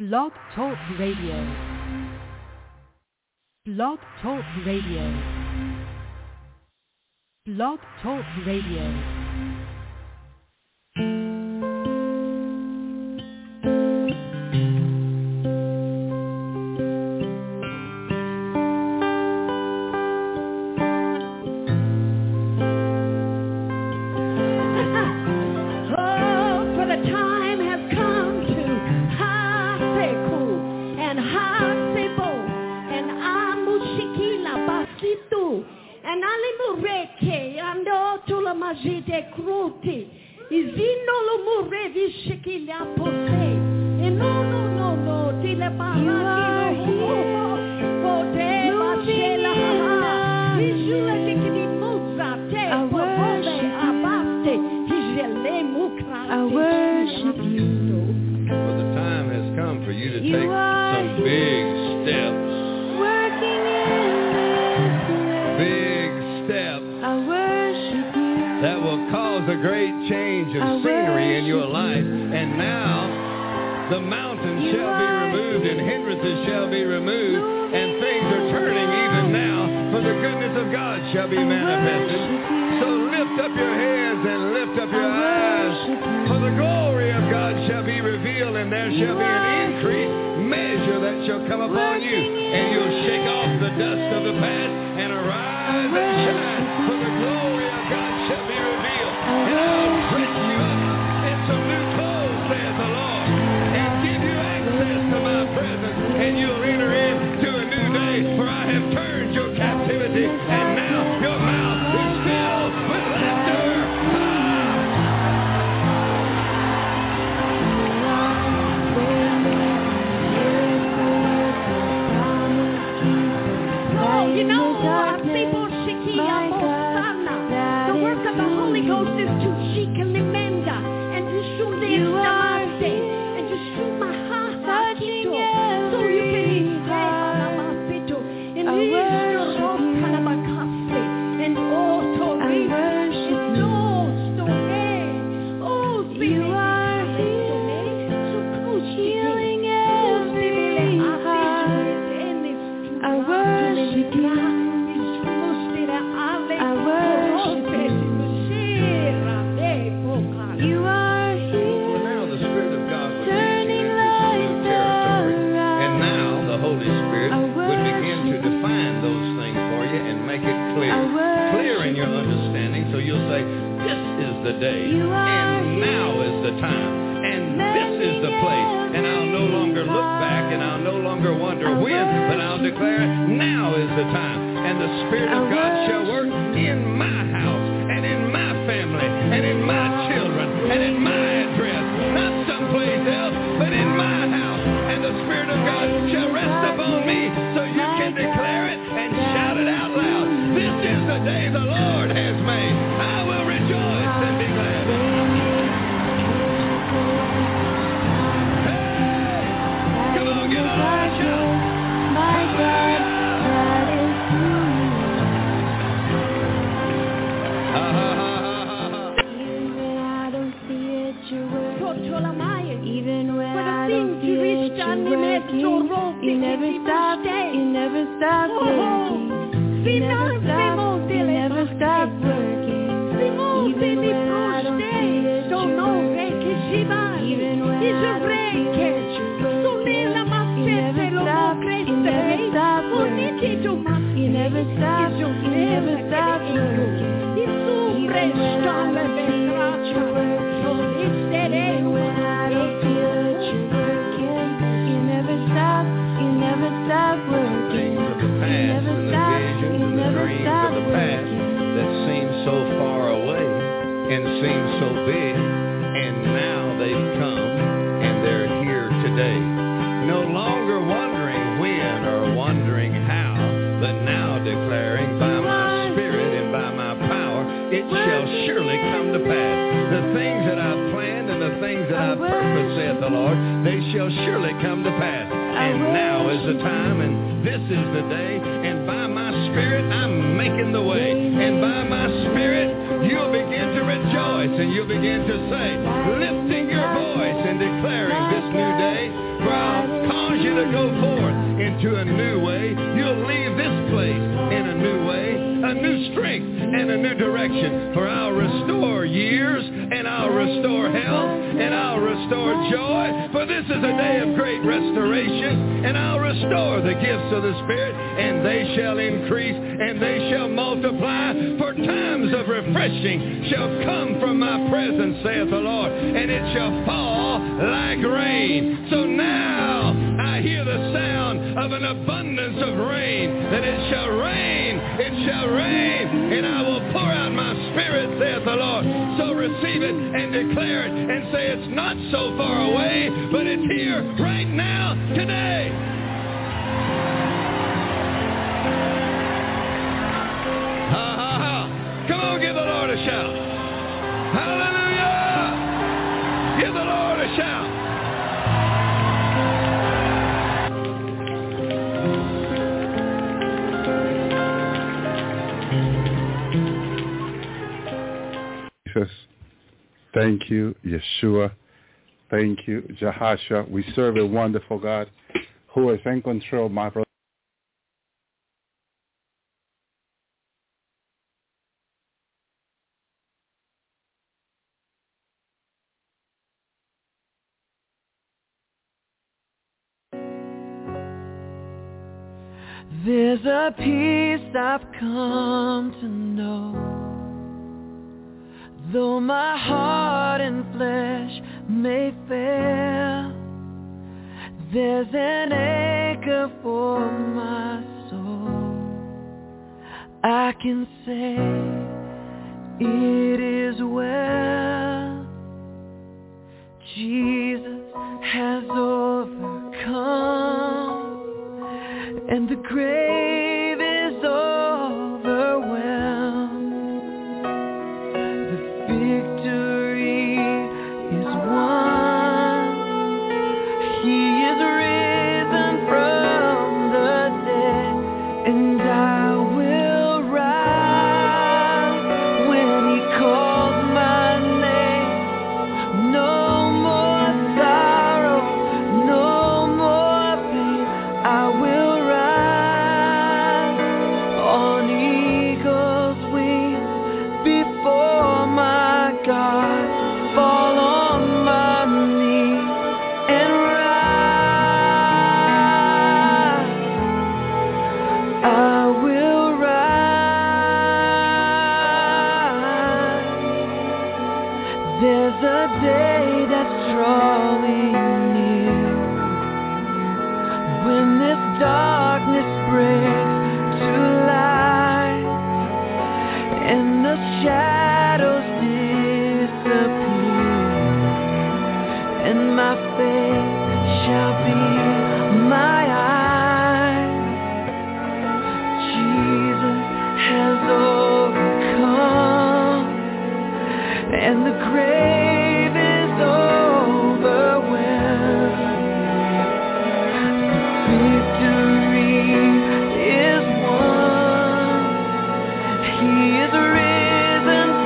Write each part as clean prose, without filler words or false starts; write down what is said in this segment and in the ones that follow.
Blog Talk Radio. Blog Talk Radio. Blog Talk Radio. And you'll begin to say, lifting your voice and declaring this new day, for I'll cause you to go forth into a new way. You'll leave this place in a new way, a new strength and a new direction. For I'll restore years, and I'll restore health, and I'll restore joy. For this is a day of great restoration, and I'll restore the gifts of the Spirit, and they shall increase, and they shall multiply. For times of refreshing shall come from my presence, saith the Lord, and it shall fall like rain. So now I hear the sound of an abundance of rain, that it shall rain, and I will pour out my Spirit, saith the Lord. So receive it and declare it and say it's not so far away, but it's here right now, today. Ha, ha, ha. Come on, give the Lord a shout. Hallelujah. Give the Lord a shout. Jesus. Thank you, Yeshua. Thank you, Jehoshua. We serve a wonderful God who is in control, my brother. There's a peace I've come to know, though my heart and flesh may fail. There's an anchor for my soul. I can say it is well. Jesus has overcome, and the grave is overwhelmed. The victory is won. He is risen from the dead, and I will rise when he calls my name. No more sorrow, no more pain. I will rise on eagle's wings before my God, fall on my knees and rise. I will rise. There's a day that's drawing near, when this darkness breaks to light, and the shadows disappear, and my faith shall be my eyes. Jesus has overcome, and the grave is overwhelmed. Victory is won. He is risen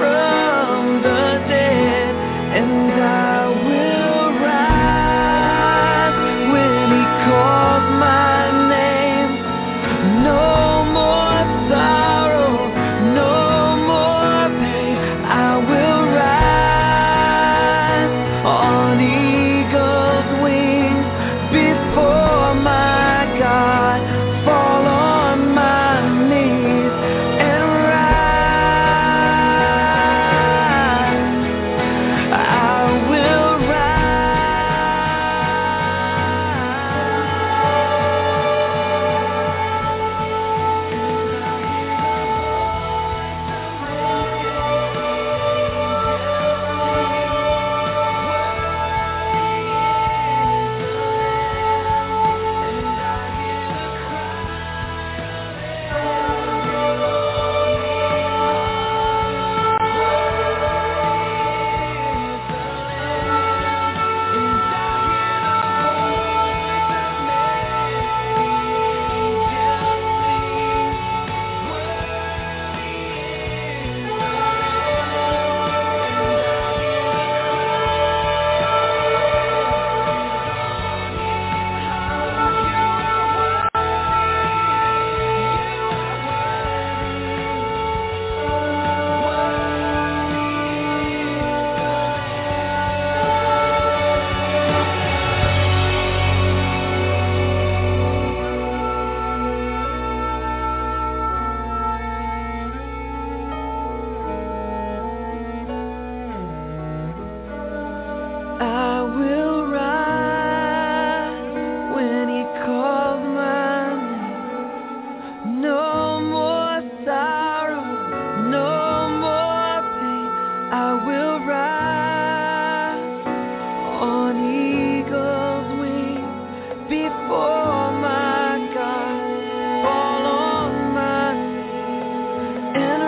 before my God, fall on my knees and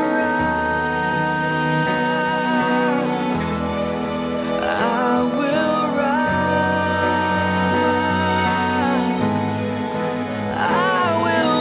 rise. I will rise. I will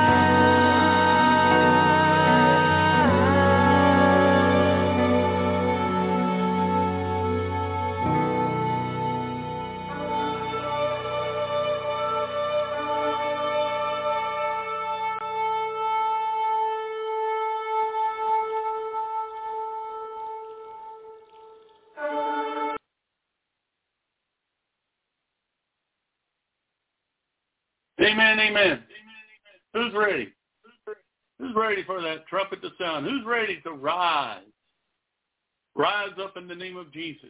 Amen, amen. Who's ready? Who's ready for that trumpet to sound? Who's ready to rise? Rise up in the name of Jesus.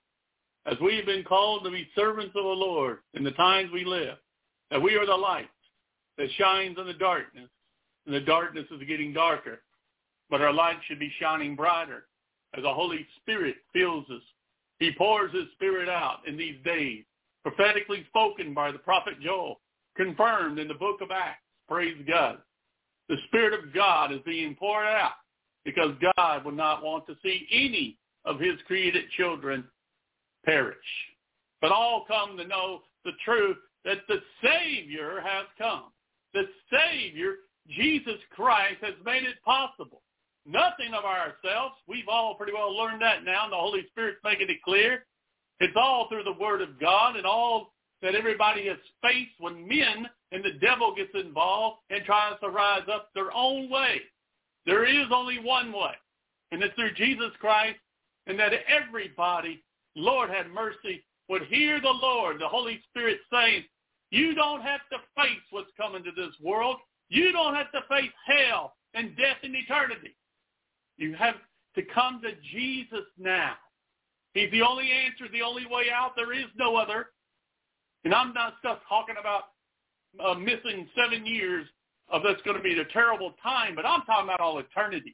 As we have been called to be servants of the Lord in the times we live, that we are the light that shines in the darkness, and the darkness is getting darker. But our light should be shining brighter as the Holy Spirit fills us. He pours His Spirit out in these days, prophetically spoken by the prophet Joel, confirmed in the book of Acts. Praise God. The Spirit of God is being poured out because God would not want to see any of His created children perish, but all come to know the truth that the Savior has come. The Savior, Jesus Christ, has made it possible. Nothing of ourselves. We've all pretty well learned that now, and the Holy Spirit's making it clear. It's all through the Word of God and all that everybody has faced when men and the devil gets involved and tries to rise up their own way. There is only one way, and it's through Jesus Christ, and that everybody, Lord have mercy, would hear the Lord, the Holy Spirit saying, you don't have to face what's coming to this world. You don't have to face hell and death in eternity. You have to come to Jesus now. He's the only answer, the only way out. There is no other. And I'm not just talking about missing 7 years of that's going to be a terrible time, but I'm talking about all eternity.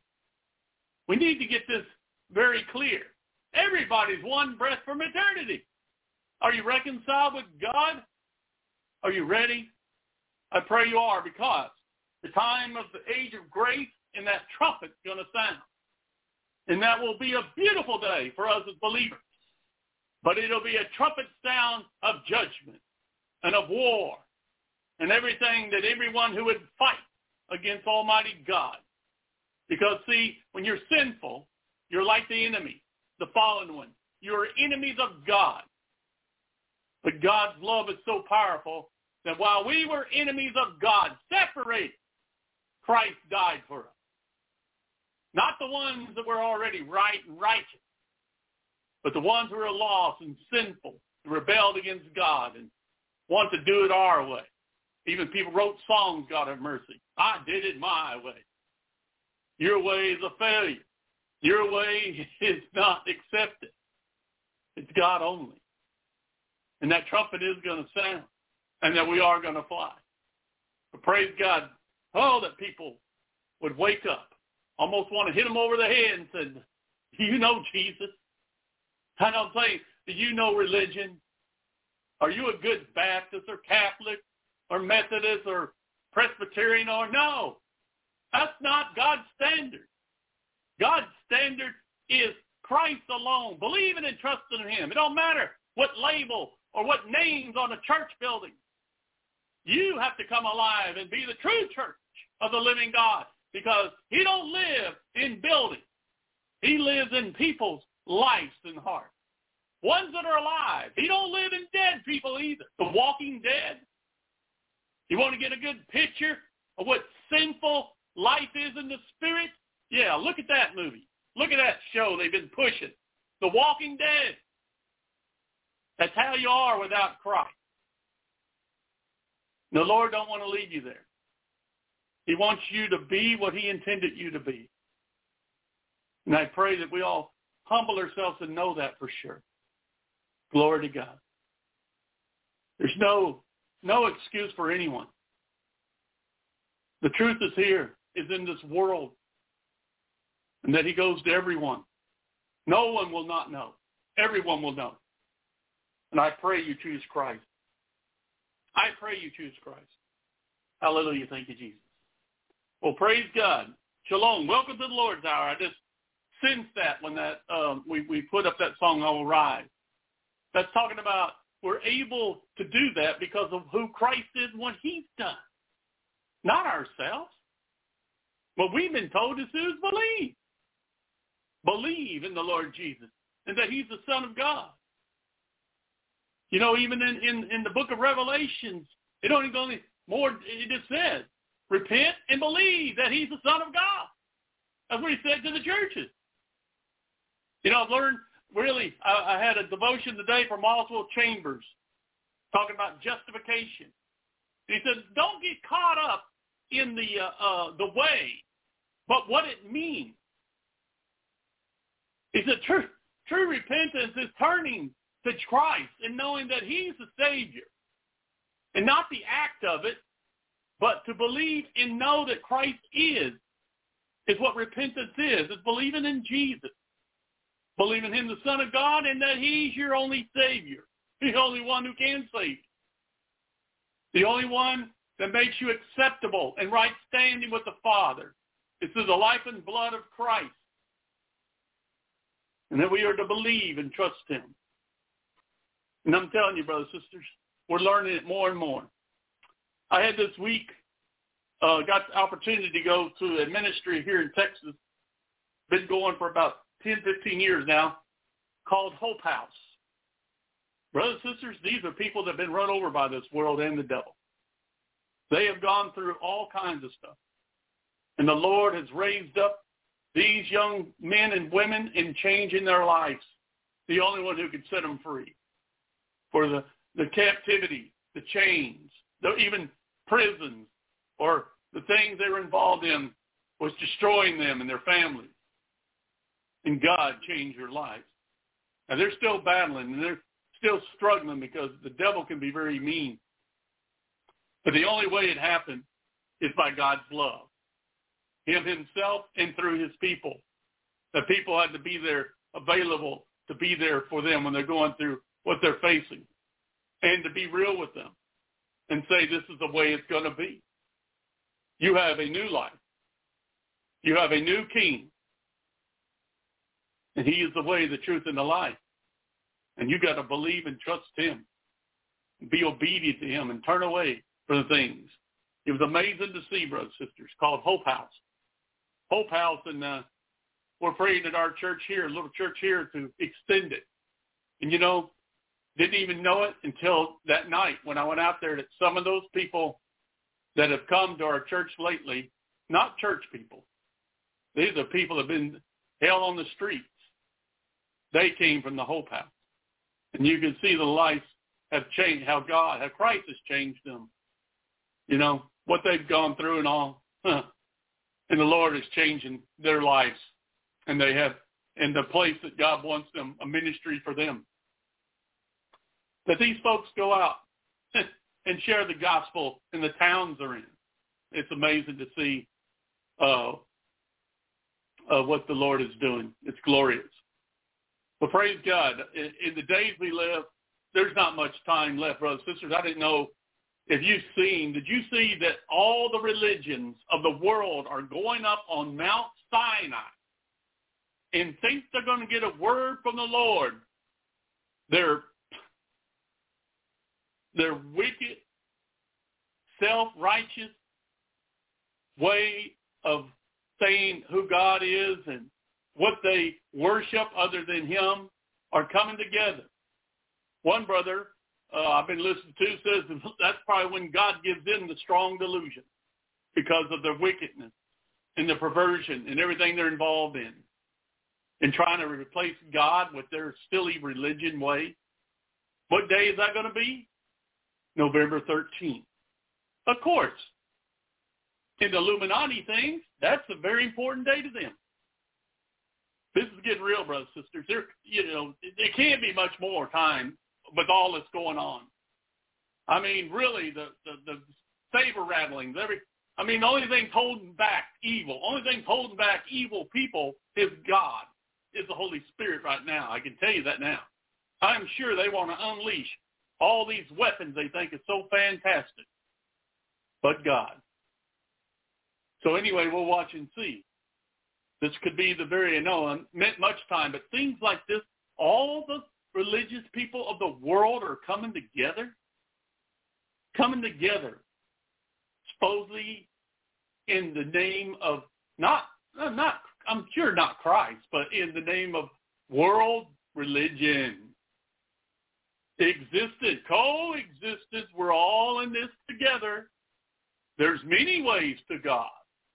We need to get this very clear. Everybody's one breath from eternity. Are you reconciled with God? Are you ready? I pray you are, because the time of the age of grace and that trumpet's going to sound. And that will be a beautiful day for us as believers. But it'll be a trumpet sound of judgment and of war and everything that everyone who would fight against Almighty God. Because, see, when you're sinful, you're like the enemy, the fallen one. You're enemies of God. But God's love is so powerful that while we were enemies of God, separated, Christ died for us. Not the ones that were already right and righteous, but the ones who are lost and sinful and rebelled against God and want to do it our way. Even people wrote songs, God have mercy. I did it my way. Your way is a failure. Your way is not accepted. It's God only. And that trumpet is going to sound, and that we are going to fly. But praise God, that people would wake up, almost want to hit them over the head and say, do you know Jesus? I don't say, do you know religion? Are you a good Baptist or Catholic or Methodist or Presbyterian or no? That's not God's standard. God's standard is Christ alone. Believing and trusting in Him. It don't matter what label or what names on a church building. You have to come alive and be the true church of the living God, because He don't live in buildings. He lives in people's lives and hearts. Ones that are alive. He don't live in dead people either. The walking dead. You want to get a good picture of what sinful life is in the spirit? Yeah, look at that movie. Look at that show they've been pushing. The Walking Dead. That's how you are without Christ. The Lord don't want to leave you there. He wants you to be what He intended you to be. And I pray that we all humble ourselves and know that for sure. Glory to God. There's no excuse for anyone. The truth is here, is in this world, and that He goes to everyone. No one will not know. Everyone will know. And I pray you choose Christ. I pray you choose Christ. Hallelujah. Thank you, Jesus. Well, praise God. Shalom. Welcome to the Lord's Hour. I just sensed that when that we put up that song, I Will Rise. That's talking about we're able to do that because of who Christ is and what he's done. Not ourselves. What we've been told to do is believe. Believe in the Lord Jesus and that he's the Son of God. You know, even in the book of Revelations, it only goes more, it just says, repent and believe that he's the Son of God. That's what he said to the churches. You know, I've learned, really, I had a devotion today from Oswald Chambers talking about justification. He said, don't get caught up in the way, but what it means. He said, true repentance is turning to Christ and knowing that he's the Savior. And not the act of it, but to believe and know that Christ is what repentance is. It's believing in Jesus. Believing in him, the Son of God, and that he's your only Savior. The only one who can save you. The only one that makes you acceptable and right standing with the Father. It's through the life and blood of Christ. And that we are to believe and trust him. And I'm telling you, brothers and sisters, we're learning it more and more. I had this week, got the opportunity to go to a ministry here in Texas. Been going for about 10, 15 years now, called Hope House. Brothers and sisters, these are people that have been run over by this world and the devil. They have gone through all kinds of stuff. And the Lord has raised up these young men and women in changing their lives. The only one who can set them free. For the captivity, the chains, even prisons, or the things they were involved in was destroying them and their families. And God changed their lives. Now they're still battling and they're still struggling because the devil can be very mean. But the only way it happened is by God's love. Him himself and through his people. The people had to be there, available to be there for them when they're going through what they're facing. And to be real with them and say this is the way it's going to be. You have a new life. You have a new king. And he is the way, the truth, and the life. And you got to believe and trust him. Be obedient to him and turn away from the things. It was amazing to see, brothers and sisters, called Hope House. Hope House, and we're praying at our church here, a little church here, to extend it. And you know, didn't even know it until that night when I went out there, that some of those people that have come to our church lately, not church people. These are people that have been held on the streets. They came from the Hope House. And you can see the lives have changed, how Christ has changed them. You know, what they've gone through and all. And the Lord is changing their lives. And they have, in the place that God wants them, a ministry for them. That these folks go out and share the gospel in the towns they're in. It's amazing to see what the Lord is doing. It's glorious. But praise God, in the days we live, there's not much time left, brothers and sisters. I didn't know if did you see that all the religions of the world are going up on Mount Sinai and think they're going to get a word from the Lord? Their wicked, self-righteous way of saying who God is and what they worship other than him are coming together. One brother I've been listening to says that's probably when God gives them the strong delusion because of their wickedness and the perversion and everything they're involved in trying to replace God with their silly religion way. What day is that going to be? November 13th. Of course, in the Illuminati things, that's a very important day to them. This is getting real, brothers and sisters. There can't be much more time with all that's going on. I mean, really, the saber rattlings, the only thing holding back evil, people is God, is the Holy Spirit right now. I can tell you that now. I'm sure they want to unleash all these weapons they think is so fantastic. But God. So anyway, we'll watch and see. This could be the very, meant much time, but things like this, all the religious people of the world are coming together, supposedly in the name of I'm sure not Christ, but in the name of world religion. Coexisted, we're all in this together. There's many ways to God.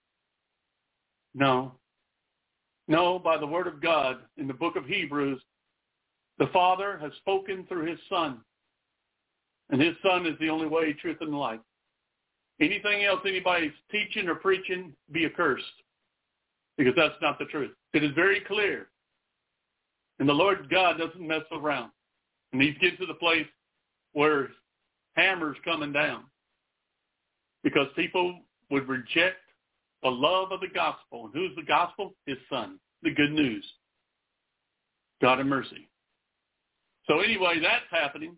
No, by the word of God in the book of Hebrews, the Father has spoken through his Son. And his Son is the only way, truth, and life. Anything else anybody's teaching or preaching, be accursed. Because that's not the truth. It is very clear. And the Lord God doesn't mess around. And he's getting to the place where hammer's coming down. Because people would reject the love of the gospel. And who's the gospel? His Son. The good news. God have mercy. So anyway, that's happening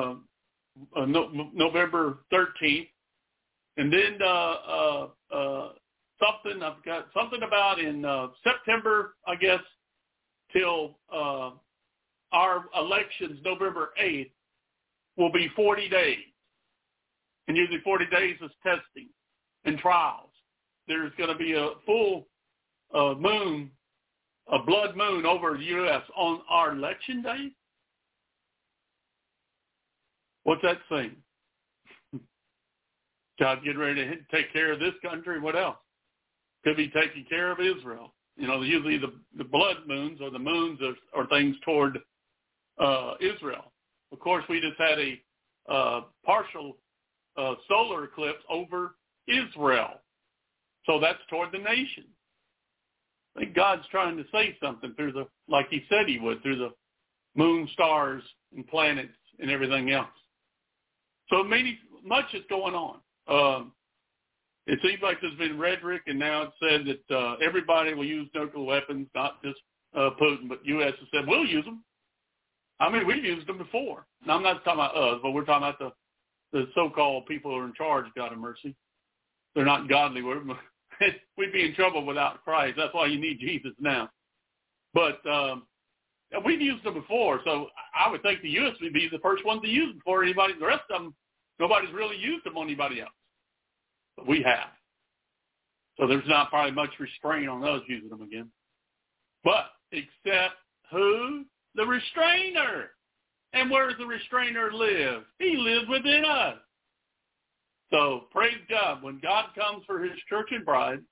November 13th. And then I've got something about in September, I guess, till our elections, November 8th, will be 40 days. And usually 40 days is testing and trials. There's going to be a full moon, a blood moon over the U.S. on our election day. What's that saying? God getting ready to take care of this country. What else? Could be taking care of Israel. Usually the blood moons or the moons are things toward Israel. Of course, we just had a partial solar eclipse over Israel. So that's toward the nation. I think God's trying to say something through like he said he would, through the moon, stars, and planets and everything else. So much is going on. It seems like there's been rhetoric, and now it's said that everybody will use nuclear weapons, not just Putin, but U.S. has said, we'll use them. We've used them before. Now, I'm not talking about us, but we're talking about the so-called people who are in charge, God have mercy. They're not godly. We'd be in trouble without Christ. That's why you need Jesus now. But we've used them before, so I would think the U.S. would be the first ones to use them before anybody. The rest of them, nobody's really used them on anybody else. But we have. So there's not probably much restraint on us using them again. But except who? The restrainer. And where does the restrainer live? He lives within us. So praise God. When God comes for his church and bride,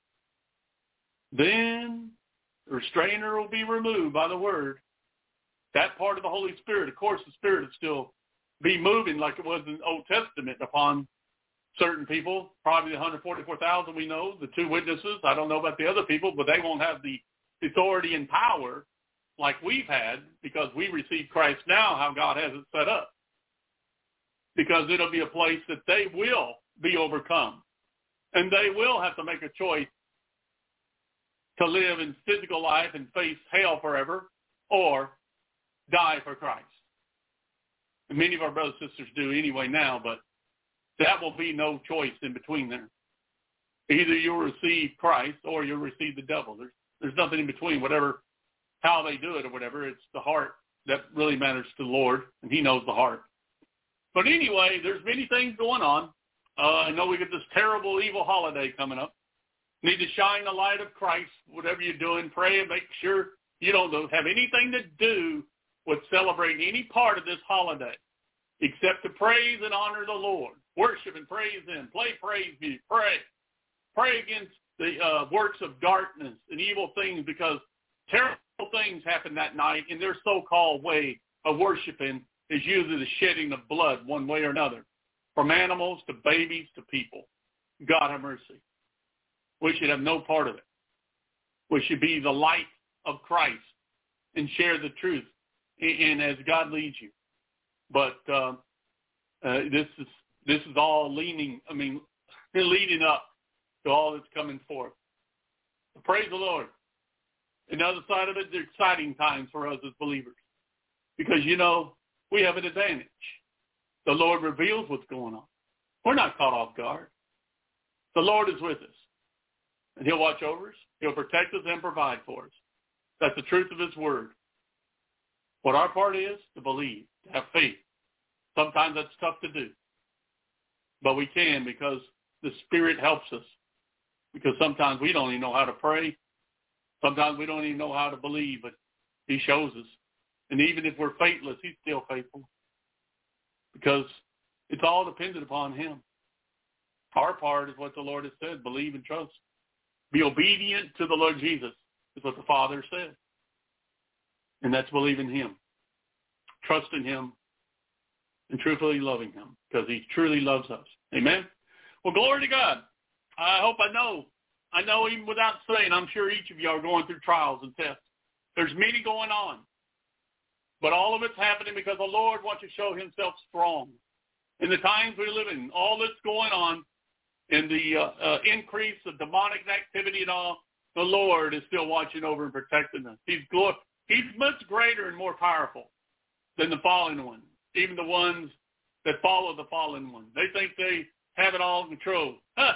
then the restrainer will be removed by the word. That part of the Holy Spirit, of course, the Spirit will still be moving like it was in the Old Testament upon certain people, probably the 144,000 we know, the two witnesses. I don't know about the other people, but they won't have the authority and power like we've had because we received Christ now, how God has it set up. Because it'll be a place that they will be overcome. And they will have to make a choice to live in physical life and face hell forever or die for Christ. And many of our brothers and sisters do anyway now, but that will be no choice in between there. Either you'll receive Christ or you'll receive the devil. There's nothing in between, how they do it or whatever. It's the heart that really matters to the Lord, and he knows the heart. But anyway, there's many things going on. I know we get this terrible, evil holiday coming up. Need to shine the light of Christ, whatever you're doing. Pray and make sure you don't have anything to do with celebrating any part of this holiday except to praise and honor the Lord. Worship and praise him. Play praise music. Pray. Pray against the works of darkness and evil things because terrible things happen that night in their so-called way of worshiping is usually the shedding of blood one way or another, from animals to babies to people. God have mercy. We should have no part of it. We should be the light of Christ and share the truth and as God leads you. But this is all leading up to all that's coming forth. So praise the Lord. And the other side of it, they're exciting times for us as believers because, we have an advantage. The Lord reveals what's going on. We're not caught off guard. The Lord is with us. And he'll watch over us. He'll protect us and provide for us. That's the truth of his word. What our part is, to believe, to have faith. Sometimes that's tough to do. But we can, because the Spirit helps us. Because sometimes we don't even know how to pray. Sometimes we don't even know how to believe, but he shows us. And even if we're faithless, he's still faithful. Because it's all dependent upon him. Our part is what the Lord has said, believe and trust. Be obedient to the Lord Jesus, is what the Father said. And that's believing him, trusting him, and truthfully loving him, because he truly loves us. Amen? Well, glory to God. I hope I know even without saying, I'm sure each of you are going through trials and tests. There's many going on. But all of it's happening because the Lord wants to show himself strong. In the times we live in, all that's going on, in the increase of demonic activity and all, the Lord is still watching over and protecting us. He's much greater and more powerful than the fallen ones, even the ones that follow the fallen one. They think they have it all in control. Huh.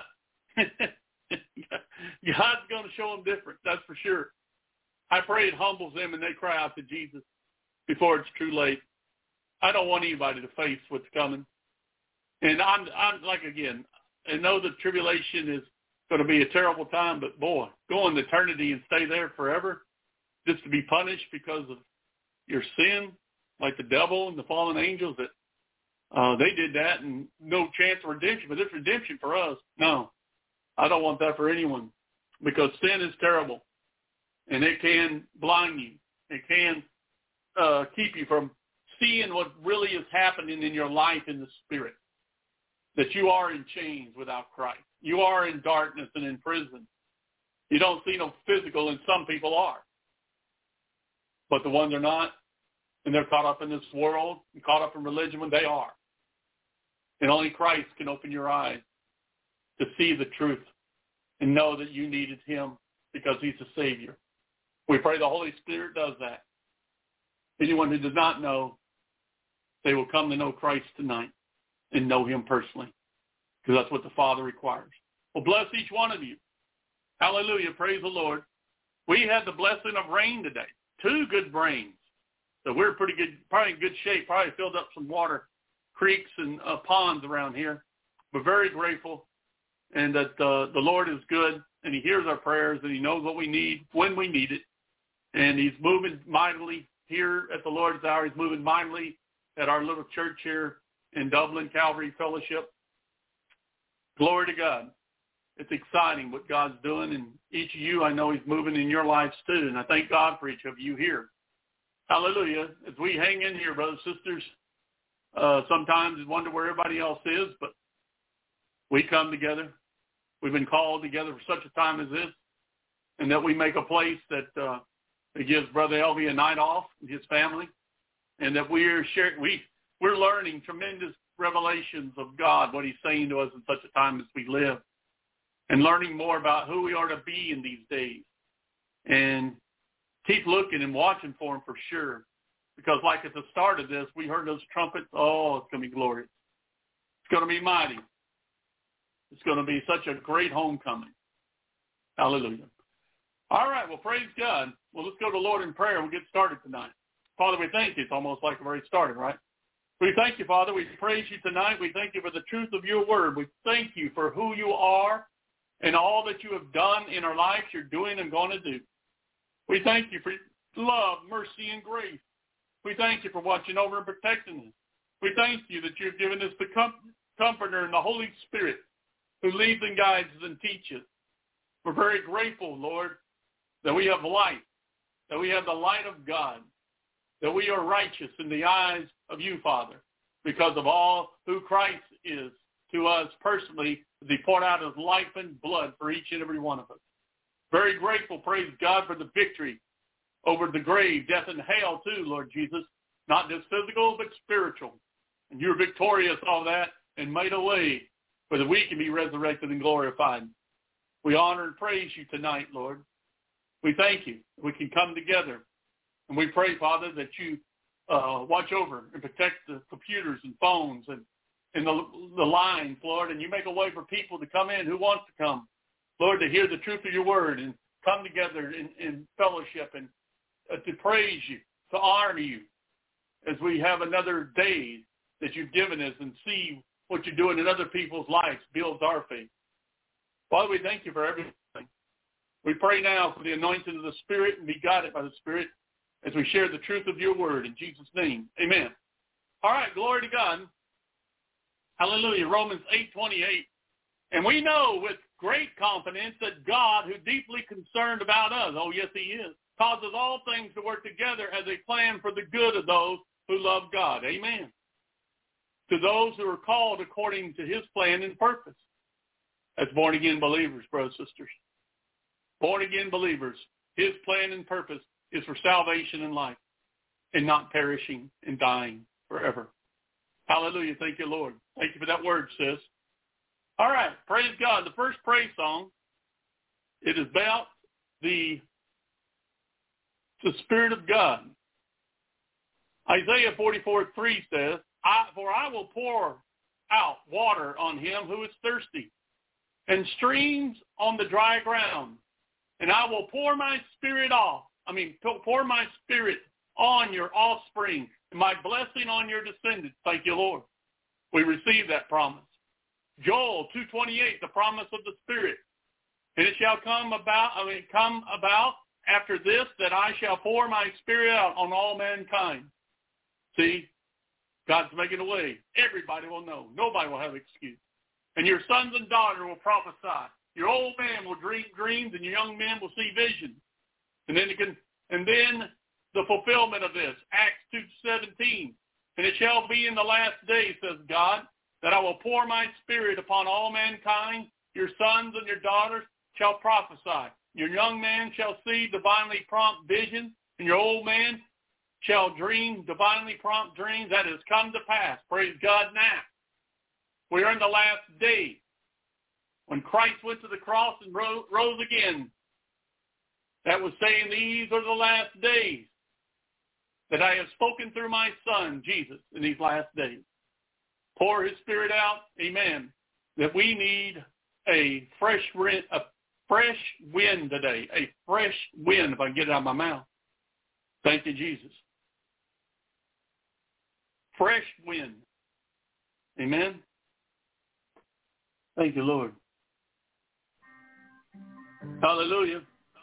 God's going to show them different, that's for sure. I pray it humbles them and they cry out to Jesus before it's too late. I don't want anybody to face what's coming. And I'm like, again, I know the tribulation is going to be a terrible time, but boy, go into eternity and stay there forever just to be punished because of your sin, like the devil and the fallen angels, that they did that and no chance of redemption. But there's redemption for us. No, I don't want that for anyone, because sin is terrible, and it can blind you. It can keep you from seeing what really is happening in your life in the Spirit, that you are in chains without Christ. You are in darkness and in prison. You don't see no physical, and some people are. But the ones are not, and they're caught up in this world, and caught up in religion when they are. And only Christ can open your eyes to see the truth and know that you needed him because he's the Savior. We pray the Holy Spirit does that. Anyone who does not know, they will come to know Christ tonight and know him personally, because that's what the Father requires. Well, bless each one of you. Hallelujah. Praise the Lord. We had the blessing of rain today. 2 good rains. So we're pretty good, probably in good shape. Probably filled up some water, creeks and ponds around here. We're very grateful, and that the Lord is good, and he hears our prayers, and he knows what we need when we need it. And he's moving mightily here at the Lord's Hour. He's moving mightily at our little church here in Dublin, Calvary Fellowship. Glory to God. It's exciting what God's doing, and each of you, I know he's moving in your lives too, and I thank God for each of you here. Hallelujah. As we hang in here, brothers and sisters, sometimes we wonder where everybody else is, but we come together. We've been called together for such a time as this, and that we make a place that gives Brother Elvie a night off and his family, and that we're learning tremendous revelations of God, what he's saying to us in such a time as we live, and learning more about who we are to be in these days. And keep looking and watching for him for sure, because like at the start of this, we heard those trumpets. Oh, it's going to be glorious. It's going to be mighty. It's going to be such a great homecoming. Hallelujah. All right, well, praise God. Well, let's go to the Lord in prayer and we'll get started tonight. Father, we thank you. It's almost like we've already started, right? We thank you, Father. We praise you tonight. We thank you for the truth of your word. We thank you for who you are and all that you have done in our lives, you're doing and going to do. We thank you for love, mercy, and grace. We thank you for watching over and protecting us. We thank you that you've given us the Comforter and the Holy Spirit who leads and guides and teaches. We're very grateful, Lord, that we have light, that we have the light of God, that we are righteous in the eyes of you, Father, because of all who Christ is to us personally, as he poured out his life and blood for each and every one of us. Very grateful, praise God, for the victory over the grave, death, and hell too, Lord Jesus, not just physical, but spiritual. And you're victorious all that and made a way so that we can be resurrected and glorified. We honor and praise you tonight, Lord. We thank you. We can come together. And we pray, Father, that you watch over and protect the computers and phones and the lines, Lord, and you make a way for people to come in who want to come, Lord, to hear the truth of your word and come together in fellowship and to praise you, to honor you as we have another day that you've given us and see what you're doing in other people's lives builds our faith. Father, we thank you for everything. We pray now for the anointing of the Spirit and be guided by the Spirit as we share the truth of your word in Jesus' name. Amen. All right, glory to God. Hallelujah. Romans 8:28. And we know with great confidence that God, who deeply concerned about us, oh yes he is, causes all things to work together as a plan for the good of those who love God. Amen. To those who are called according to his plan and purpose. That's born-again believers, brothers and sisters. Born-again believers, his plan and purpose is for salvation and life and not perishing and dying forever. Hallelujah. Thank you, Lord. Thank you for that word, sis. All right. Praise God. The first praise song, it is about the Spirit of God. Isaiah 44:3 says, For I will pour out water on him who is thirsty, and streams on the dry ground. And I will pour my spirit pour my spirit on your offspring, and my blessing on your descendants. Thank you, Lord. We receive that promise. Joel 2:28, the promise of the Spirit. And it shall come about after this that I shall pour my spirit out on all mankind. See, God's making a way. Everybody will know. Nobody will have excuse. And your sons and daughters will prophesy. Your old man will dream dreams, and your young men will see visions. And then the fulfillment of this, Acts 2:17. And it shall be in the last days, says God, that I will pour my spirit upon all mankind. Your sons and your daughters shall prophesy. Your young man shall see divinely prompt visions, and your old man shall dream divinely prompt dreams. That has come to pass. Praise God now. We are in the last days. When Christ went to the cross and rose again, that was saying, these are the last days that I have spoken through my Son, Jesus, in these last days. Pour his Spirit out, amen, that we need a fresh wind today, a fresh wind, if I can get it out of my mouth. Thank you, Jesus. Fresh wind. Amen. Thank you, Lord. Hallelujah.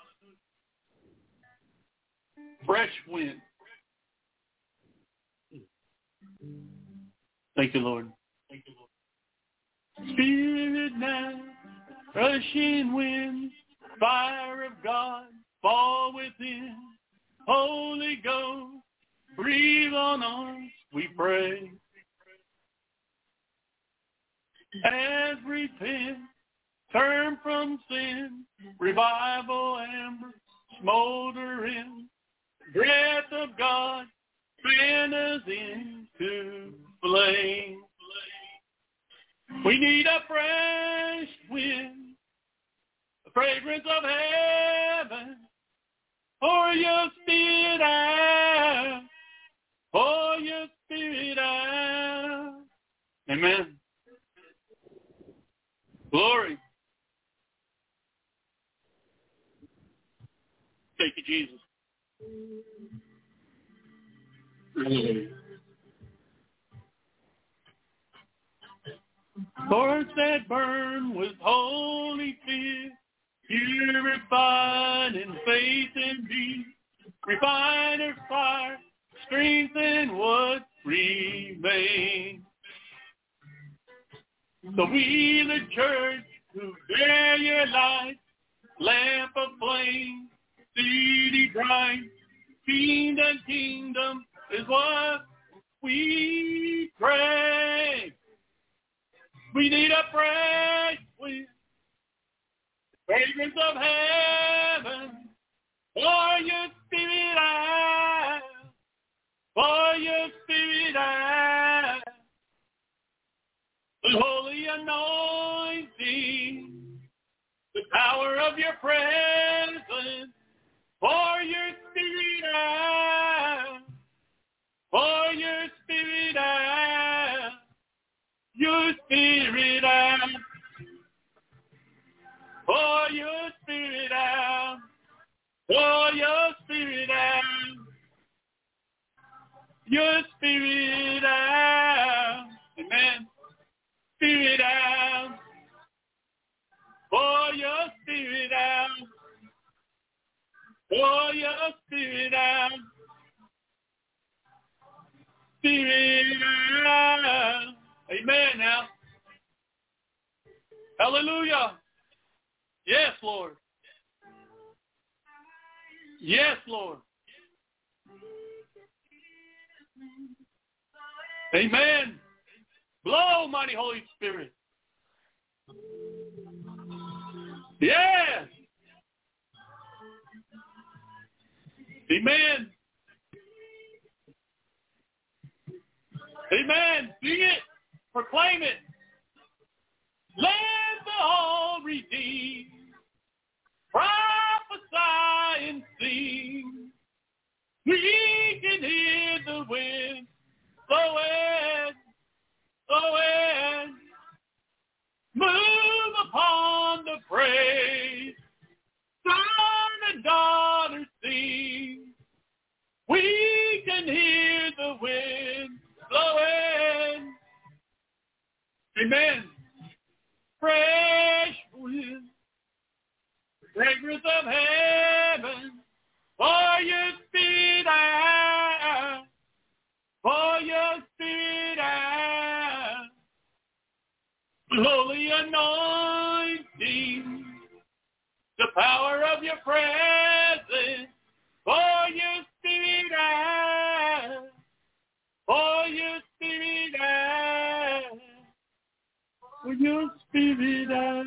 Fresh wind. Thank you, Lord. Thank you, Lord. Spirit now, rushing wind, fire of God, fall within. Holy Ghost, breathe on us, we pray. As repent, turn from sin, revival amber, smoldering, breath of God, fan us into flame. We need a fresh wind, the fragrance of heaven, pour your spirit out, pour your spirit out. Amen. Glory. Thank you, Jesus. Hearts that burn with holy fear, purified in faith and deed, refiner's fire, strengthen what remains. So we, the church, who bear your light, lamp of flame, city bright, kingdom is what we pray. We need a fresh wind, fragrance of heaven, pour your spirit out, pour your spirit out. The holy anointing, the power of your presence, pour your spirit out, Pour your Spirit out. Your Spirit out. Pour your Spirit out. Pour your Spirit out. Your Spirit out. Amen. Spirit out. Pour your Spirit out. Pour your Spirit out. Spirit out. Amen now. Hallelujah. Yes, Lord. Yes, Lord. Amen. Blow, mighty Holy Spirit. Yes. Amen. Amen. Sing it. Proclaim it. Let the all redeemed prophesy and sing. We can hear the wind blowing, blowing. Move upon the praise. Son and daughter sing. We can hear the wind blowing. Amen. Fresh wind, fragrance of heaven, pour your Spirit out, pour your Spirit out. Holy anointing, the power of your presence, pour your Spirit out, pour your Spirit out, pour your Spirit out.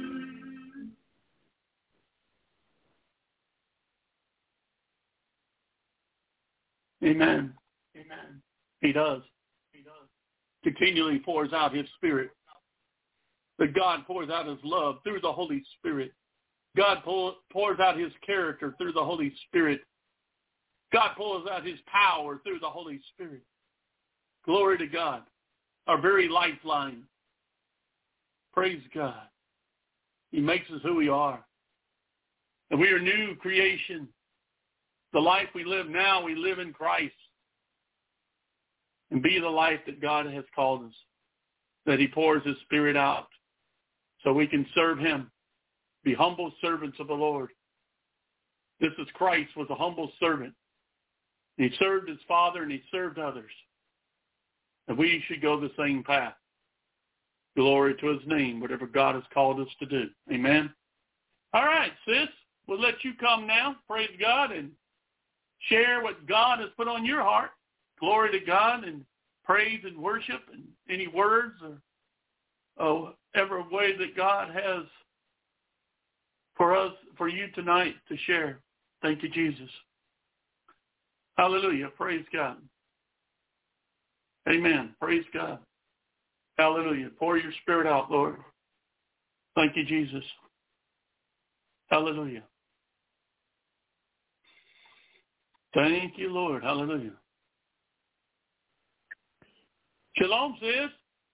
Amen. Amen. He does. He does. Continually pours out his Spirit. That God pours out his love through the Holy Spirit. God pours out his character through the Holy Spirit. God pours out his power through the Holy Spirit. Glory to God. Our very lifeline. Praise God. He makes us who we are. And we are new creation. The life we live now, we live in Christ. And be the life that God has called us. That he pours his Spirit out so we can serve him. Be humble servants of the Lord. This is Christ was a humble servant. He served his Father and he served others. And we should go the same path. Glory to his name, whatever God has called us to do. Amen. All right, sis. We'll let you come now. Praise God and share what God has put on your heart. Glory to God and praise and worship and any words or every way that God has for us, for you tonight to share. Thank you, Jesus. Hallelujah. Praise God. Amen. Praise God. Hallelujah. Pour your Spirit out, Lord. Thank you, Jesus. Hallelujah. Thank you, Lord. Hallelujah. Shalom, sis.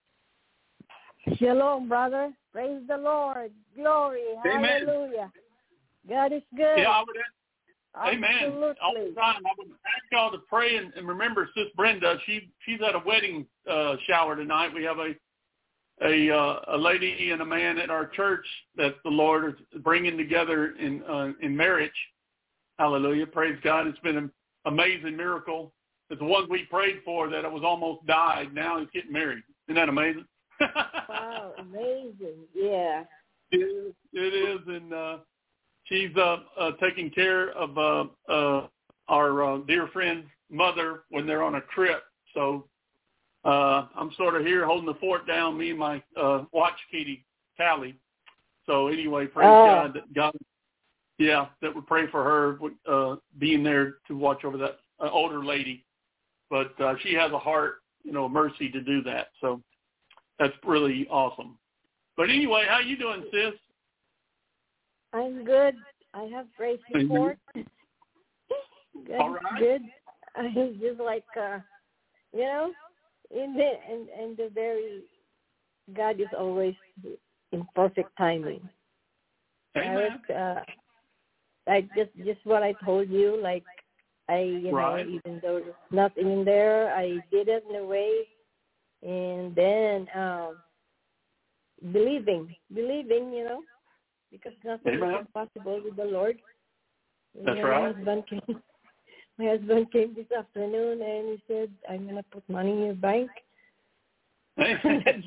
Shalom, brother. Praise the Lord. Glory. Amen. Hallelujah. God is good. Yeah, amen. Absolutely. All the time. I would ask y'all to pray and remember Sis Brenda. She's at a wedding shower tonight. We have a lady and a man at our church that the Lord is bringing together in marriage. Hallelujah. Praise God. It's been an amazing miracle. It's the one we prayed for that was almost died. Now he's getting married. Isn't that amazing? Wow, amazing. Yeah. It is. And she's taking care of our dear friend's mother when they're on a trip. So I'm sort of here holding the fort down, me and my watch kitty, Callie. So anyway, praise God that God, that would pray for her being there to watch over that older lady. But she has a heart, mercy to do that. So that's really awesome. But anyway, how you doing, sis? I'm good. I have praise report. Good. All right. Good. I just like you know, in the and the very God is always in perfect timing. Amen. Like just what I told you, like you Right. know, even though there's nothing in there, I did it in a way, and then believing, you know, because nothing Amen. is impossible with the Lord. That's You know, right. My husband came this afternoon and he said, "I'm gonna put money in your bank." Amen.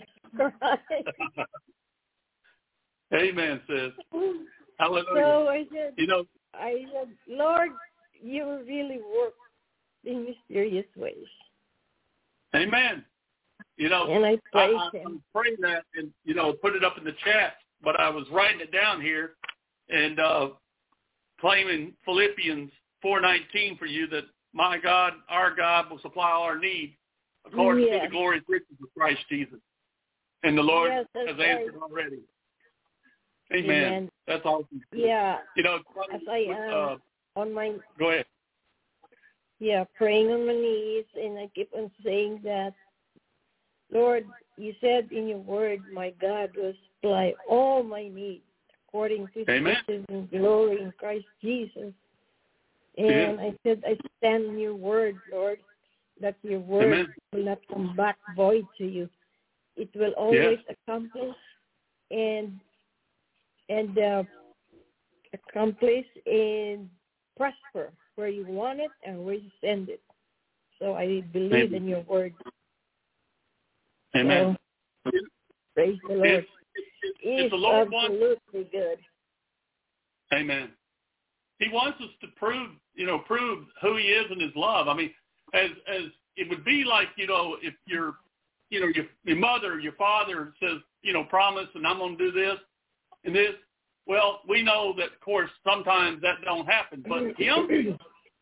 Amen, sis. Hallelujah. So I said, "Lord, you really work in mysterious ways." Amen. You know, and I praise Him. I'm praying that and, you know, put it up in the chat, but I was writing it down here and claiming Philippians 4:19 for you, that my God, our God, will supply all our needs according to the glorious riches of Christ Jesus. And the Lord has answered already. Amen. That's awesome. Yeah. You know, as I on my go ahead. Yeah, praying on my knees, and I keep on saying that, Lord, you said in your word, my God will supply all my needs according to His riches and glory in Christ Jesus. And I said, I stand in your word, Lord, that your word will not come back void to you. It will always accomplish and accomplish and prosper where you want it and where you send it. So I believe in your word. Amen. So, praise the Lord. If the Lord absolutely good. Amen. He wants us to prove who He is in His love. I mean, as it would be like, you know, if your mother, your father says, you know, promise, and I'm going to do this and this. Well, we know that, of course, sometimes that don't happen, but him,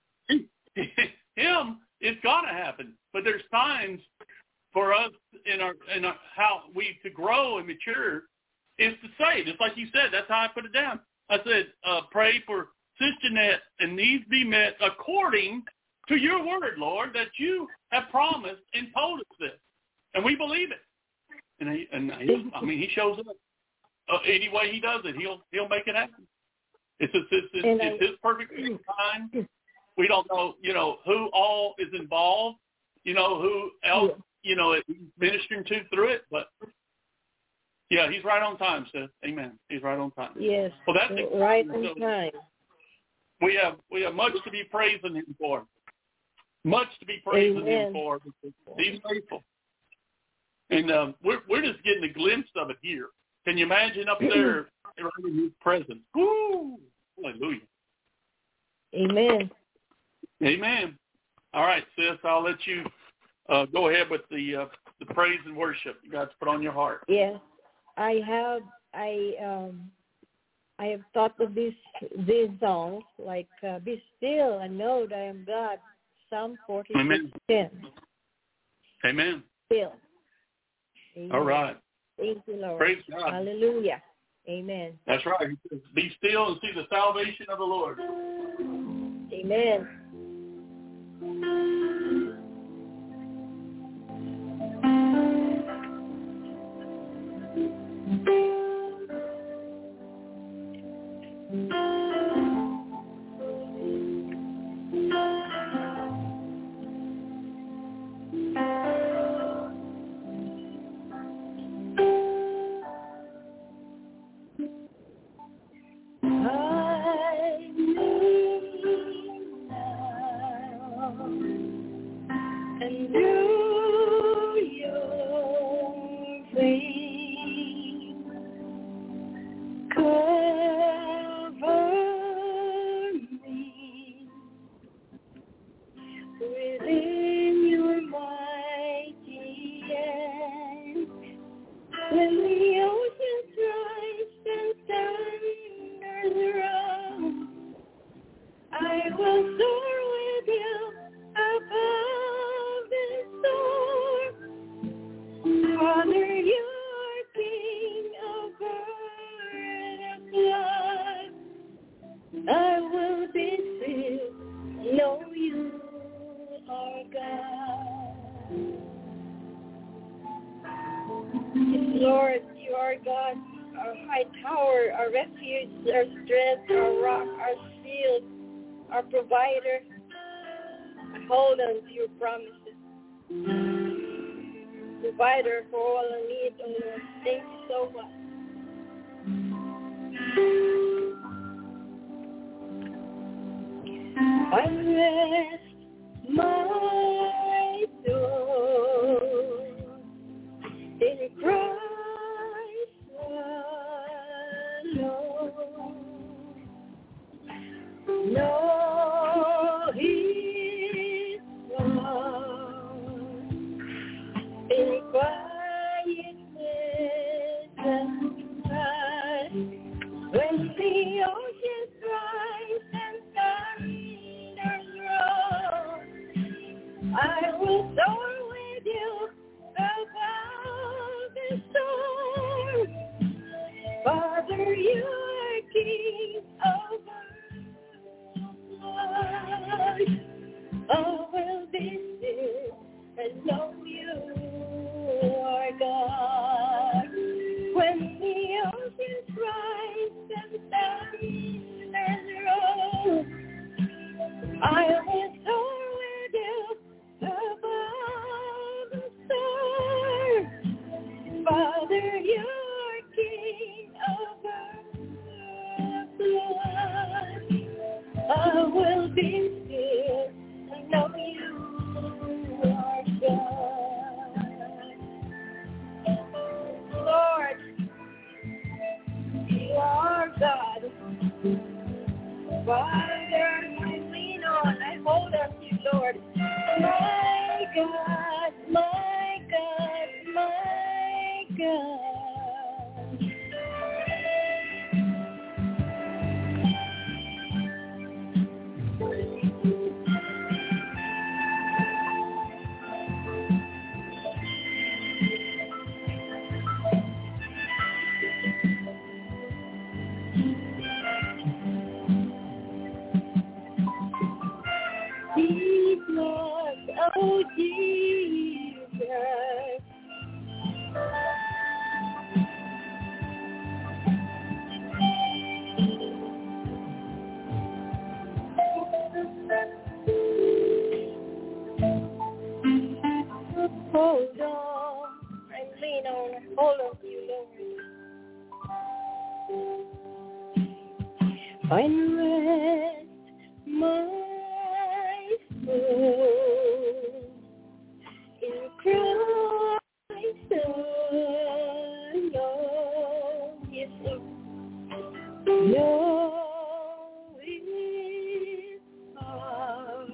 it's got to happen. But there's times for us in our how we to grow and mature is to say, just like you said. That's how I put it down. I said, pray for Sister Jeanette, and needs be met according to your word, Lord, that you have promised and told us this, and we believe it. And he shows up. Any way He does it, He'll make it happen. It's His perfect time. We don't know, you know, who all is involved, you know, who else, you know, He's ministering to through it, but yeah, He's right on time, sis. Amen. He's right on time. Yes. Well, that's right on time. We have much to be praising Him for. Much to be praising Him for. He's faithful. And we're just getting a glimpse of it here. Can you imagine up there in His presence? Woo! Hallelujah. Amen. Amen. All right, sis, I'll let you go ahead with the praise and worship you guys put on your heart. Yes, I have thought of these songs, like "Be Still and Know That I Am God," Psalm 46:10. Amen. Still. Amen. All right. Thank you, Lord. Praise God. Hallelujah. Amen. That's right. Be still and see the salvation of the Lord. Amen. When the oceans rise and thunders power, our refuge, our strength, our rock, our shield, our provider. I hold on to your promises. Provider for all I need, oh Lord. Thank you so much. I rest my soul in Christ alone. No, He's gone in quietness and rest. When the oceans rise and thunders roll, I will soar with you above the storm. Father, you are King over life. I will be still and know you are God. When the oceans rise and thunders roll, I will soar with you above the storm. Father, you are King over blood. I will be still and know you are God. Lord, you are God. Father, I lean on, I hold on to you, Lord. My God, my God, my God. Jesus, oh Jesus. Hold on, I lean on, hold on to you, Lord. I rest my soul in Christ alone. Yes, Lord. No, it's hard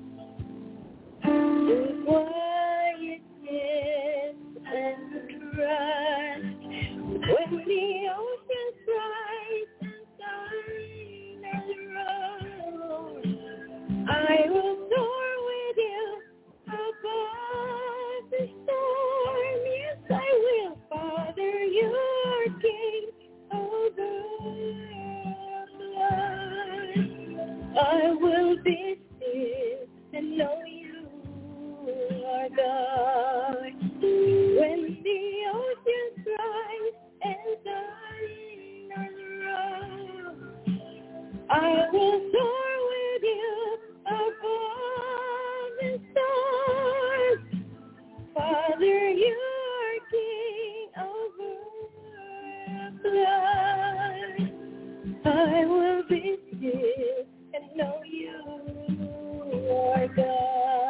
to quietness and trust when the oceans rise and thunders roll. I will soar with you above the storm. Yes, I will, Father, you are King over blood. I will be still and know you are God. When the oceans rise and thunders roll, I will soar with you above the storm. Father, you are King over blood. I will be still and know you are God.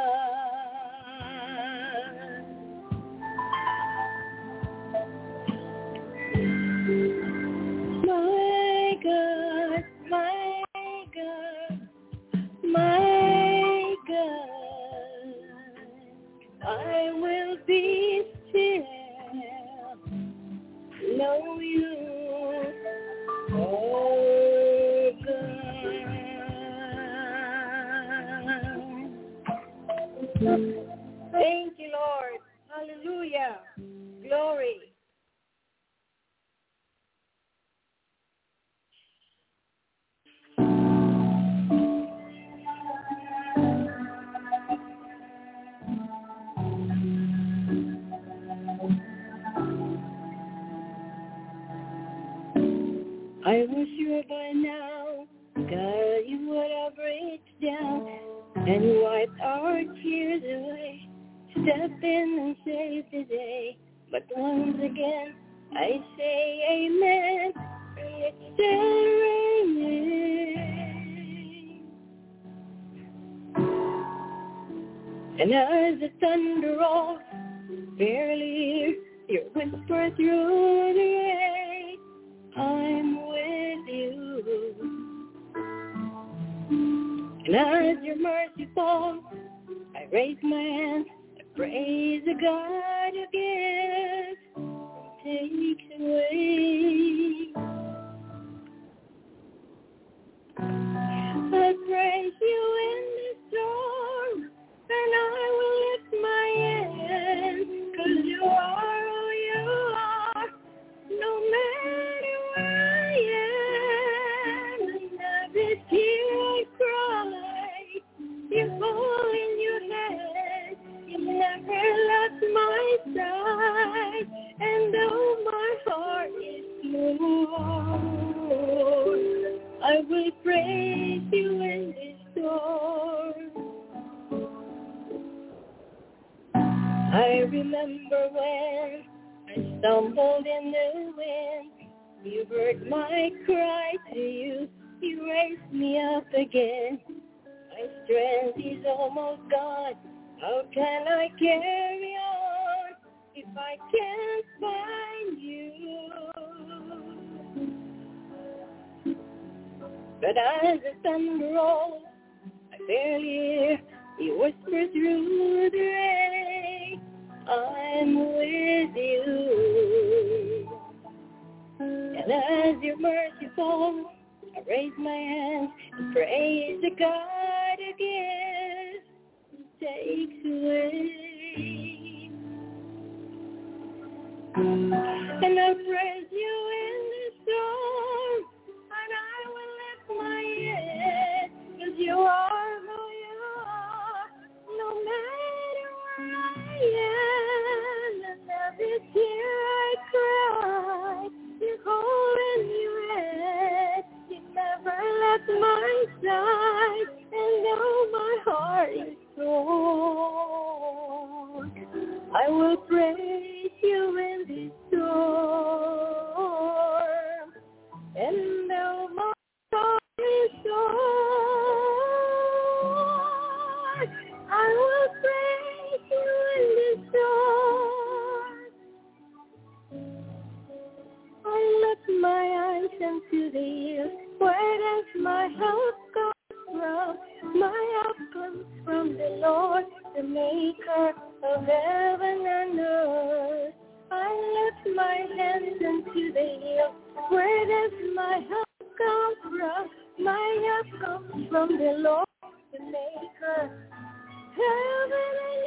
My God, my God, my God, I will be still, know you are I was sure by now, God, you would have reached down and wiped our tears away. Step in and save the day. But once again, I say amen. It's still raining. And as the thunder rolls, barely hear your whisper through the rain. I'm with you. And as your mercy falls, I raise my hands and praise the God who gives and takes away. I praise you in the storm, and I will lift my hands, 'cause you are who you are, no matter where I am. And every tear I cry, you hold in your hand. You never left my side, and though my heart is torn, I will praise you in this storm. I remember when I stumbled in the wind. You heard my cry to you. You raised me up again. My strength is almost gone. How can I carry on if I can't find you? But as the thunder rolls, I barely hear you whisper through the rain. I'm with you. And as your mercy falls, I raise my hands and praise the God who gives and takes away. And I praise you in the storm, and I will lift my head, 'cause you are who you are, no matter where I am. And every tear I cry, you hold in your head. You never left my side, and though my heart is torn, I will praise you in this storm. And though my heart is torn, I will praise you in this storm. I lift my eyes unto the hills. Where does my help come from? My help comes from the Lord, the maker of heaven and earth. I lift my hands unto the hills. Where does my help come from? My help comes from the Lord, the maker of heaven and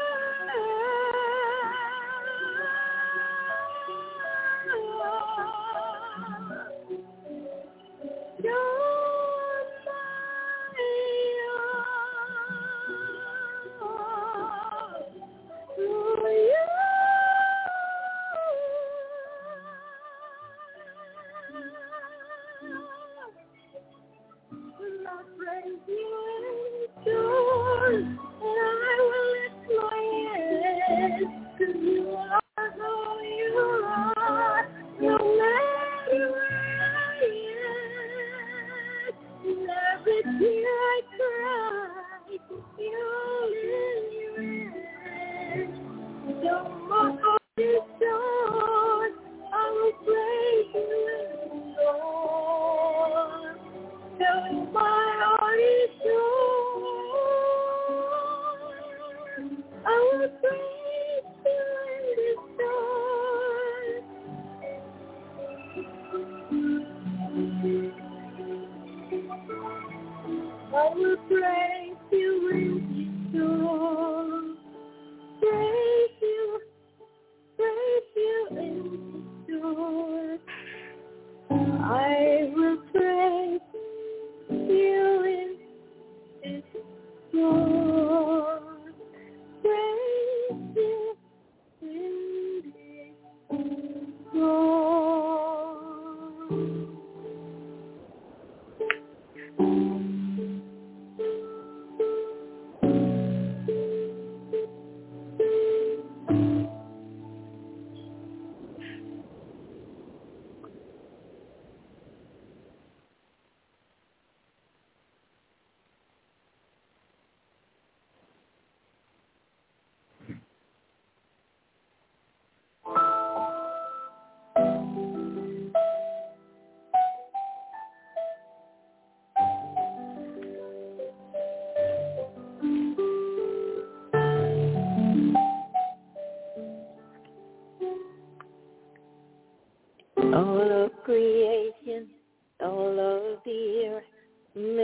earth. You're praise you in stores, and I will lift my head, 'cause you are who you are, no matter where I am. In every tear I cry, you're in your hand. Though my heart is torn, I will praise you in the Lord. Though my heart is torn, I will praise you in the storm. I will praise you in the storm. Praise you in the storm. I will praise you in this storm. Praise you in this storm.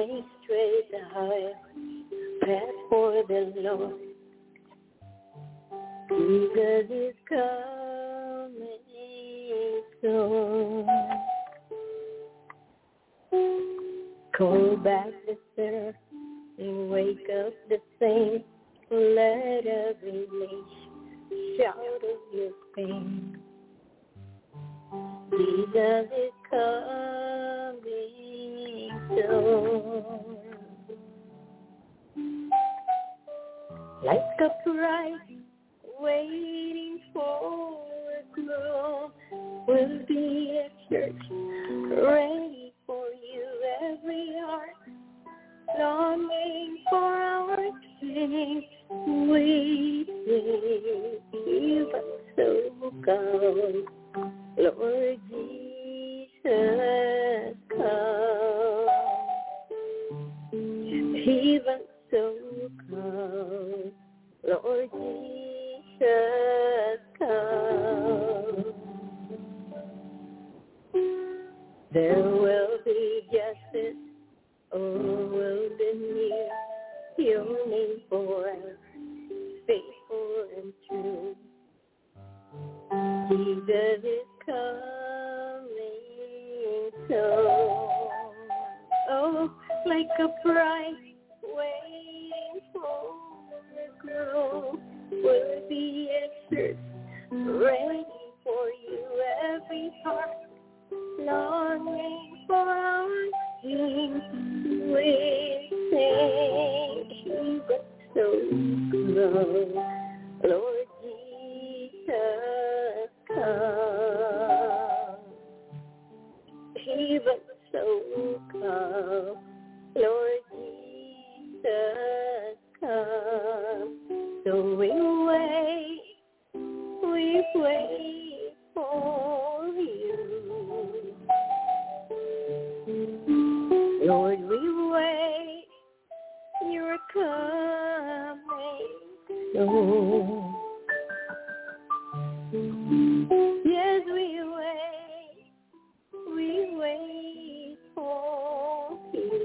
make straight the high path for the Lord. Jesus is coming soon. Call back the sinner and wake up the saints. Let every nation shout of your pain. Jesus is coming soon. Like a bride waiting for a groom, will be a church ready for you. Every heart longing for our King. We sing, even so come, Lord Jesus, come. Even so come, Lord Jesus, come. There will be justice, all will be near, yearning forever, faithful and true. Jesus is coming soon. Oh, like a bride waiting for the groom, will be a church ready for you. Every heart longing for our King. We sing, even so come, Lord Jesus, come. Even so come, Lord Jesus, come. So we wait for you. Lord, we wait, you're coming soon. Yes, we wait for you.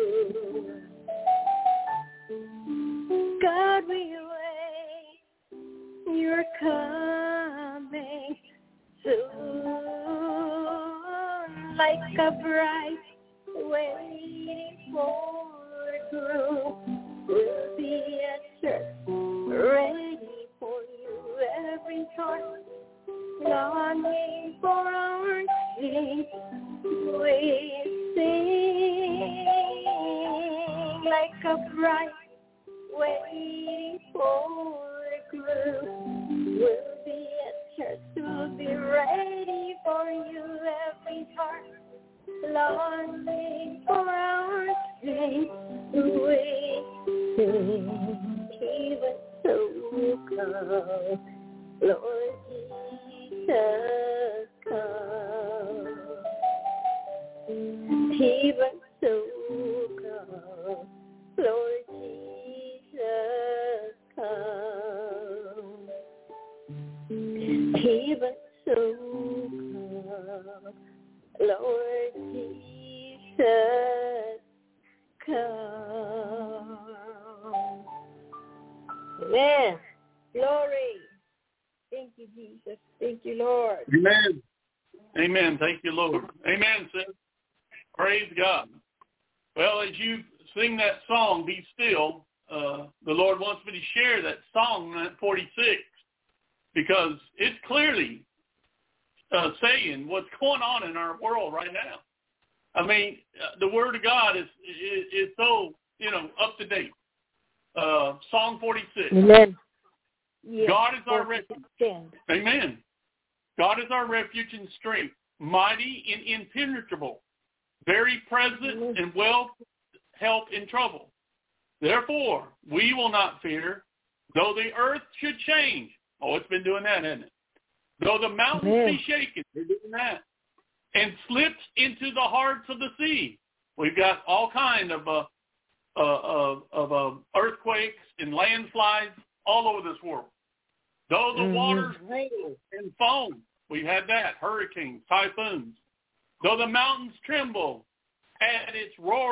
God, we wait, you're coming soon. Like a bride waiting for a groom, will be a church ready for you. Every heart longing for our King. We sing like a bride waiting for a groom, will be a church to be ready for you. Every heart longing for our King. We sing, even so come, Lord Jesus, come. Even so come, Lord Jesus, come. Even so come, Lord Jesus, come. Amen. Glory. Thank you, Jesus. Thank you, Lord. Amen. Amen. Thank you, Lord. Amen, sis. Praise God. Well, as you sing that song, Be Still, the Lord wants me to share that song, 46, because it's clearly saying what's going on in our world right now. I mean, the Word of God is so, up to date. Psalm 46. Amen. Yes. God is our refuge. Amen. God is our refuge and strength, mighty and impenetrable, very present and well help in trouble. Therefore, we will not fear, though the earth should change. Oh, it's been doing that, hasn't it? Though the mountains be shaken, they're doing that. And slips into the hearts of the sea. We've got all kinds of earthquakes and landslides all over this world. Though the waters roll and foam, we've had that, hurricanes, typhoons. Though the mountains tremble at its roaring,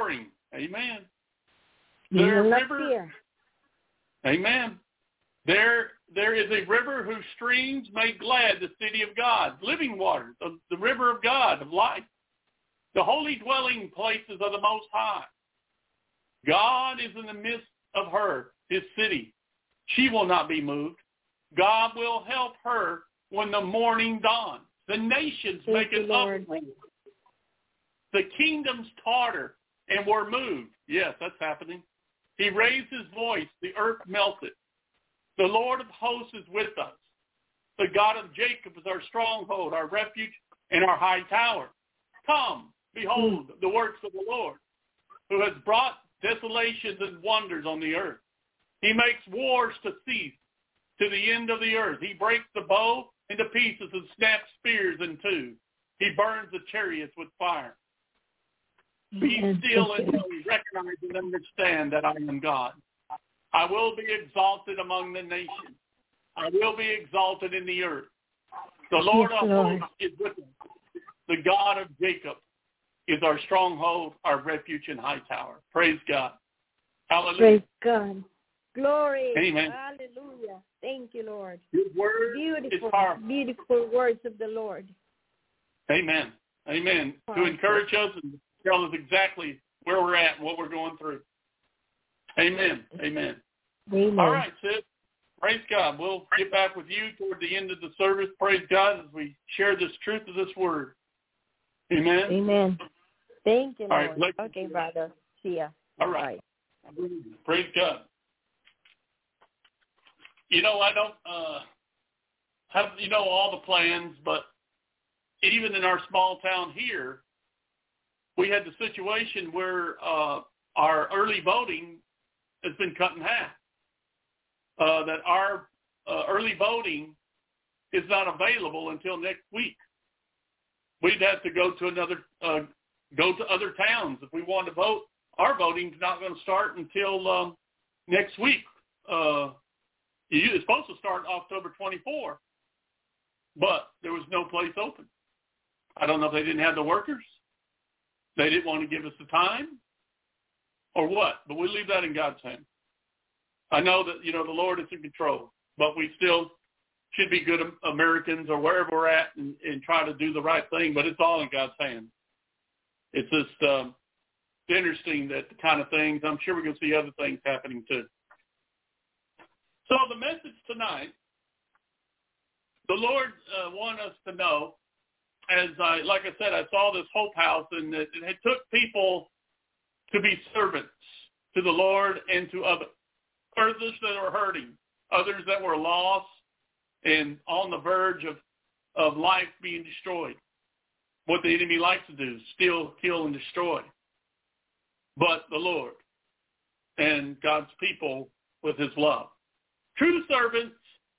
Amen. We There will are not rivers. fear. Amen. There is a river whose streams make glad the city of God, living water, the river of God, of life, the holy dwelling places of the Most High. God is in the midst of her, his city. She will not be moved. God will help her when the morning dawns. The nations make an uproar. The kingdoms totter and were moved. Yes, that's happening. He raised his voice. The earth melted. The Lord of hosts is with us. The God of Jacob is our stronghold, our refuge, and our high tower. Come, behold the works of the Lord, who has brought desolations and wonders on the earth. He makes wars to cease to the end of the earth. He breaks the bow into pieces and snaps spears in two. He burns the chariots with fire. Be still and recognize and understand that I am God. I will be exalted among the nations. I will be exalted in the earth. The Lord of hosts is with us. The God of Jacob is our stronghold, our refuge and high tower. Praise God. Hallelujah. Praise God. Glory. Amen. Hallelujah. Thank you, Lord. His word is powerful. Beautiful words of the Lord. Amen. Amen. To encourage us and tell us exactly where we're at and what we're going through. Amen. Amen. Amen. All right, sis. Praise God. We'll get back with you toward the end of the service. Praise God as we share this truth of this word. Amen. Amen. Thank you, Lord. All right, okay, brother. See ya. All right. Praise God. You know, I don't have, all the plans, but even in our small town here, we had the situation where our early voting has been cut in half. That our early voting is not available until next week. We'd have to go to other towns if we want to vote. Our voting's not going to start until next week. It's supposed to start October 24, but there was no place open. I don't know if they didn't have the workers. They didn't want to give us the time or what, but we leave that in God's hands. I know that, the Lord is in control, but we still should be good Americans or wherever we're at and try to do the right thing, but it's all in God's hands. It's just interesting that the kind of things, I'm sure we're going to see other things happening too. So the message tonight, the Lord wanted us to know, like I said, I saw this Hope House, and it took people to be servants to the Lord and to others that were hurting, others that were lost and on the verge of life being destroyed. What the enemy likes to do, steal, kill, and destroy. But the Lord and God's people with his love. True servants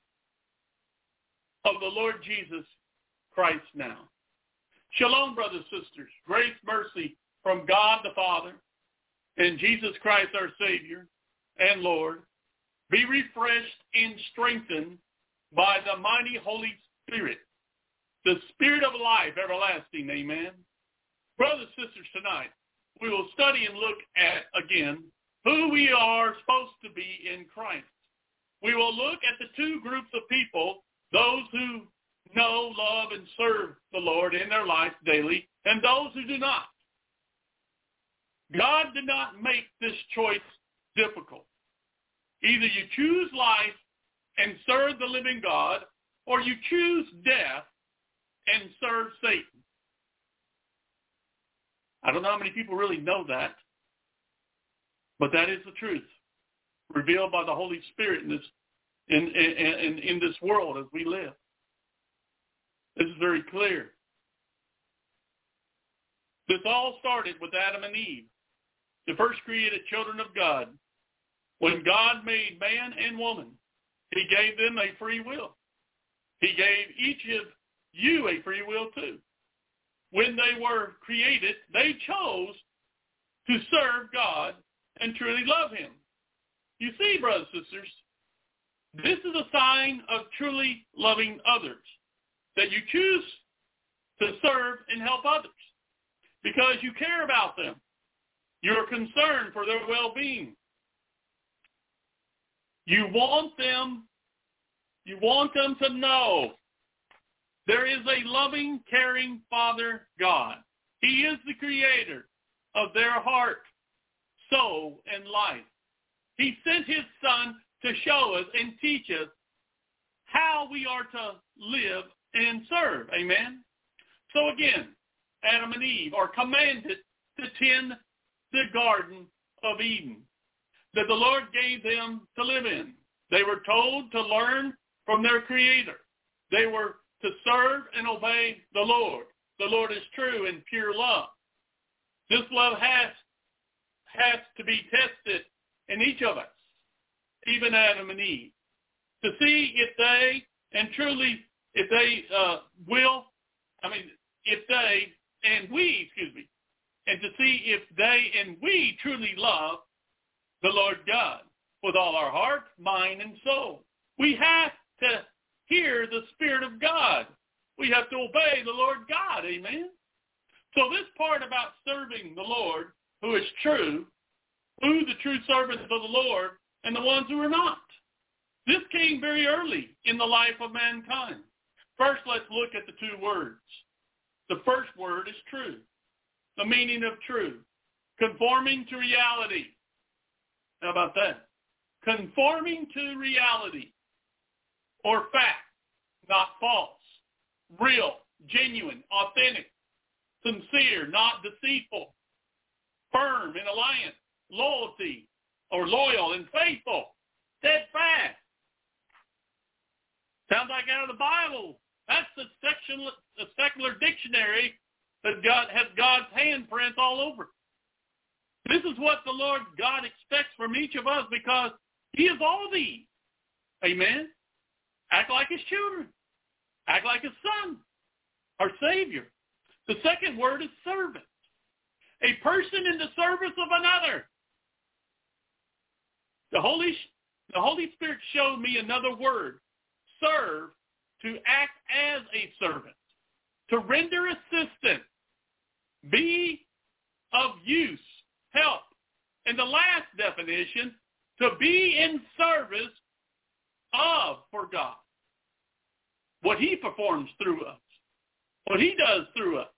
of the Lord Jesus Christ now. Shalom, brothers and sisters. Grace, mercy from God the Father and Jesus Christ our Savior and Lord. Be refreshed and strengthened by the mighty Holy Spirit, the Spirit of life everlasting. Amen. Brothers and sisters, tonight we will study and look at, again, who we are supposed to be in Christ. We will look at the two groups of people, those who know, love, and serve the Lord in their life daily, and those who do not. God did not make this choice difficult. Either you choose life and serve the living God, or you choose death and serve Satan. I don't know how many people really know that, but that is the truth, revealed by the Holy Spirit in this world as we live. This is very clear. This all started with Adam and Eve, the first created children of God. When God made man and woman, he gave them a free will. He gave each of you a free will too. When they were created, they chose to serve God and truly love him. You see, brothers and sisters, this is a sign of truly loving others, that you choose to serve and help others because you care about them. You're concerned for their well-being. You want them to know there is a loving, caring Father God. He is the creator of their heart, soul, and life. He sent his Son to show us and teach us how we are to live and serve. Amen? So again, Adam and Eve are commanded to tend the Garden of Eden that the Lord gave them to live in. They were told to learn from their Creator. They were to serve and obey the Lord. The Lord is true and pure love. This love has to be tested in each of us, even Adam and Eve, to see if they and to see if they and we truly love the Lord God with all our heart, mind, and soul. We have to hear the Spirit of God. We have to obey the Lord God. Amen? So this part about serving the Lord, who is true, who the true servants of the Lord, and the ones who are not. This came very early in the life of mankind. First, let's look at the two words. The first word is true. The meaning of true. Conforming to reality. How about that? Conforming to reality or fact, not false. Real, genuine, authentic, sincere, not deceitful. Firm in alliance, loyalty, or loyal and faithful. Steadfast. Sounds like out of the Bible. That's the secular dictionary that has God's handprints all over. This is what the Lord God expects from each of us because he is all these. Amen? Act like his children. Act like his son, our Savior. The second word is servant. A person in the service of another. The Holy Spirit showed me another word, serve, to act as a servant, to render assistance, be of use, help. And the last definition, to be in service of for God. What he performs through us, what he does through us.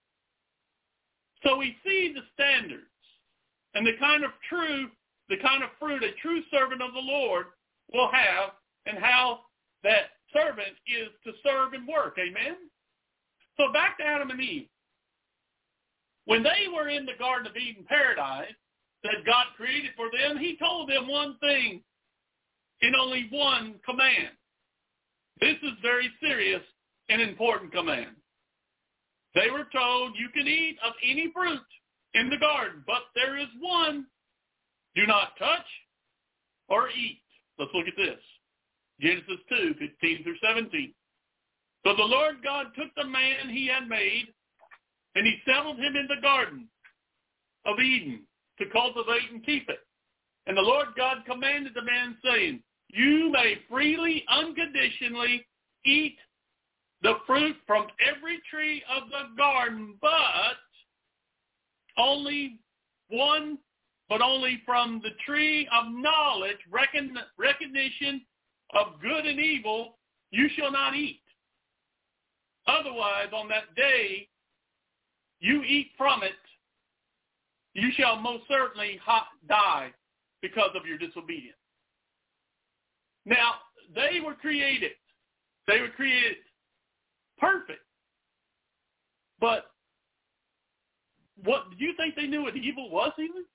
So we see the standards and the kind of fruit a true servant of the Lord will have and how that servant is to serve and work. Amen? So back to Adam and Eve. When they were in the Garden of Eden paradise that God created for them, he told them one thing in only one command. This is very serious and important command. They were told you can eat of any fruit in the garden, but there is one. Do not touch or eat. Let's look at this. Genesis 2:15-17. So the Lord God took the man he had made, and he settled him in the Garden of Eden to cultivate and keep it. And the Lord God commanded the man, saying, you may freely, unconditionally eat the fruit from every tree of the garden, but only from the tree of knowledge, recognition of good and evil, you shall not eat. Otherwise, on that day you eat from it, you shall most certainly die because of your disobedience. Now, they were created perfect. But what do you think they knew what evil was even?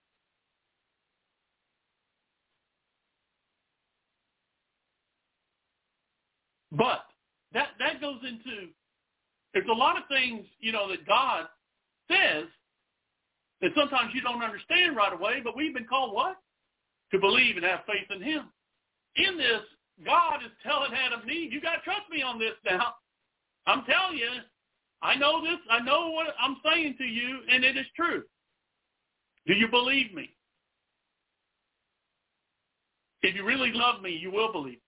But that goes into, there's a lot of things, that God says that sometimes you don't understand right away, but we've been called what? To believe and have faith in him. In this, God is telling Adam and Eve, you got to trust me on this now. I'm telling you, I know this, I know what I'm saying to you, and it is true. Do you believe me? If you really love me, you will believe me.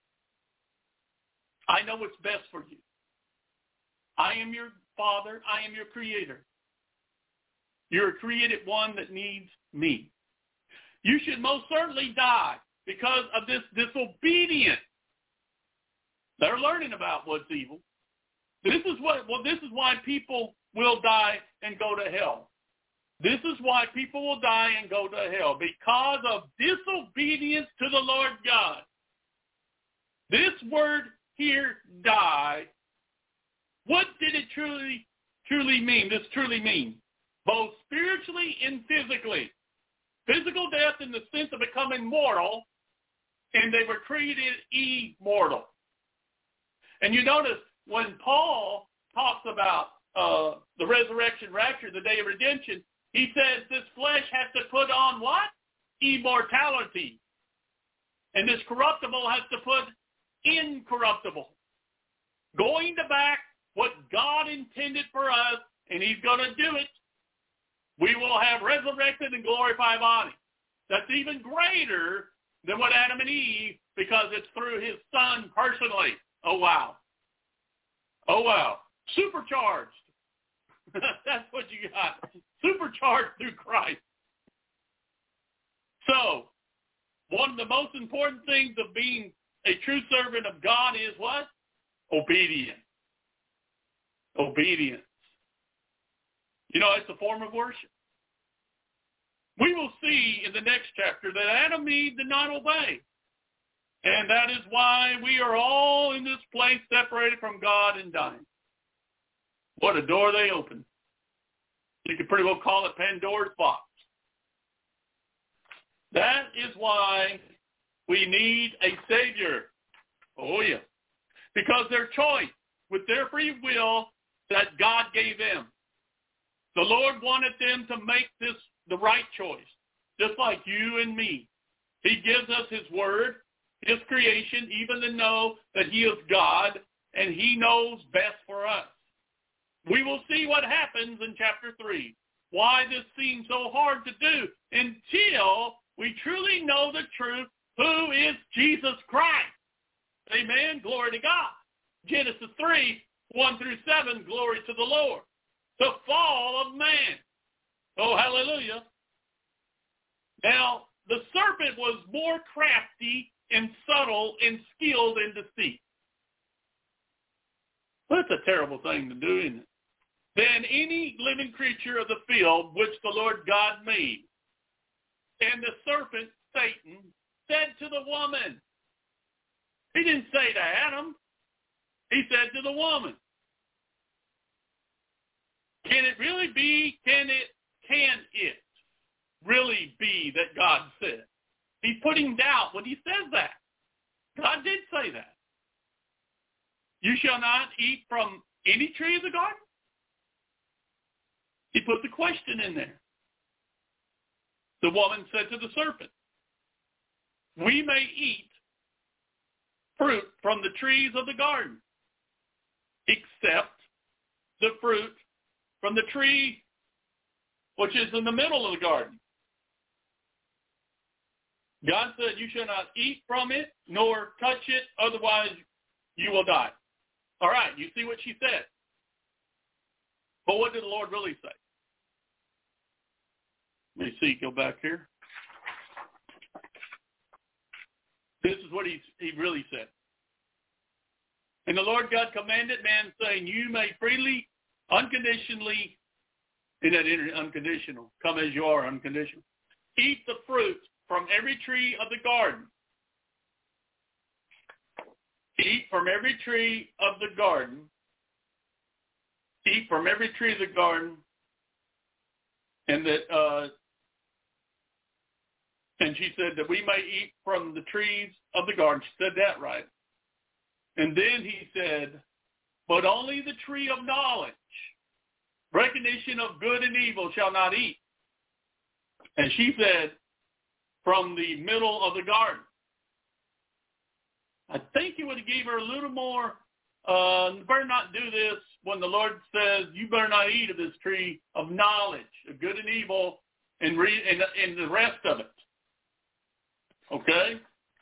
I know what's best for you. I am your Father. I am your Creator. You're a created one that needs me. You should most certainly die because of this disobedience. They're learning about what's evil. This is why people will die and go to hell. This is why people will die and go to hell, because of disobedience to the Lord God. This word here, die, what did it truly mean? This truly means both spiritually and physically. Physical death in the sense of becoming mortal, and they were created immortal. And you notice when Paul talks about the resurrection, rapture, the day of redemption, he says this flesh has to put on what? Immortality. And this corruptible has to put incorruptible. Going to back what God intended for us, and he's going to do it. We will have resurrected and glorified bodies. That's even greater than what Adam and Eve, because it's through his son personally. Oh, wow. Oh, wow. Supercharged. That's what you got. Supercharged through Christ. So, one of the most important things of being a true servant of God is what? Obedience. Obedience. You know, it's a form of worship. We will see in the next chapter that Adam and Eve did not obey. And that is why we are all in this place separated from God and dying. What a door they opened. You could pretty well call it Pandora's box. That is why we need a Savior. Oh, yeah. Because their choice, with their free will that God gave them, the Lord wanted them to make this the right choice, just like you and me. He gives us his word, his creation, even to know that he is God, and he knows best for us. We will see what happens in chapter 3, why this seems so hard to do until we truly know the truth, who is Jesus Christ. Amen. Glory to God. Genesis 3, 1 through 7, glory to the Lord. The fall of man. Oh, hallelujah. Now, the serpent was more crafty and subtle and skilled in deceit. That's a terrible thing to do, isn't it? Than any living creature of the field which the Lord God made. And the serpent, Satan, said to the woman. He didn't say to Adam. He said to the woman. Can it really be, can it really be that God said? He's putting doubt when he says that. God did say that. You shall not eat from any tree of the garden? He put the question in there. The woman said to the serpent, we may eat fruit from the trees of the garden, except the fruit from the tree which is in the middle of the garden. God said, you shall not eat from it, nor touch it, otherwise you will die. All right, you see what she said. But what did the Lord really say? Let me see, go back here. This is what he really said. And the Lord God commanded man, saying, you may freely, unconditionally, isn't that unconditional? Come as you are, unconditional. Eat the fruit from every tree of the garden. Eat from every tree of the garden. Eat from every tree of the garden. And that, and she said that we may eat from the trees of the garden. She said that right. And then he said, but only the tree of knowledge, recognition of good and evil, shall not eat. And she said, from the middle of the garden. I think he would have gave her a little more, you better not do this when the Lord says, you better not eat of this tree of knowledge, of good and evil, and the rest of it. Okay?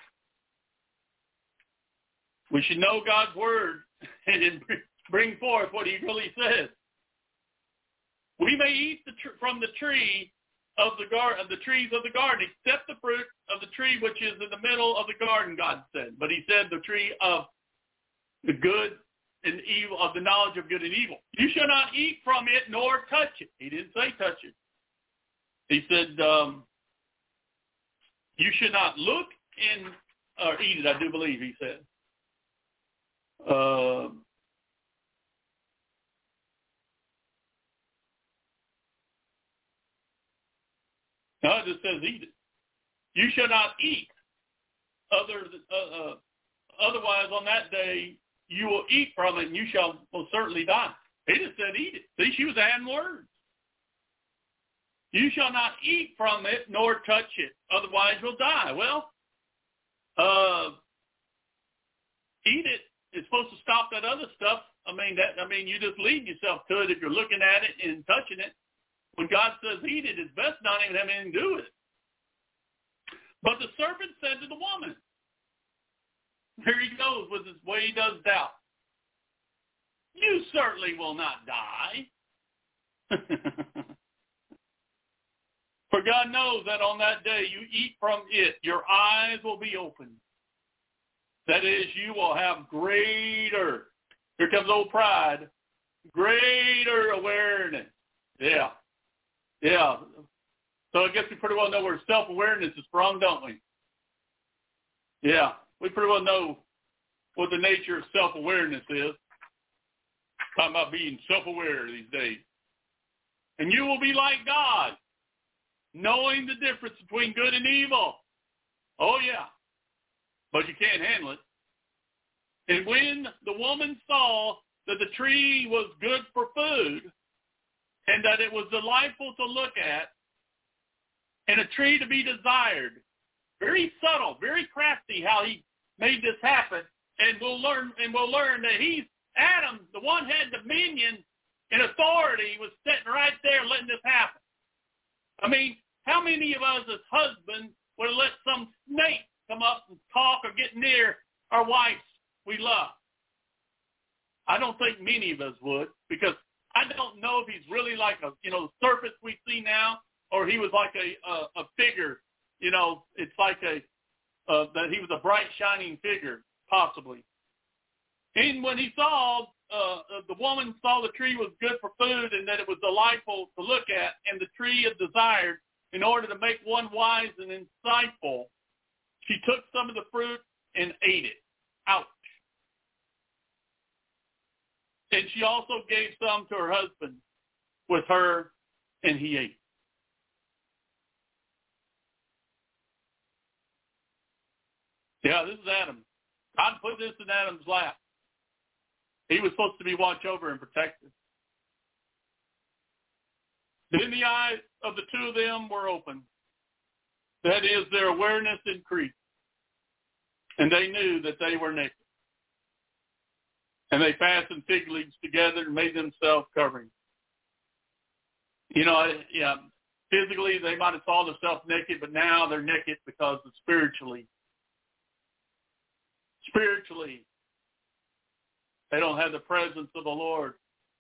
We should know God's word and bring forth what he really says. We may eat from the tree of the trees of the garden, except the fruit of the tree which is in the middle of the garden, God said. But he said the tree of the good and evil, of the knowledge of good and evil. You shall not eat from it nor touch it. He didn't say touch it. He said you should not look in or eat it, I do believe he said. No, it just says eat it. You shall not eat. Otherwise, on that day, you will eat from it, and you shall most certainly die. He just said eat it. See, she was adding words. You shall not eat from it, nor touch it. Otherwise, you'll die. Well, eat it is supposed to stop that other stuff. I mean, you just lead yourself to it if you're looking at it and touching it. When God says eat it, it's best not even have anything to do with it. But the serpent said to the woman, here he goes with his way he does doubt. You certainly will not die. For God knows that on that day you eat from it, your eyes will be opened. That is, you will have greater, here comes old pride, greater awareness. Yeah. So I guess we pretty well know where self-awareness is from, don't we? Yeah, we pretty well know what the nature of self-awareness is. Talking about being self-aware these days. And you will be like God, knowing the difference between good and evil. Oh, yeah. But you can't handle it. And when the woman saw that the tree was good for food, and that it was delightful to look at, and a tree to be desired, very subtle, very crafty how he made this happen, and we'll learn that he's Adam, the one had dominion and authority, was sitting right there letting this happen. I mean, how many of us as husbands would have let some snake come up and talk or get near our wives we love? I don't think many of us would, because I don't know if he's really like a, serpent we see now, or he was like a figure, it's like that he was a bright, shining figure, possibly. And when he saw, the woman saw the tree was good for food and that it was delightful to look at, and the tree of desired, in order to make one wise and insightful, she took some of the fruit and ate it. Ouch. And she also gave some to her husband with her, and he ate. Yeah, this is Adam. God put this in Adam's lap. He was supposed to be watched over and protected. Then the eyes of the two of them were opened. That is, their awareness increased. And they knew that they were naked. And they fastened fig leaves together and made themselves covering. Physically they might have saw themselves naked, but now they're naked because of spiritually, they don't have the presence of the Lord.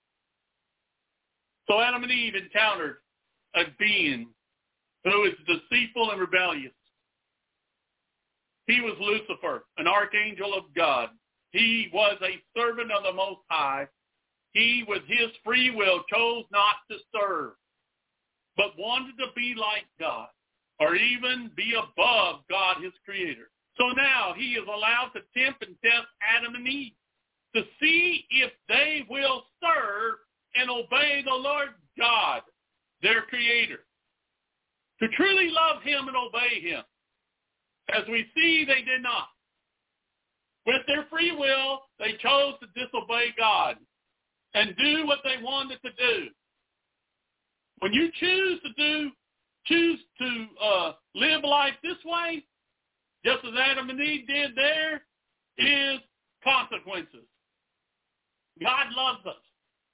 So Adam and Eve encountered a being who is deceitful and rebellious. He was Lucifer, an archangel of God. He was a servant of the Most High. He, with his free will, chose not to serve, but wanted to be like God, or even be above God, his creator. So now he is allowed to tempt and test Adam and Eve to see if they will serve and obey the Lord God, their creator, to truly love him and obey him. As we see, they did not. With their free will, they chose to disobey God and do what they wanted to do. When you choose to live life this way, just as Adam and Eve did, there is consequences. God loves us.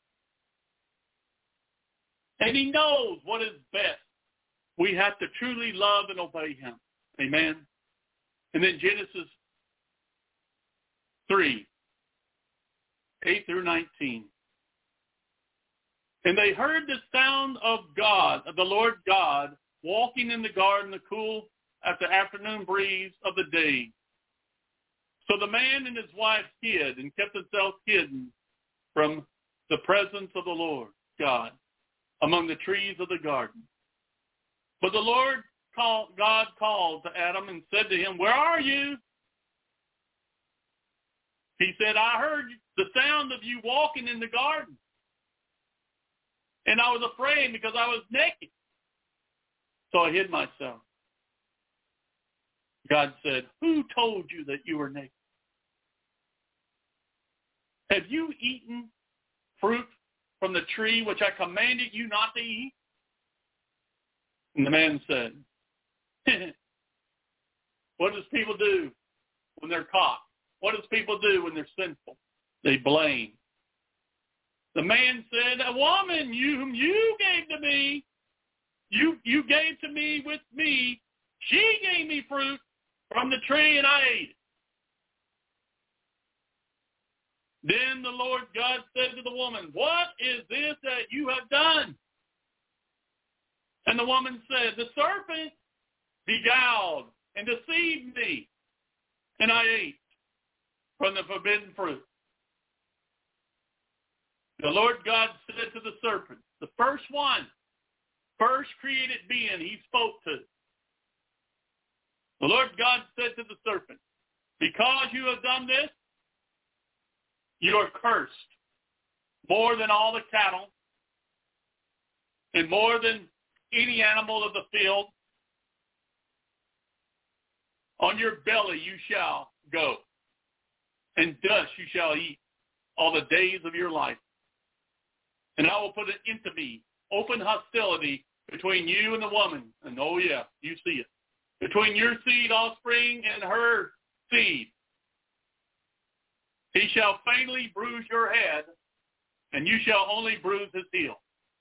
And he knows what is best. We have to truly love and obey him. Amen. And then Genesis 3, 8 through 19. And they heard the sound of God, of the Lord God, walking in the garden, the cool at the afternoon breeze of the day. So the man and his wife hid and kept themselves hidden from the presence of the Lord God among the trees of the garden. But the Lord God called to Adam and said to him, "Where are you?" He said, "I heard the sound of you walking in the garden, and I was afraid because I was naked, so I hid myself." God said, "Who told you that you were naked? Have you eaten fruit from the tree which I commanded you not to eat?" And the man said, what does people do when they're caught? What does people do when they're sinful? They blame. The man said, "A woman whom you gave to me, you gave to me with me, she gave me fruit from the tree and I ate it." Then the Lord God said to the woman, "What is this that you have done?" And the woman said, "The serpent beguiled and deceived me, and I ate from the forbidden fruit." The Lord God said to the serpent, the first one, first created being he spoke to. The Lord God said to the serpent, "Because you have done this, you are cursed more than all the cattle and more than any animal of the field. On your belly you shall go, and dust you shall eat all the days of your life. And I will put an enmity, open hostility between you and the woman." And oh yeah, you see it. "Between your seed, offspring, and her seed. He shall fatally bruise your head, and you shall only bruise his heel."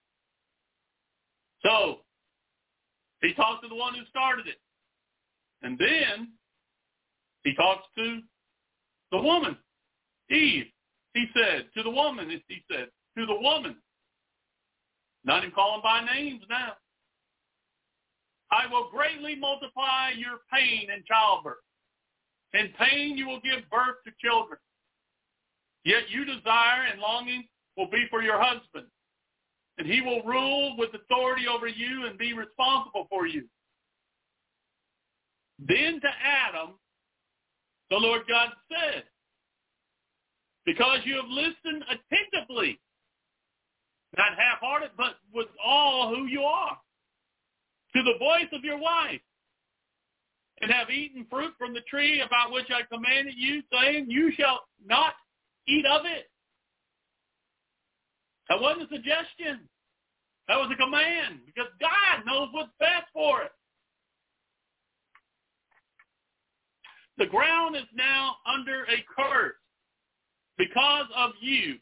So, he talks to the one who started it. And then, he talks to the woman, Eve. He said, to the woman, not even calling by names now, "I will greatly multiply your pain in childbirth. In pain you will give birth to children. Yet your desire and longing will be for your husband, and he will rule with authority over you and be responsible for you." Then to Adam, the Lord God said, "Because you have listened attentively, not half-hearted, but with all who you are, to the voice of your wife, and have eaten fruit from the tree about which I commanded you, saying, you shall not eat of it." That wasn't a suggestion. That was a command, because God knows what's best for it. The ground is now under a curse because of you.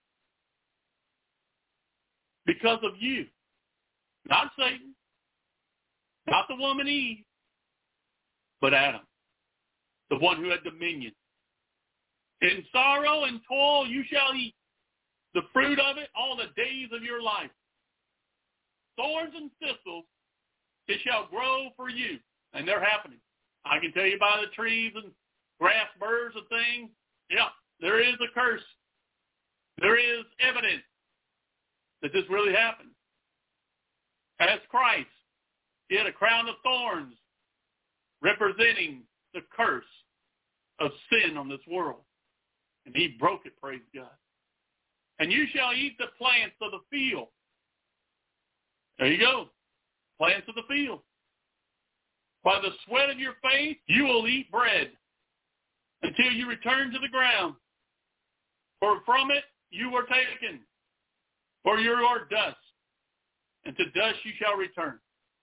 Because of you. Not Satan. Not the woman Eve. But Adam. The one who had dominion. "In sorrow and toil you shall eat the fruit of it all the days of your life. Thorns and thistles it shall grow for you." And they're happening. I can tell you by the trees and grass, birds, and things. Yeah, there is a curse. There is evidence that this really happened. As Christ, he had a crown of thorns representing the curse of sin on this world. And he broke it, praise God. "And you shall eat the plants of the field." There you go. Plants of the field. "By the sweat of your face you will eat bread until you return to the ground. For from it you were taken. For you are dust, and to dust you shall return."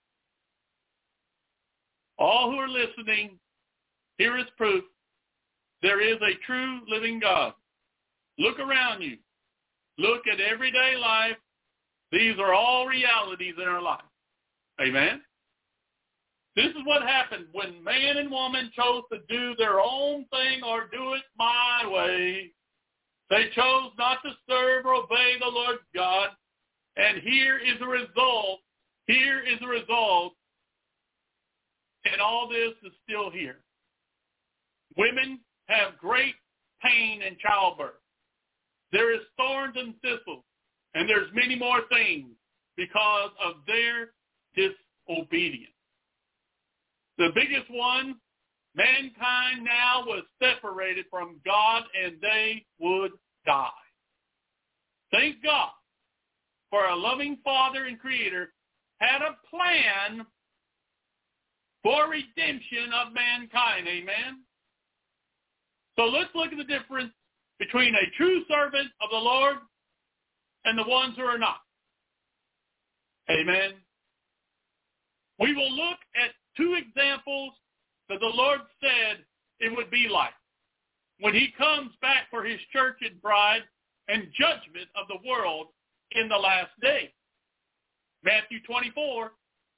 All who are listening, here is proof. There is a true living God. Look around you. Look at everyday life. These are all realities in our life. Amen? This is what happened when man and woman chose to do their own thing or do it my way. They chose not to serve or obey the Lord God. And here is the result. Here is the result. And all this is still here. Women have great pain in childbirth. There is thorns and thistles. And there's many more things because of their disobedience. The biggest one, mankind now was separated from God and they would die. Thank God for a loving Father and Creator had a plan for redemption of mankind. Amen? So let's look at the difference between a true servant of the Lord and the ones who are not. Amen? We will look at two examples that the Lord said it would be like when he comes back for his church and bride and judgment of the world in the last day. Matthew 24,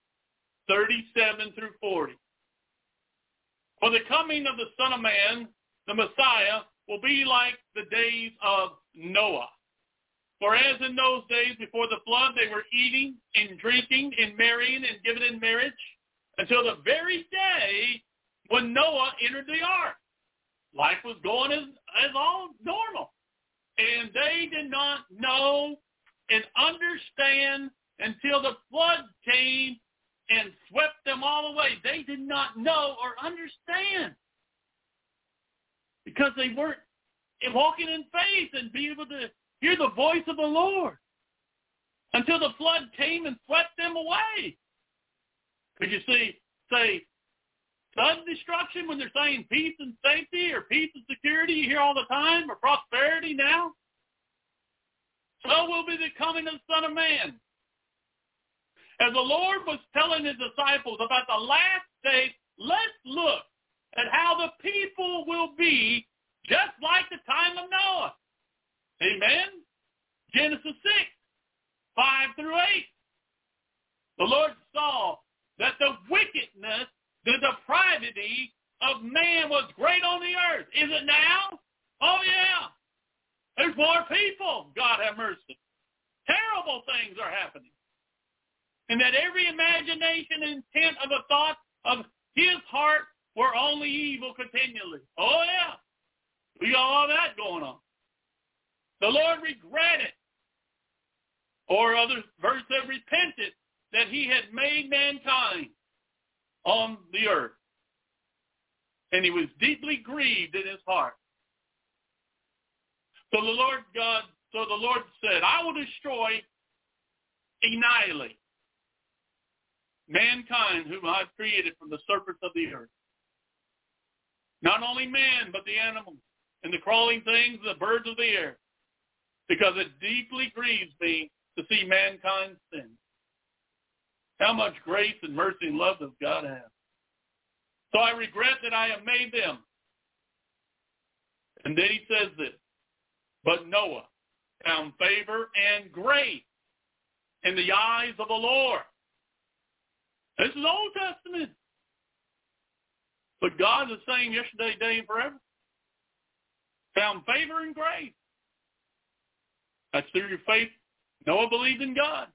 37 through 40. For the coming of the Son of Man, the Messiah, will be like the days of Noah. For as in those days before the flood, they were eating and drinking and marrying and giving in marriage until the very day when Noah entered the ark. Life was going as all normal. And they did not know and understand until the flood came and swept them all away. They did not know or understand because they weren't walking in faith and being able to hear the voice of the Lord until the flood came and swept them away. Could you say sudden destruction when they're saying peace and safety or peace and security you hear all the time, or prosperity now? So will be the coming of the Son of Man. As the Lord was telling his disciples about the last days, let's look at how the people will be just like the time of Noah. Amen? Genesis 6, 5 through 8. The Lord saw that the wickedness, the depravity of man was great on the earth. Is it now? Oh, yeah. There's more people. God have mercy. Terrible things are happening. And that every imagination and intent of a thought of his heart were only evil continually. Oh, yeah. We got all that going on. The Lord regretted, or other verse said repented, that he had made mankind on the earth. And he was deeply grieved in his heart. So the Lord said, I will destroy, annihilate mankind whom I've created from the surface of the earth. Not only man, but the animals and the crawling things, the birds of the air, because it deeply grieves me to see mankind sin. How much grace and mercy and love does God have? So I regret that I have made them. And then he says this, but Noah found favor and grace in the eyes of the Lord. This is Old Testament. But God is the same yesterday, today, and forever. Found favor and grace. That's through your faith. Noah believed in God.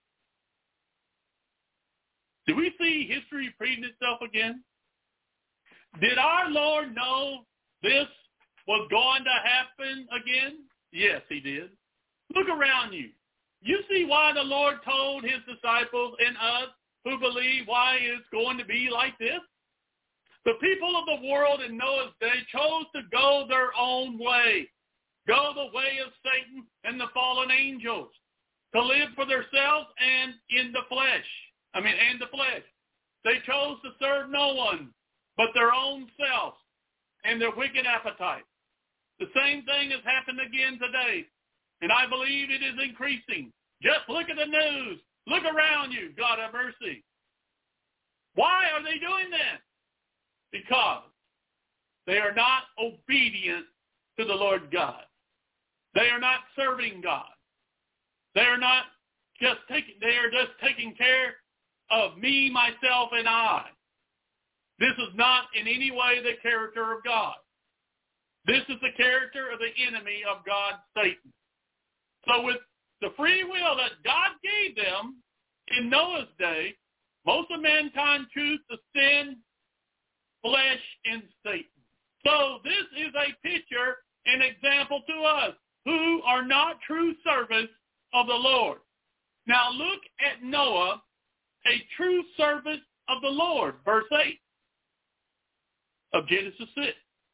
Do we see history repeating itself again? Did our Lord know this was going to happen again? Yes, he did. Look around you. You see why the Lord told his disciples and us who believe why it's going to be like this? The people of the world in Noah's day chose to go their own way, go the way of Satan and the fallen angels, to live for themselves and in the flesh. And the flesh. They chose to serve no one but their own selves and their wicked appetite. The same thing has happened again today, and I believe it is increasing. Just look at the news. Look around you. God have mercy. Why are they doing that? Because they are not obedient to the Lord God. They are not serving God. They are just taking care of me, myself, and I. This is not in any way the character of God. This is the character of the enemy of God, Satan. So with the free will that God gave them in Noah's day, most of mankind choose to sin, flesh, and Satan. So this is a picture, an example to us who are not true servants of the Lord. Now look at Noah, a true servant of the Lord, verse 8 of Genesis 6.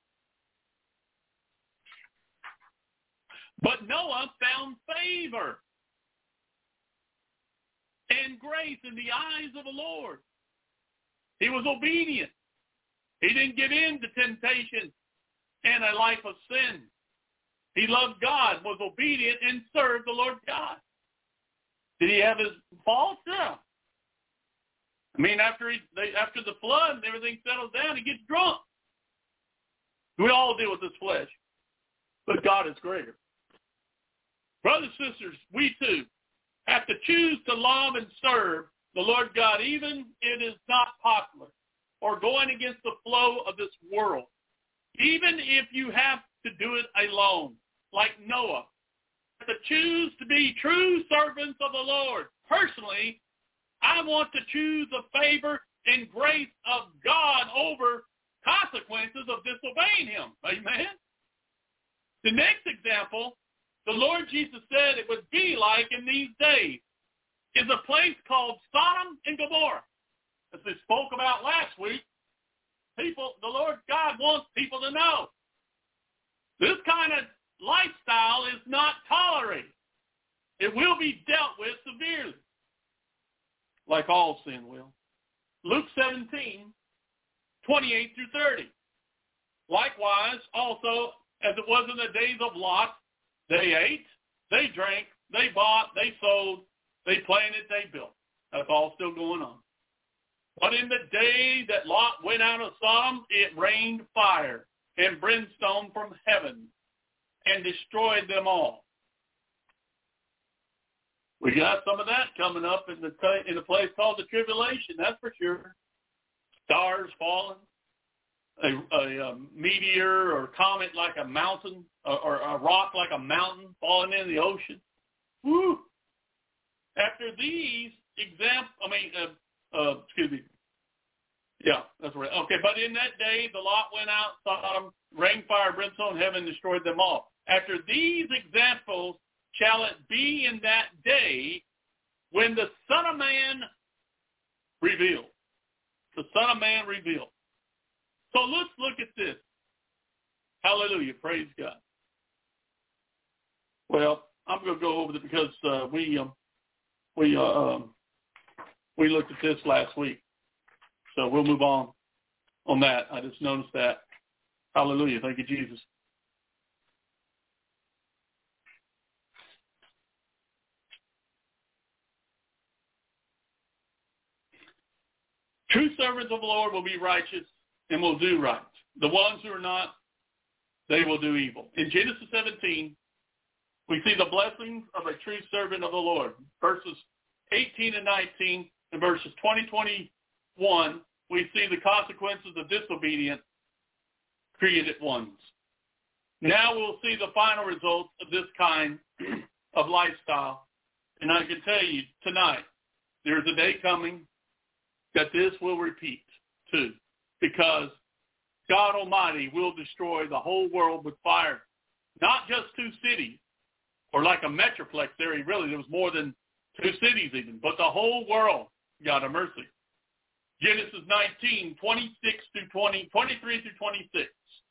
But Noah found favor and grace in the eyes of the Lord. He was obedient. He didn't give in to temptation and a life of sin. He loved God, was obedient, and served the Lord God. Did he have his faults? Yeah. I mean, after the flood and everything settles down, he gets drunk. We all deal with this flesh, but God is greater. Brothers and sisters, we too have to choose to love and serve the Lord God, even if it is not popular or going against the flow of this world. Even if you have to do it alone, like Noah. To choose to be true servants of the Lord. Personally, I want to choose the favor and grace of God over consequences of disobeying him. Amen? The next example, the Lord Jesus said it would be like in these days, is a place called Sodom and Gomorrah. As we spoke about last week, the Lord God wants people to know this kind of lifestyle is not tolerated. It will be dealt with severely, like all sin will. Luke 17, 28 through 30. Likewise, also, as it was in the days of Lot, they ate, they drank, they bought, they sold, they planted, they built. That's all still going on. But in the day that Lot went out of Sodom, it rained fire and brimstone from heaven and destroyed them all. We got some of that coming up in the place called the tribulation, that's for sure. Stars falling, a meteor or comet like a mountain, or a rock like a mountain falling in the ocean. Woo! After these Yeah, that's right. Okay, but in that day the Lot went out, Sodom, rained fire, brimstone, heaven, destroyed them all. After these examples shall it be in that day when the Son of Man revealed. The Son of Man revealed. So let's look at this. Hallelujah. Praise God. Well, I'm going to go over it because we looked at this last week. So we'll move on that. I just noticed that. Hallelujah. Thank you, Jesus. True servants of the Lord will be righteous and will do right. The ones who are not, they will do evil. In Genesis 17, we see the blessings of a true servant of the Lord. Verses 18 and 19 and verses 20, 21, we see the consequences of disobedient created ones. Now we'll see the final results of this kind of lifestyle. And I can tell you tonight, there's a day coming that this will repeat too, because God Almighty will destroy the whole world with fire. Not just two cities, or like a metroplex area. Really, there was more than two cities even, but the whole world. God have mercy. Genesis 19, 23 through 26.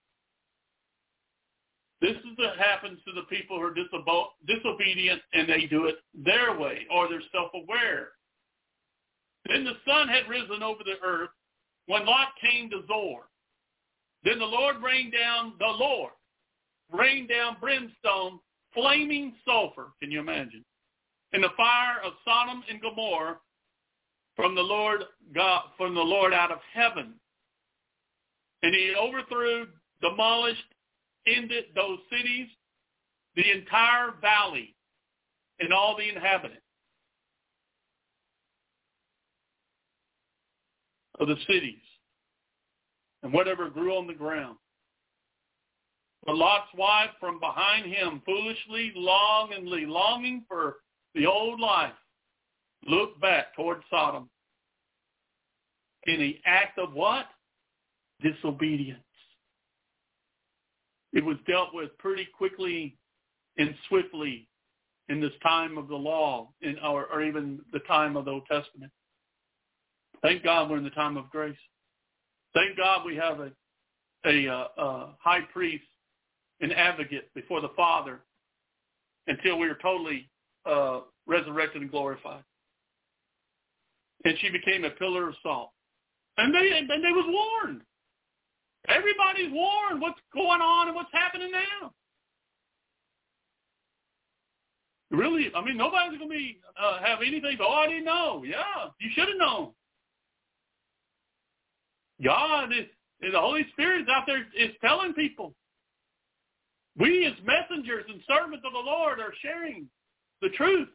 This is what happens to the people who are disobedient and they do it their way, or they're self-aware. Then the sun had risen over the earth when Lot came to Zoar. Then the Lord rained down brimstone, flaming sulfur, can you imagine, in the fire of Sodom and Gomorrah from the Lord out of heaven. And he overthrew, demolished, ended those cities, the entire valley, and all the inhabitants of the cities, and whatever grew on the ground. But Lot's wife from behind him, foolishly, longing for the old life, looked back toward Sodom in the act of what? Disobedience. It was dealt with pretty quickly and swiftly in this time of the law, or even the time of the Old Testament. Thank God we're in the time of grace. Thank God we have a high priest, an advocate before the Father until we are totally resurrected and glorified. And she became a pillar of salt. And they was warned. Everybody's warned what's going on and what's happening now. Really, I mean, nobody's going to have anything. Oh, I didn't know. Yeah, you should have known. God is the Holy Spirit is out there is telling people. We as messengers and servants of the Lord are sharing the truth.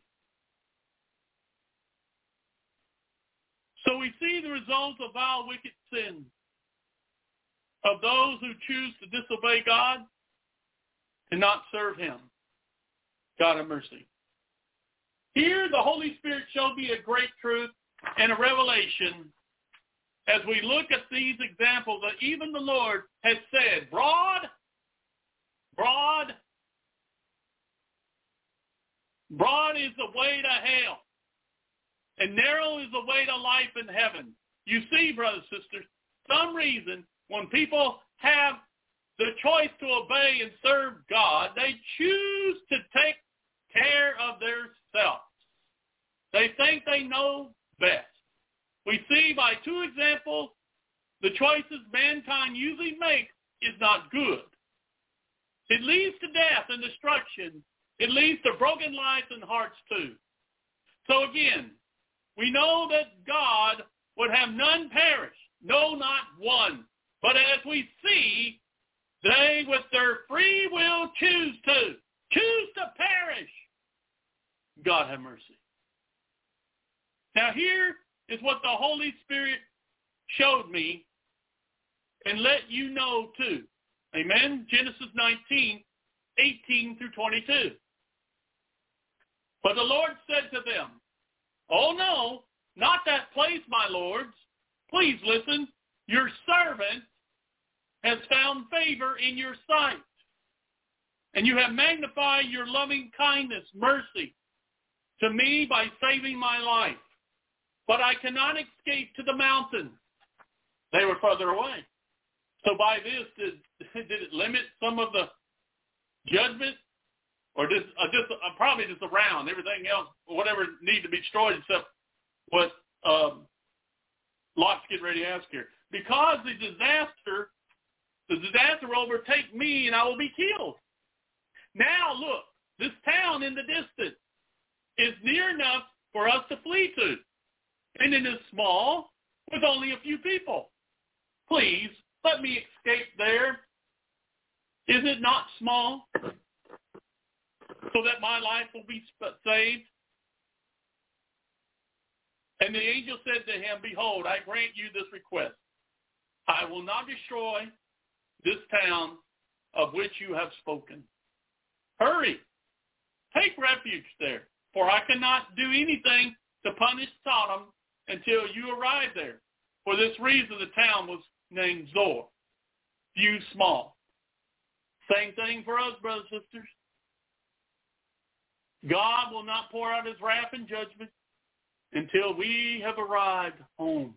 So we see the results of vile, wicked sin of those who choose to disobey God and not serve him. God have mercy. Here the Holy Spirit showed me a great truth and a revelation as we look at these examples that even the Lord has said, broad is the way to hell, and narrow is the way to life in heaven. You see, brothers and sisters, some reason when people have the choice to obey and serve God, they choose to take care of themselves. They think they know best. We see by two examples, the choices mankind usually makes is not good. It leads to death and destruction. It leads to broken lives and hearts too. So again, we know that God would have none perish, no, not one. But as we see, they with their free will choose to perish. God have mercy. Now here is what the Holy Spirit showed me and let you know too. Amen? Genesis 19, 18 through 22. But the Lord said to them, oh no, not that place, my lords. Please listen. Your servant has found favor in your sight, and you have magnified your loving kindness, mercy to me by saving my life. But I cannot escape to the mountain. They were further away. So by this, did it limit some of the judgment? Or probably just around everything else, whatever needed to be destroyed except what Lot's getting ready to ask here. Because the disaster will overtake me and I will be killed. Now look, this town in the distance is near enough for us to flee to. And it is small with only a few people. Please, let me escape there. Is it not small? So that my life will be saved? And the angel said to him, behold, I grant you this request. I will not destroy this town of which you have spoken. Hurry, take refuge there, for I cannot do anything to punish Sodom until you arrive there. For this reason the town was named Zoar, few, small. Same thing for us, brothers and sisters. God will not pour out his wrath and judgment until we have arrived home.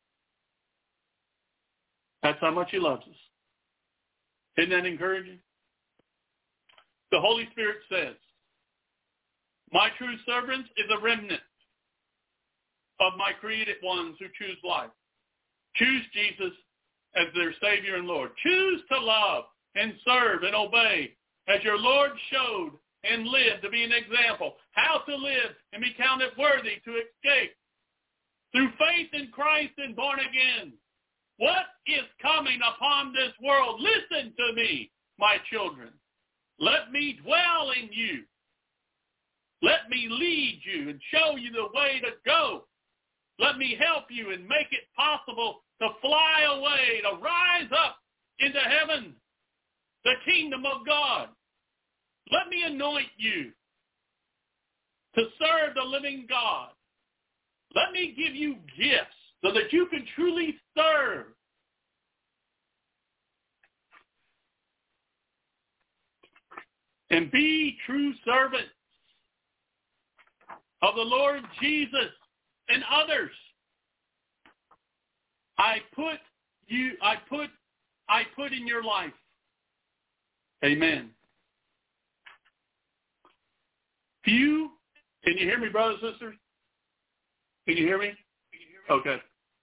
That's how much he loves us. Isn't that encouraging? The Holy Spirit says, my true servants is a remnant of my created ones who choose life. Choose Jesus as their Savior and Lord. Choose to love and serve and obey as your Lord showed and live to be an example. How to live and be counted worthy to escape. Through faith in Christ and born again. What is coming upon this world? Listen to me, my children. Let me dwell in you. Let me lead you and show you the way to go. Let me help you and make it possible to fly away, to rise up into heaven, the kingdom of God. Let me anoint you to serve the living God. Let me give you gifts so that you can truly serve. And be true servants of the Lord Jesus and others. I put in your life. Amen. Can you hear me, brothers and sisters? Can you hear me? Okay.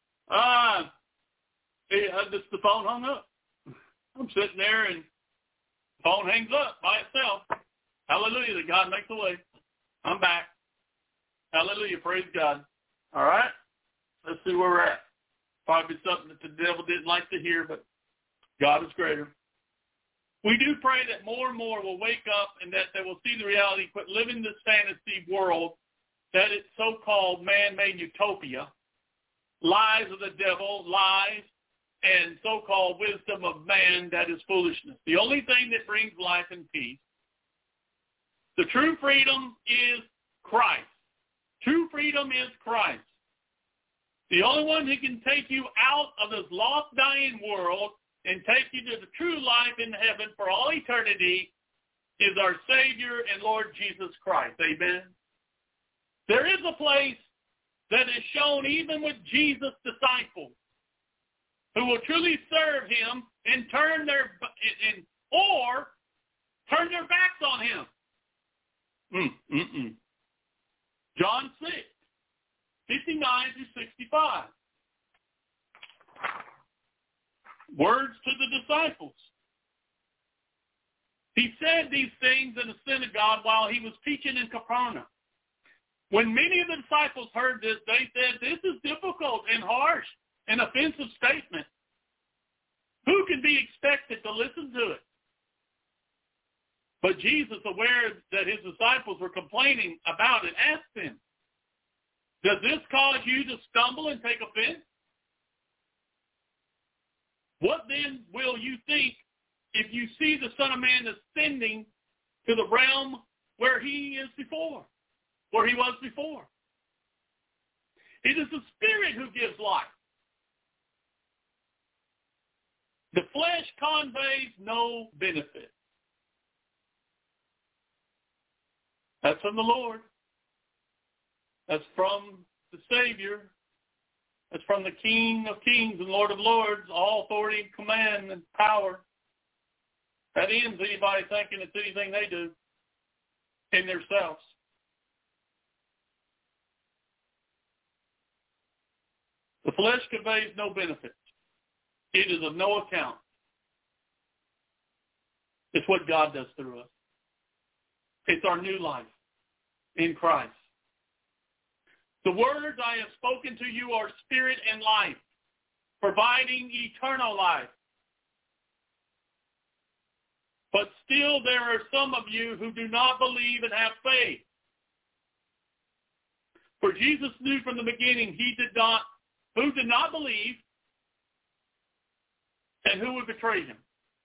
The phone hung up. I'm sitting there and the phone hangs up by itself. Hallelujah, that God makes a way. I'm back. Hallelujah, praise God. All right? Let's see where we're at. Probably something that the devil didn't like to hear, but God is greater. We do pray that more and more will wake up and that they will see the reality, quit living this fantasy world, that it's so-called man-made utopia, lies of the devil, lies, and so-called wisdom of man that is foolishness. The only thing that brings life and peace, the true freedom is Christ. True freedom is Christ. The only one who can take you out of this lost, dying world and take you to the true life in heaven for all eternity is our Savior and Lord Jesus Christ. Amen. There is a place that is shown even with Jesus' disciples who will truly serve him and turn their backs on him. John 6, 59 through 65. Words to the disciples. He said these things in the synagogue while he was teaching in Capernaum. When many of the disciples heard this, they said, "This is difficult and harsh and offensive statement. Who can be expected to listen to it?" But Jesus, aware that his disciples were complaining about it, asked them, "Does this cause you to stumble and take offense? What then will you think if you see the Son of Man ascending to the realm where he was before? It is the Spirit who gives life. The flesh conveys no benefit." That's from the Lord. That's from the Savior. That's from the King of Kings and Lord of Lords, all authority and command and power. That ends anybody thinking it's anything they do in themselves. The flesh conveys no benefit. It is of no account. It's what God does through us. It's our new life in Christ. The words I have spoken to you are spirit and life, providing eternal life. But still there are some of you who do not believe and have faith. For Jesus knew from the beginning who did not believe and who would betray him.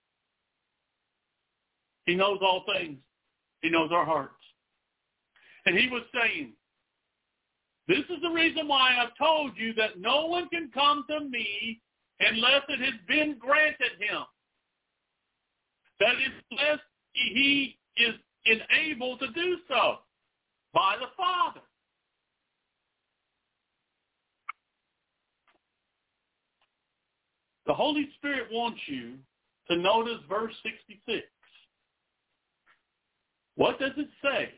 He knows all things. He knows our hearts. And he was saying, "This is the reason why I've told you that no one can come to me unless it has been granted him. That is, unless he is enabled to do so by the Father." The Holy Spirit wants you to notice verse 66. What does it say?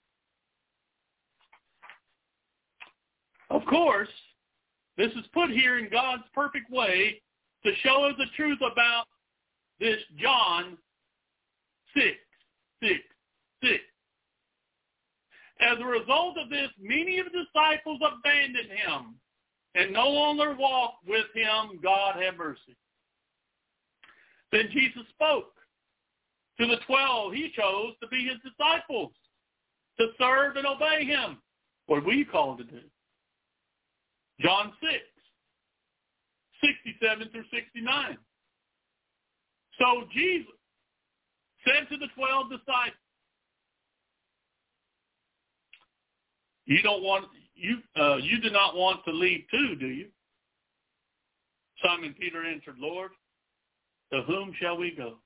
Of course, this is put here in God's perfect way to show us the truth about this John 6:6. As a result of this, many of the disciples abandoned him and no longer walk with him. God have mercy. Then Jesus spoke to the 12 he chose to be his disciples, to serve and obey him. What are we called to do? John 6:67 through 69. So Jesus said to the 12 disciples, You do not want to leave too, do you? Simon Peter answered, Lord, to whom shall we go?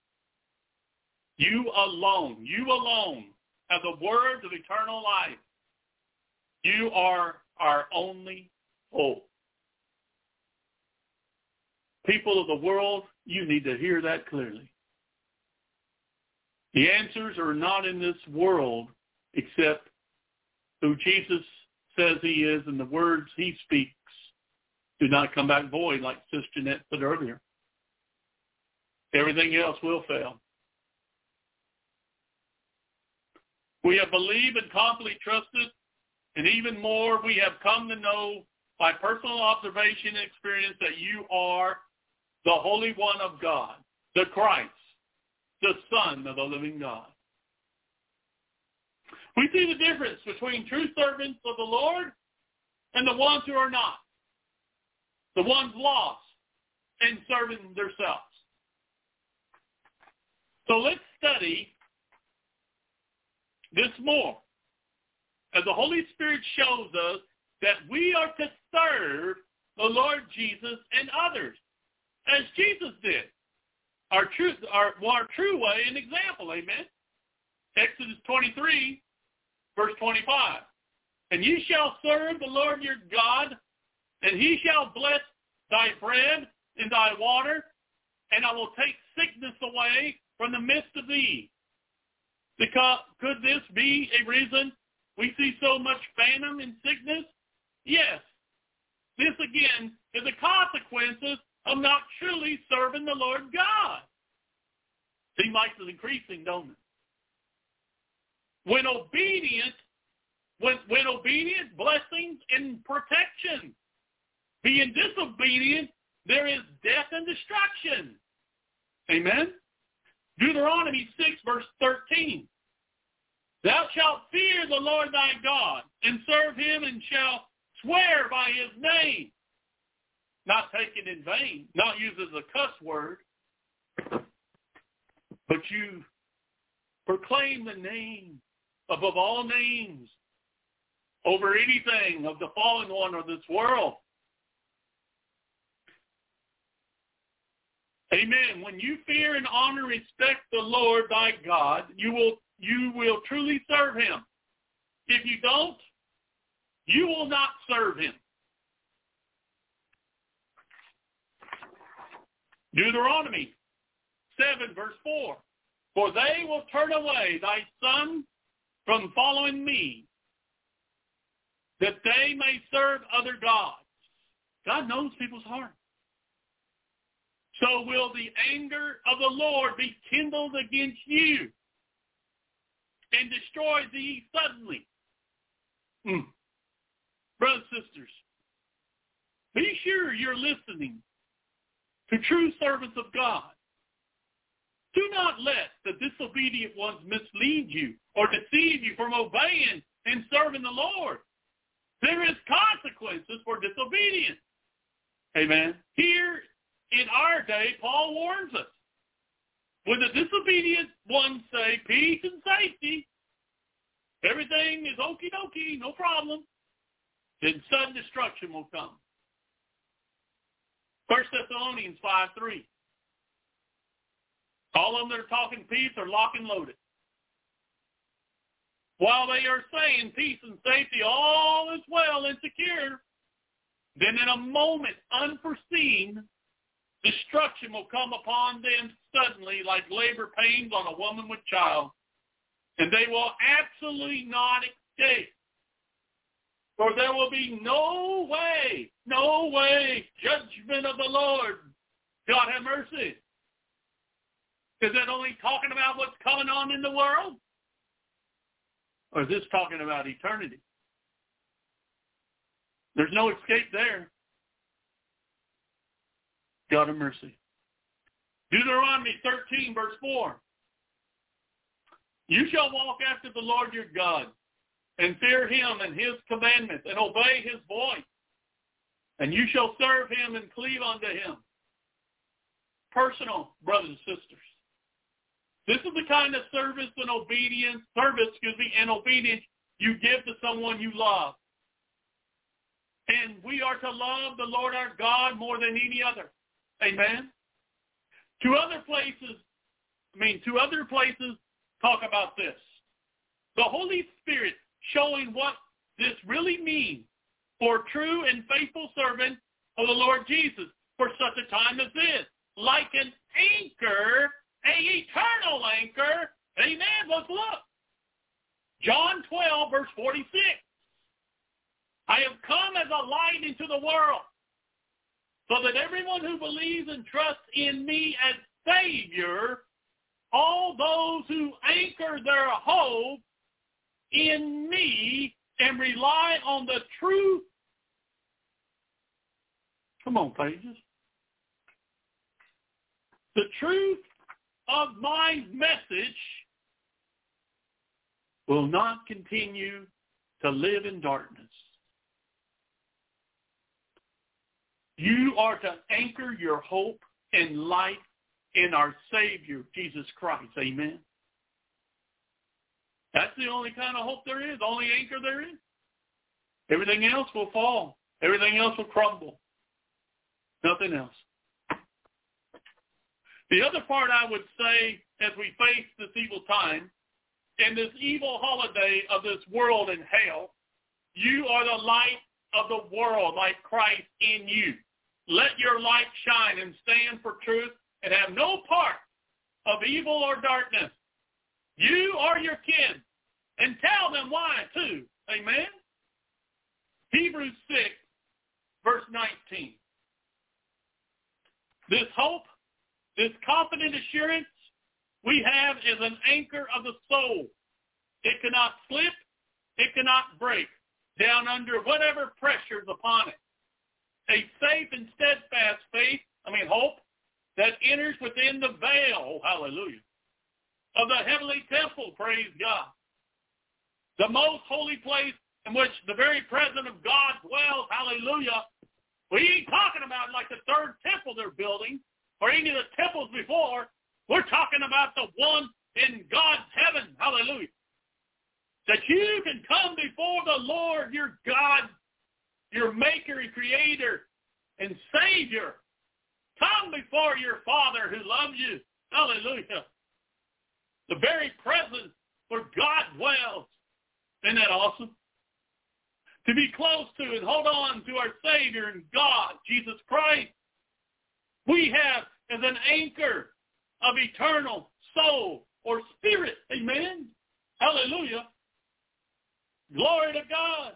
You alone have the words of eternal life. You are our only hope. People of the world, you need to hear that clearly. The answers are not in this world except who Jesus says he is and the words he speaks do not come back void, like Sister Jeanette said earlier. Everything else will fail. We have believed and confidently trusted, and even more, we have come to know by personal observation and experience that you are the Holy One of God, the Christ, the Son of the living God. We see the difference between true servants of the Lord and the ones who are not, the ones lost and serving themselves. So let's study this more, as the Holy Spirit shows us that we are to serve the Lord Jesus and others, as Jesus did. Our true way and example, amen? Exodus 23, verse 25. And ye shall serve the Lord your God, and he shall bless thy bread and thy water, and I will take sickness away from the midst of thee. Because could this be a reason we see so much famine and sickness? Yes. This again is the consequences of not truly serving the Lord God. Seems like it's increasing, don't it? When obedient, blessings and protection. Being disobedient, there is death and destruction. Amen? Deuteronomy 6, verse 13. Thou shalt fear the Lord thy God, and serve him, and shalt swear by his name. Not taken in vain, not used as a cuss word, but you proclaim the name above all names, over anything of the fallen one of this world. Amen. When you fear and honor and respect the Lord thy God, you will truly serve him. If you don't, you will not serve him. Deuteronomy 7, verse 4. For they will turn away thy son from following me, that they may serve other gods. God knows people's hearts. So will the anger of the Lord be kindled against you and destroy thee suddenly. Brothers and sisters, be sure you're listening to true servants of God. Do not let the disobedient ones mislead you or deceive you from obeying and serving the Lord. There is consequences for disobedience. Amen. Here in our day, Paul warns us. When the disobedient ones say peace and safety, everything is okie dokie, no problem, then sudden destruction will come. 1 Thessalonians 5:3. All of them that are talking peace are lock and loaded. While they are saying peace and safety, all is well and secure, then in a moment, unforeseen, destruction will come upon them suddenly like labor pains on a woman with child, and they will absolutely not escape. For there will be no way, judgment of the Lord. God have mercy. Is that only talking about what's coming on in the world? Or is this talking about eternity? There's no escape there. God have mercy. Deuteronomy 13, verse 4. You shall walk after the Lord your God, and fear him and his commandments, and obey his voice. And you shall serve him and cleave unto him. Personal, brothers and sisters. This is the kind of service and obedience, and obedience you give to someone you love. And we are to love the Lord our God more than any other. Amen. Two other places talk about this. The Holy Spirit showing what this really means for true and faithful servant of the Lord Jesus for such a time as this. Like an anchor, an eternal anchor. Amen. Let's look. John 12, verse 46. I have come as a light into the world, so that everyone who believes and trusts in me as Savior, all those who anchor their hope in me and rely on the truth. Come on, pages. The truth of my message will not continue to live in darkness. You are to anchor your hope and light in our Savior, Jesus Christ. Amen. That's the only kind of hope there is, the only anchor there is. Everything else will fall. Everything else will crumble. Nothing else. The other part I would say as we face this evil time, in this evil holiday of this world and hell, you are the light of the world like Christ in you. Let your light shine and stand for truth and have no part of evil or darkness. You are your kin, and tell them why too. Amen? Hebrews 6, verse 19. This hope, this confident assurance we have is an anchor of the soul. It cannot slip, it cannot break down under whatever pressures upon it. A safe and steadfast hope that enters within the veil, hallelujah, of the heavenly temple, praise God. The most holy place in which the very presence of God dwells, hallelujah. We ain't talking about like the third temple they're building or any of the temples before. We're talking about the one in God's heaven, hallelujah. That you can come before the Lord, your God, your maker and creator and Savior. Come before your Father who loves you. Hallelujah. The very presence where God dwells. Isn't that awesome? To be close to and hold on to our Savior and God, Jesus Christ. We have as an anchor of eternal soul or spirit. Amen. Hallelujah. Glory to God.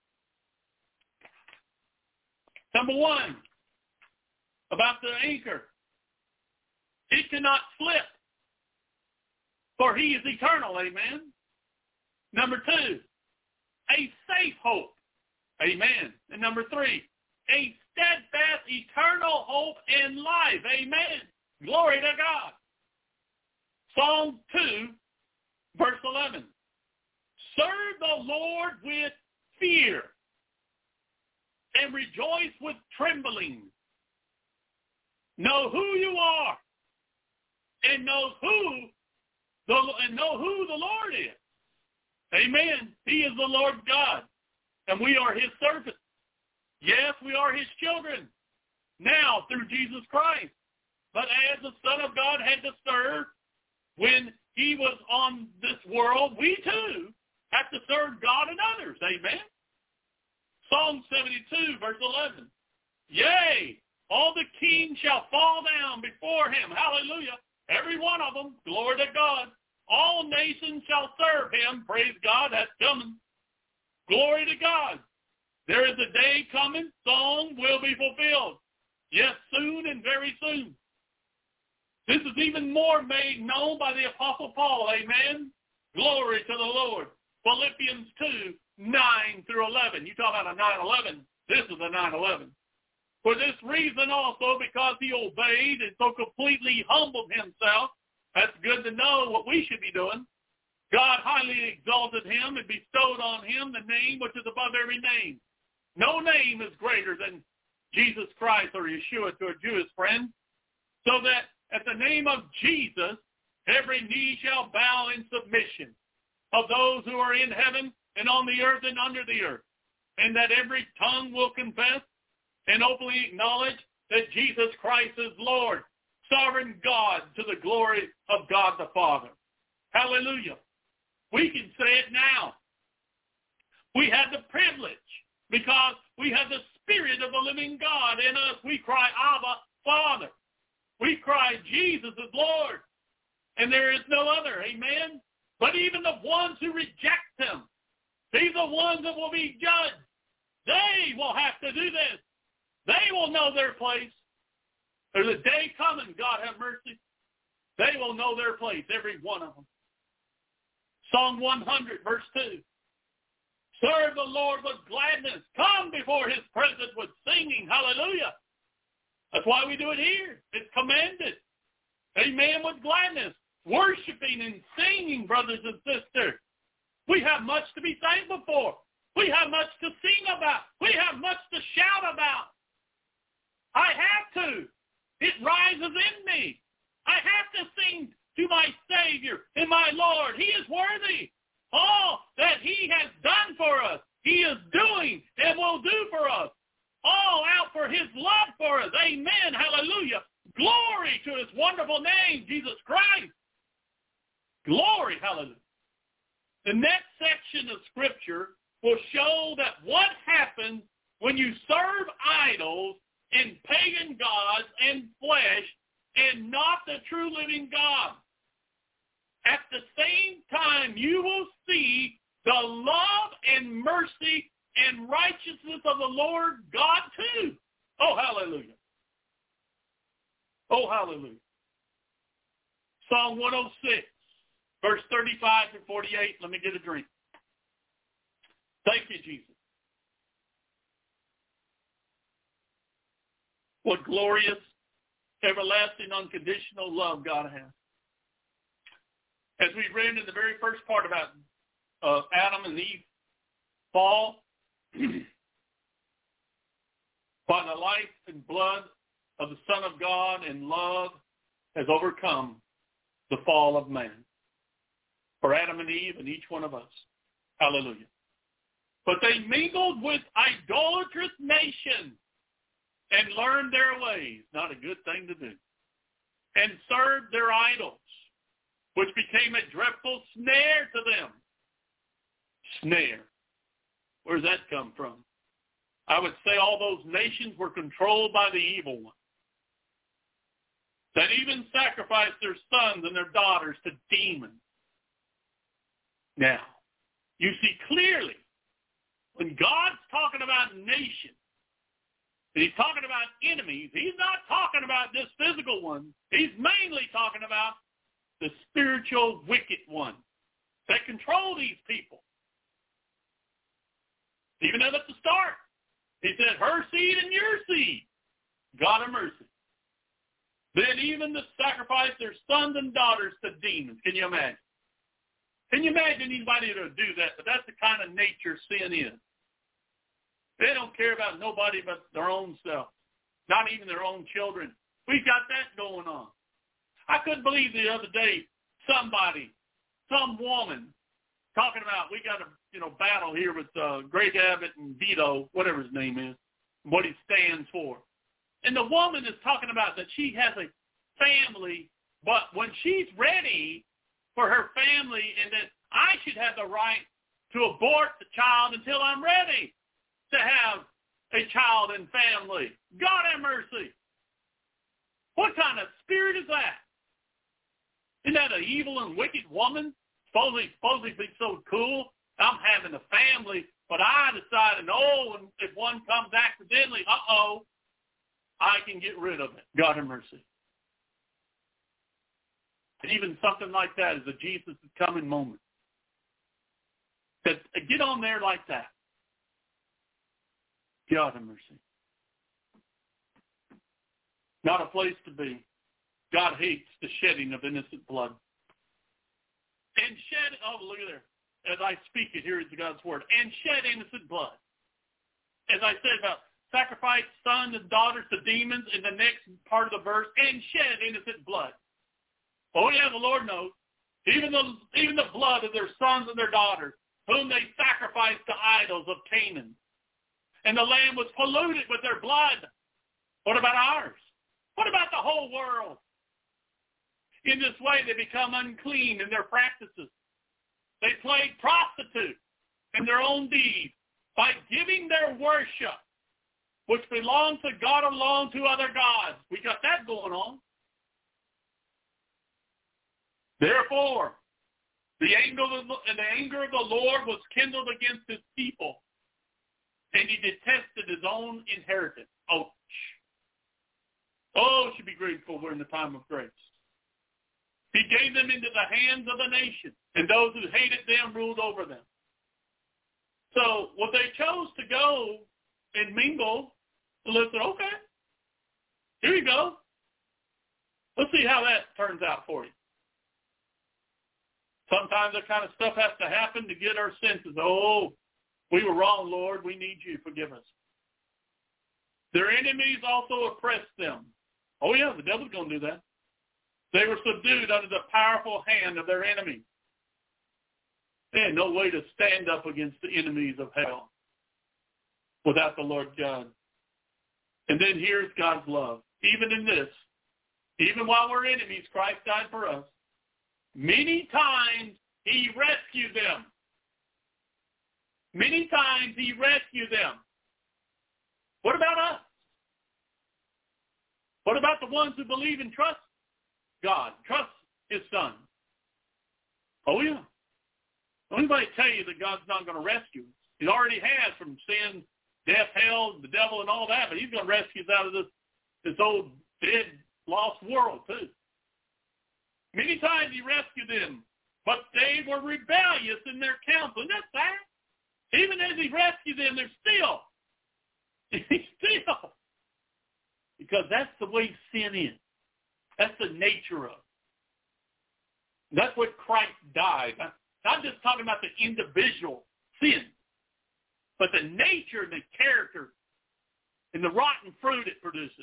Number one, about the anchor. It cannot slip, for he is eternal. Amen. Number two, a safe hope. Amen. And number three, a steadfast, eternal hope in life. Amen. Glory to God. Psalm 2, verse 11. Serve the Lord with fear and rejoice with trembling. Know who you are and know who the Lord is. Amen. He is the Lord God, and we are his servants. Yes, we are his children now through Jesus Christ. But as the Son of God had to serve when he was on this world, we too have to serve God and others. Amen. Psalm 72, verse 11. Yea, all the kings shall fall down before him. Hallelujah. Every one of them. Glory to God. All nations shall serve him. Praise God. That's coming. Glory to God. There is a day coming. Song will be fulfilled. Yes, soon and very soon. This is even more made known by the Apostle Paul. Amen. Glory to the Lord. Philippians 2, 9 through 11. You talk about a 9/11. This is a 9/11. For this reason also, because he obeyed and so completely humbled himself, that's good to know what we should be doing. God highly exalted him and bestowed on him the name which is above every name. No name is greater than Jesus Christ or Yeshua to a Jewish friend. So that at the name of Jesus, every knee shall bow in submission of those who are in heaven and on the earth and under the earth, and that every tongue will confess and openly acknowledge that Jesus Christ is Lord, sovereign God, to the glory of God the Father. Hallelujah. We can say it now. We have the privilege because we have the Spirit of the living God in us. We cry, Abba, Father. We cry, Jesus is Lord. And there is no other. Amen. But even the ones who reject him, these are the ones that will be judged. They will have to do this. They will know their place. There's a day coming, God have mercy. They will know their place, every one of them. Psalm 100, verse 2. Serve the Lord with gladness. Come before his presence with singing. Hallelujah. That's why we do it here. It's commanded. Amen, with gladness. Worshiping and singing, brothers and sisters. We have much to be thankful for. We have much to sing about. We have much to shout about. I have to. It rises in me. I have to sing to my Savior and my Lord. He is worthy. All that he has done for us, he is doing and will do for us. All out for his love for us. Amen. Hallelujah. Glory to his wonderful name, Jesus Christ. Glory. Hallelujah. The next section of Scripture will show that what happens when you serve idols and pagan gods and flesh and not the true living God. At the same time, you will see the love and mercy and righteousness of the Lord God too. Oh, hallelujah. Oh, hallelujah. Psalm 106, verse 35 to 48. Let me get a drink. Thank you, Jesus. What glorious, everlasting, unconditional love God has. As we read in the very first part about Adam and Eve fall, by the life and blood of the Son of God and love has overcome the fall of man. For Adam and Eve and each one of us. Hallelujah. But they mingled with idolatrous nations and learned their ways. Not a good thing to do. And served their idols, which became a dreadful snare to them. Snare. Where does that come from? I would say all those nations were controlled by the evil one. That even sacrificed their sons and their daughters to demons. Now, you see clearly, when God's talking about nations, and he's talking about enemies, he's not talking about this physical one. He's mainly talking about the spiritual wicked one that control these people. Even at the start, he said, her seed and your seed. God have mercy. Then even to sacrifice their sons and daughters to demons. Can you imagine? Can you imagine anybody to do that? But that's the kind of nature sin is. They don't care about nobody but their own self. Not even their own children. We've got that going on. I couldn't believe the other day some woman talking about, we got a battle here with Greg Abbott and Vito, whatever his name is, what he stands for. And the woman is talking about that she has a family, but when she's ready for her family, and that I should have the right to abort the child until I'm ready to have a child and family. God have mercy. What kind of spirit is that? Isn't that an evil and wicked woman? Supposedly be so cool. I'm having a family, but I decided, if one comes accidentally, I can get rid of it. God have mercy. And even something like that is a Jesus is coming moment. That get on there like that. God have mercy. Not a place to be. God hates the shedding of innocent blood. And look at there. As I speak it, here is God's word. And shed innocent blood. As I said about sacrifice sons and daughters to demons in the next part of the verse, and shed innocent blood. Oh yeah, the Lord knows. Even the blood of their sons and their daughters. whom they sacrificed to idols of Canaan. And the land was polluted with their blood. What about ours? What about the whole world? In this way, they become unclean in their practices. They played prostitute in their own deeds by giving their worship, which belongs to God alone, to other gods. We got that going on. Therefore, the anger of the Lord was kindled against his people, and he detested his own inheritance. Ouch. Oh, should be grateful we're in the time of grace. He gave them into the hands of the nation, and those who hated them ruled over them. So, when they chose to go and mingle, the Lord said, okay, here you go. Let's see how that turns out for you. Sometimes that kind of stuff has to happen to get our senses. Oh, we were wrong, Lord. We need you. Forgive us. Their enemies also oppressed them. Oh, yeah, the devil's going to do that. They were subdued under the powerful hand of their enemies. They had no way to stand up against the enemies of hell without the Lord God. And then here's God's love. Even in this, even while we're enemies, Christ died for us. Many times he rescued them. Many times he rescued them. What about us? What about the ones who believe and trust God, trust his son? Oh, yeah. Don't anybody tell you that God's not going to rescue us. He already has from sin, death, hell, the devil, and all that, but he's going to rescue us out of this old, dead, lost world, too. Many times he rescued them, but they were rebellious in their counsel. Isn't that sad? Even as he rescued them, they're still. Because that's the way sin is. That's the nature of it. That's what Christ died. Not just talking about the individual sin, but the nature and the character and the rotten fruit it produces.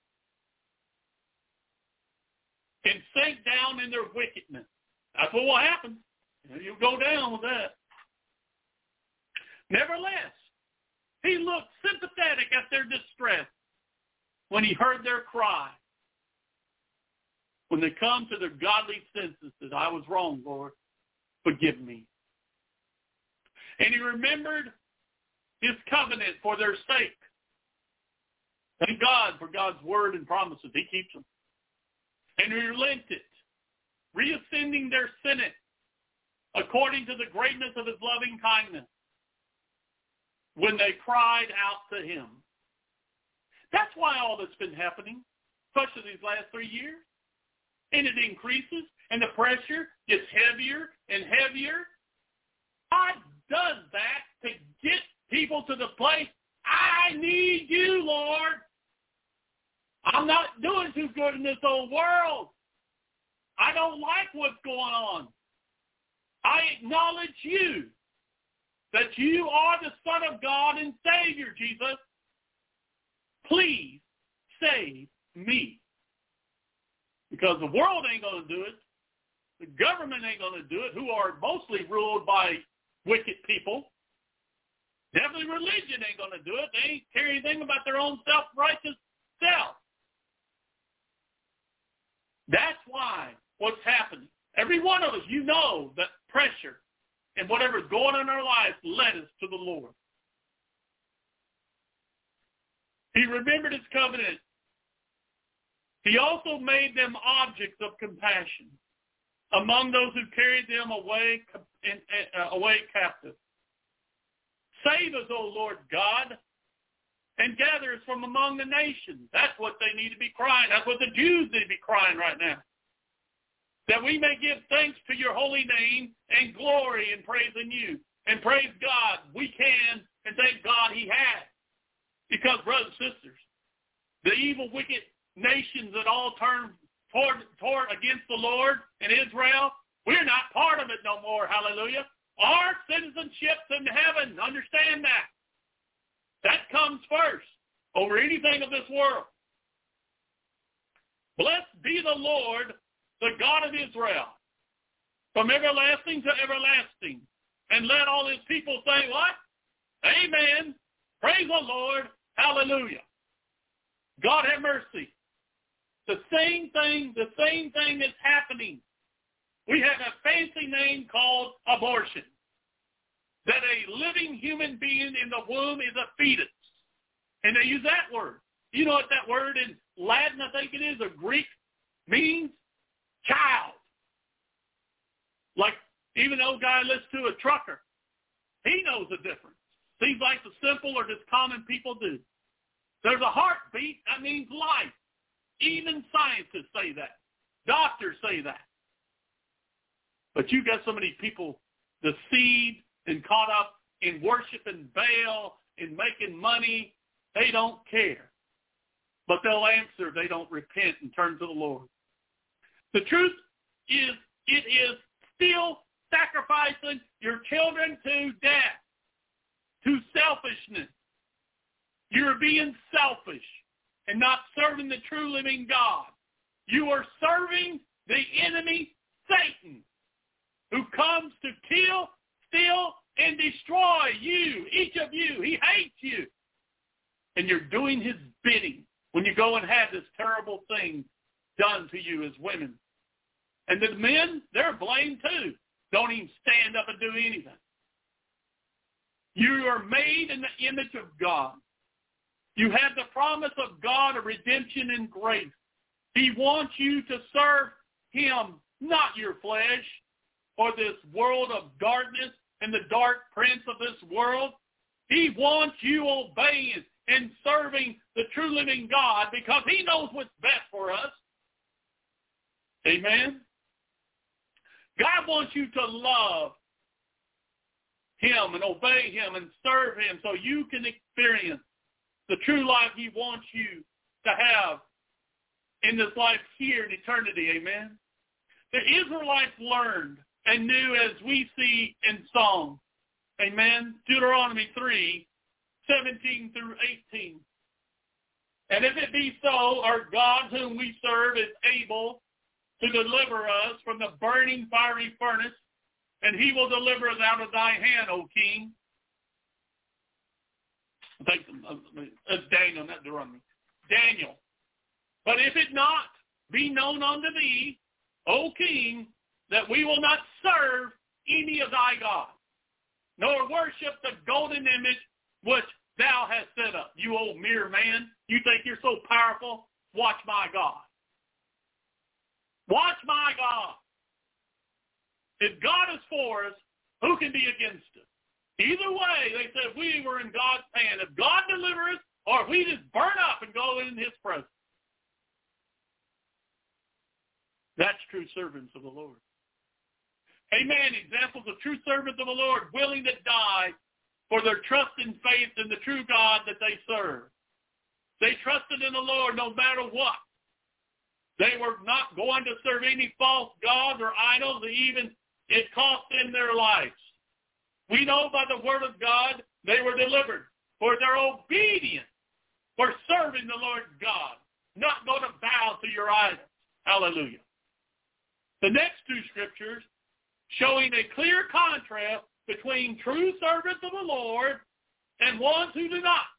And sink down in their wickedness. That's what will happen. You'll go down with that. Nevertheless, he looked sympathetic at their distress when he heard their cry. When they come to their godly senses that I was wrong, Lord, forgive me. And he remembered his covenant for their sake. Thank God for God's word and promises. He keeps them. And he relented, reascending their sentence according to the greatness of his loving kindness when they cried out to him. That's why all that's been happening, especially these last 3 years. And it increases, and the pressure gets heavier and heavier. God does that to get people to the place, I need you, Lord. I'm not doing too good in this old world. I don't like what's going on. I acknowledge you, that you are the Son of God and Savior, Jesus. Please save me. Because the world ain't going to do it. The government ain't going to do it, who are mostly ruled by wicked people. Definitely religion ain't going to do it. They ain't care anything about their own self-righteous self. That's why what's happening. Every one of us, you know that pressure and whatever's going on in our lives led us to the Lord. He remembered his covenant. He also made them objects of compassion among those who carried them away captive. Save us, O Lord God, and gather us from among the nations. That's what they need to be crying. That's what the Jews need to be crying right now. That we may give thanks to your holy name and glory in praising you. And praise God, we can, and thank God he has. Because, brothers and sisters, the evil, wicked nations that all turn toward against the Lord and Israel, we're not part of it no more, hallelujah. Our citizenship's in heaven, understand that. That comes first over anything of this world. Blessed be the Lord, the God of Israel, from everlasting to everlasting. And let all his people say what? Amen. Praise the Lord. Hallelujah. God have mercy. The same thing is happening. We have a fancy name called abortion. That a living human being in the womb is a fetus. And they use that word. You know what that word in Latin, I think it is, or Greek, means? Child. Like, even old guy listens to a trucker. He knows the difference. Seems like the simple or just common people do. There's a heartbeat. That means life. Even scientists say that. Doctors say that. But you got so many people deceived and caught up in worshiping Baal and making money. They don't care. But they'll answer. They don't repent and turn to the Lord. The truth is, it is still sacrificing your children to death, to selfishness. You're being selfish and not serving the true living God. You are serving the enemy, Satan, who comes to kill, steal, and destroy you, each of you. He hates you. And you're doing his bidding when you go and have this terrible thing done to you as women. And the men, they're blamed too. Don't even stand up and do anything. You are made in the image of God. You have the promise of God of redemption and grace. He wants you to serve him, not your flesh, or this world of darkness and the dark prince of this world. He wants you obeying and serving the true living God because he knows what's best for us. Amen? God wants you to love him and obey him and serve him so you can experience the true life he wants you to have in this life here in eternity. Amen? The Israelites learned and knew as we see in Psalm. Amen? Deuteronomy 3:17 through 18. And if it be so, our God whom we serve is able to deliver us from the burning fiery furnace, and he will deliver us out of thy hand, O king. I think that's Daniel, not Deuteronomy. Daniel. But if it not be known unto thee, O king, that we will not serve any of thy gods, nor worship the golden image which thou hast set up. You old mere man, you think you're so powerful? Watch my God. Watch my God. If God is for us, who can be against us? Either way, they said we were in God's hand. If God delivers us, or if we just burn up and go in his presence. That's true servants of the Lord. Amen. Examples of true servants of the Lord, willing to die for their trust and faith in the true God that they serve. They trusted in the Lord no matter what. They were not going to serve any false gods or idols, even it cost them their lives. We know by the word of God they were delivered for their obedience, for serving the Lord God, not going to bow to your idols. Hallelujah. The next two scriptures showing a clear contrast between true servants of the Lord and ones who do not.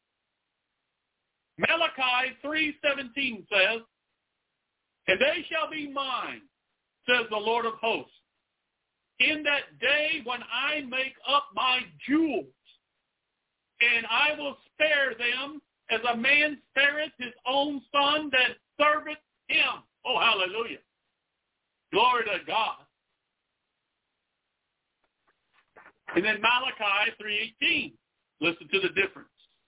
Malachi 3:17 says, and they shall be mine, says the Lord of hosts, in that day when I make up my jewels, and I will spare them as a man spareth his own son that serveth him. Oh, hallelujah. Glory to God. And then Malachi 3:18. Listen to the difference.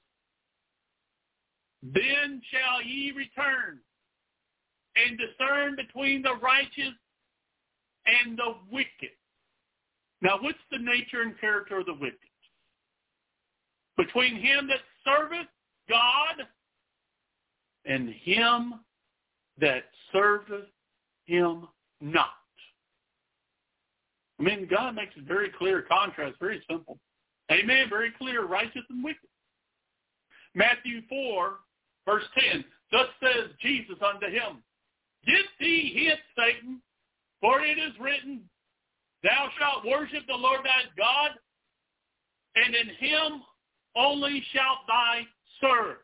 Then shall ye return and discern between the righteous and the wicked. Now, what's the nature and character of the wicked? Between him that serveth God and him that serveth him not. I mean, God makes a very clear contrast, very simple. Amen, very clear, righteous and wicked. Matthew 4, verse 10, thus says Jesus unto him, get thee hence, Satan, for it is written, Thou shalt worship the Lord thy God, and in him only shalt thou serve.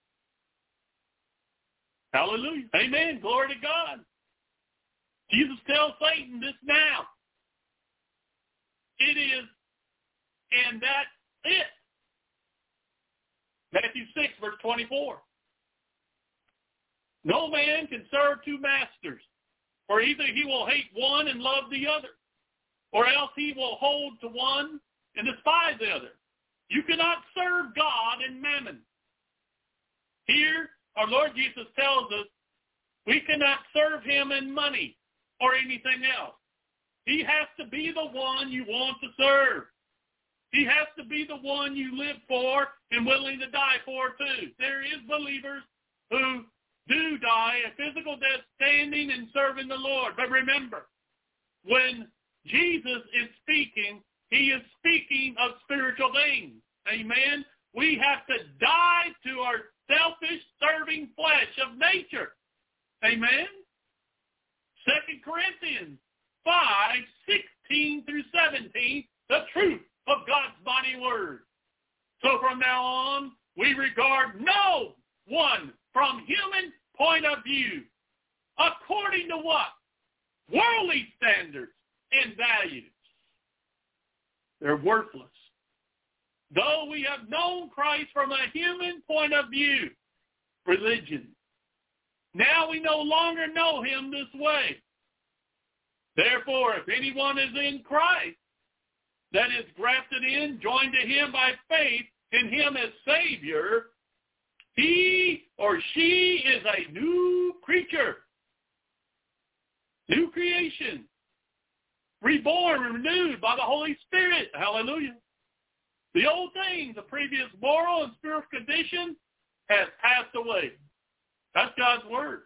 Hallelujah. Amen. Glory to God. Jesus tells Satan this now. It is, and that's it. Matthew 6, verse 24. No man can serve two masters, for either he will hate one and love the other, or else he will hold to one and despise the other. You cannot serve God and mammon. Here, our Lord Jesus tells us we cannot serve him in money or anything else. He has to be the one you want to serve. He has to be the one you live for and willing to die for too. There is believers who do die a physical death standing and serving the Lord. But remember, when Jesus is speaking, he is speaking of spiritual things. Amen? We have to die to our selfish, serving flesh of nature. Amen? 2 Corinthians 5:16 through 17, the truth of God's mighty word. So from now on, we regard no one from human point of view. According to what? Worldly standards and values. They're worthless. Though we have known Christ from a human point of view, religion, now we no longer know him this way. Therefore, if anyone is in Christ, that is grafted in, joined to him by faith in him as Savior, he or she is a new creature, new creation, reborn, renewed by the Holy Spirit. Hallelujah. The old things, the previous moral and spiritual condition has passed away. That's God's word.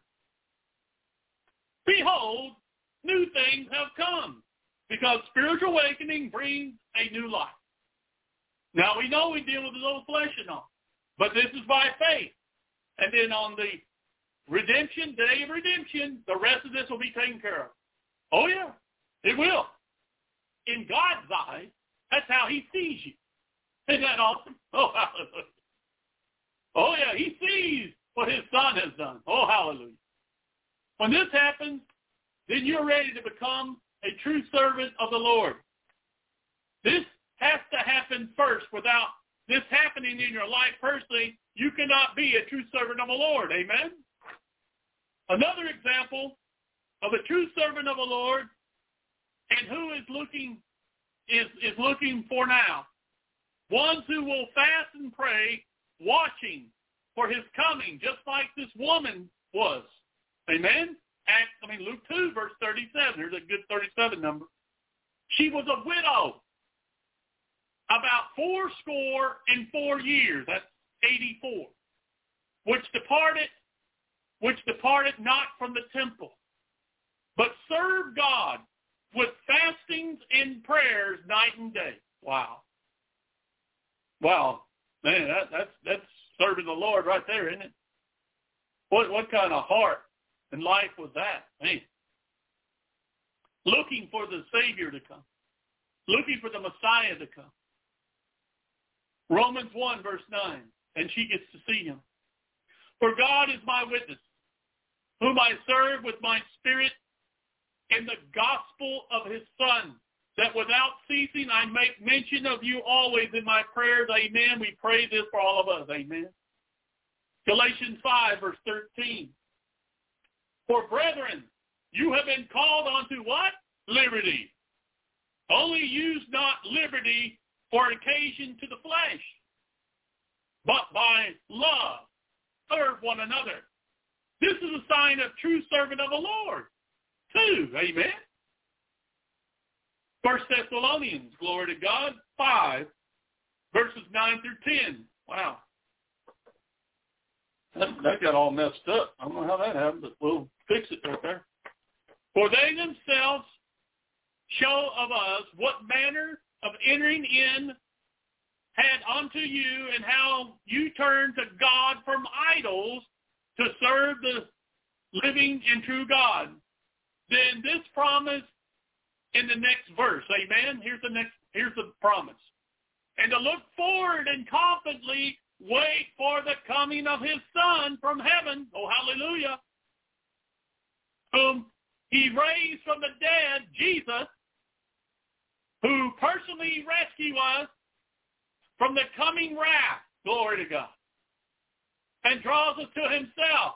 Behold, new things have come, because spiritual awakening brings a new life. Now we know we deal with the old flesh and all, but this is by faith. And then on the redemption, day of redemption, the rest of this will be taken care of. Oh yeah, it will. In God's eyes, that's how he sees you. Isn't that awesome? Oh, hallelujah. Oh yeah, he sees what his son has done. Oh, hallelujah. When this happens, then you're ready to become a true servant of the Lord. This has to happen first. Without this happening in your life personally, you cannot be a true servant of the Lord. Amen? Another example of a true servant of the Lord and who is looking for now. Ones who will fast and pray, watching for his coming, just like this woman was. Amen? Luke 2, verse 37. Here's a good 37 number. She was a widow about 84 years. That's 84. Which departed not from the temple, but served God with fastings and prayers night and day. Wow. Wow. Man, that's serving the Lord right there, isn't it? What kind of heart and life was that? Man. Looking for the Savior to come. Looking for the Messiah to come. Romans 1, verse 9. And she gets to see him. For God is my witness, whom I serve with my spirit in the gospel of his Son, that without ceasing I make mention of you always in my prayers. Amen. We pray this for all of us. Amen. Galatians 5, verse 13. For brethren, you have been called unto what? Liberty. Only use not liberty for occasion to the flesh, but by love serve one another. This is a sign of true servant of the Lord, too. Amen. 1 Thessalonians, glory to God, 5, verses 9 through 10. Wow. That got all messed up. I don't know how that happened, but we'll fix it right there. For they themselves show of us what manner of entering in had unto you, and how you turned to God from idols to serve the living and true God. Then this promise in the next verse. Amen? Here's the promise. And to look forward and confidently wait for the coming of his Son from heaven. Oh, hallelujah. Whom he raised from the dead, Jesus, who personally rescued us from the coming wrath. Glory to God. And draws us to himself.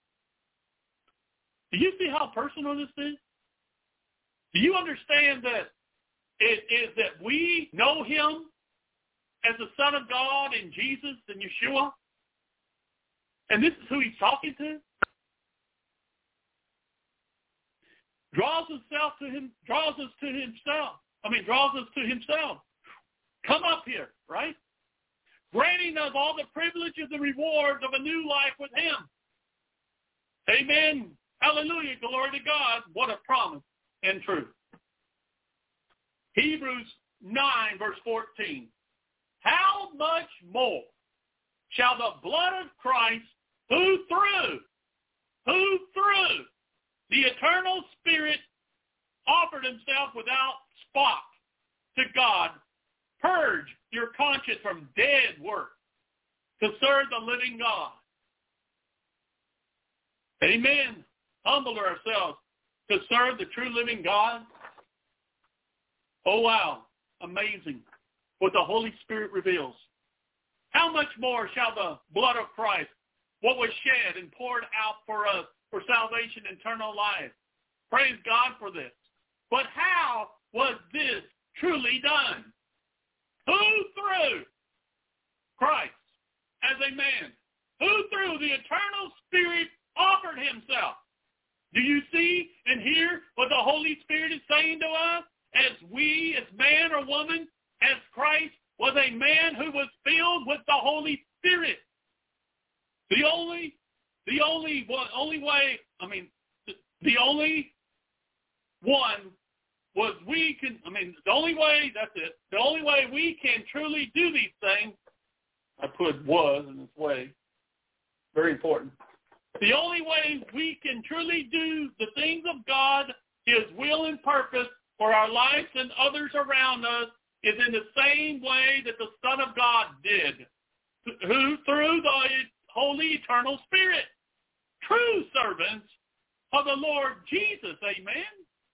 Do you see how personal this is? Do you understand that it is that we know him as the Son of God in Jesus and Yeshua? And this is who he's talking to? Draws us to himself. Come up here, right? Granting us all the privileges and rewards of a new life with him. Amen. Hallelujah. Glory to God. What a promise and truth. Hebrews 9, verse 14. How much more shall the blood of Christ, who through the eternal Spirit offered himself without spot to God, purge your conscience from dead work to serve the living God. Amen. Humble ourselves to serve the true living God. Oh, wow. Amazing what the Holy Spirit reveals. How much more shall the blood of Christ, what was shed and poured out for us for salvation and eternal life? Praise God for this. But how was this truly done? Who through Christ as a man, who through the eternal Spirit offered himself. Do you see and hear what the Holy Spirit is saying to us? As we, as man or woman, as Christ was a man who was filled with the Holy Spirit. The only way we can truly do these things, I put was in this way, very important. The only way we can truly do the things of God, his will and purpose for our lives and others around us, is in the same way that the Son of God did, who through the Holy Eternal Spirit, true servants of the Lord Jesus. Amen.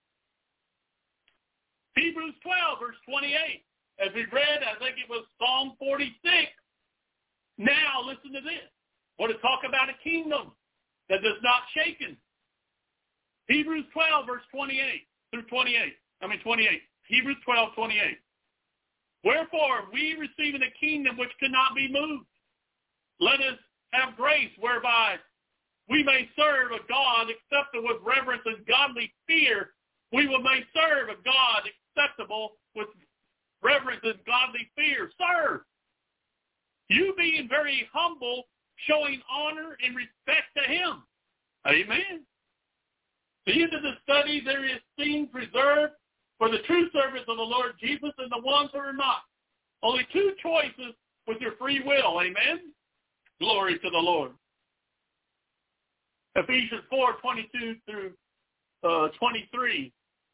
Hebrews 12, verse 28. As we read, I think it was Psalm 46. Now listen to this. What to talk about a kingdom that does not shaken. Hebrews 12, verse 28 through 28. 28. Hebrews 12, 28. Wherefore, we receiving a kingdom which cannot be moved, let us have grace whereby we may serve a God acceptable with reverence and godly fear. We may serve a God acceptable with reverence and godly fear. Serve. You being very humble, showing honor and respect to him. Amen. The end of the study, there is things reserved for the true servants of the Lord Jesus and the ones who are not. Only two choices with your free will. Amen. Glory to the Lord. Ephesians 4, 22 through 23.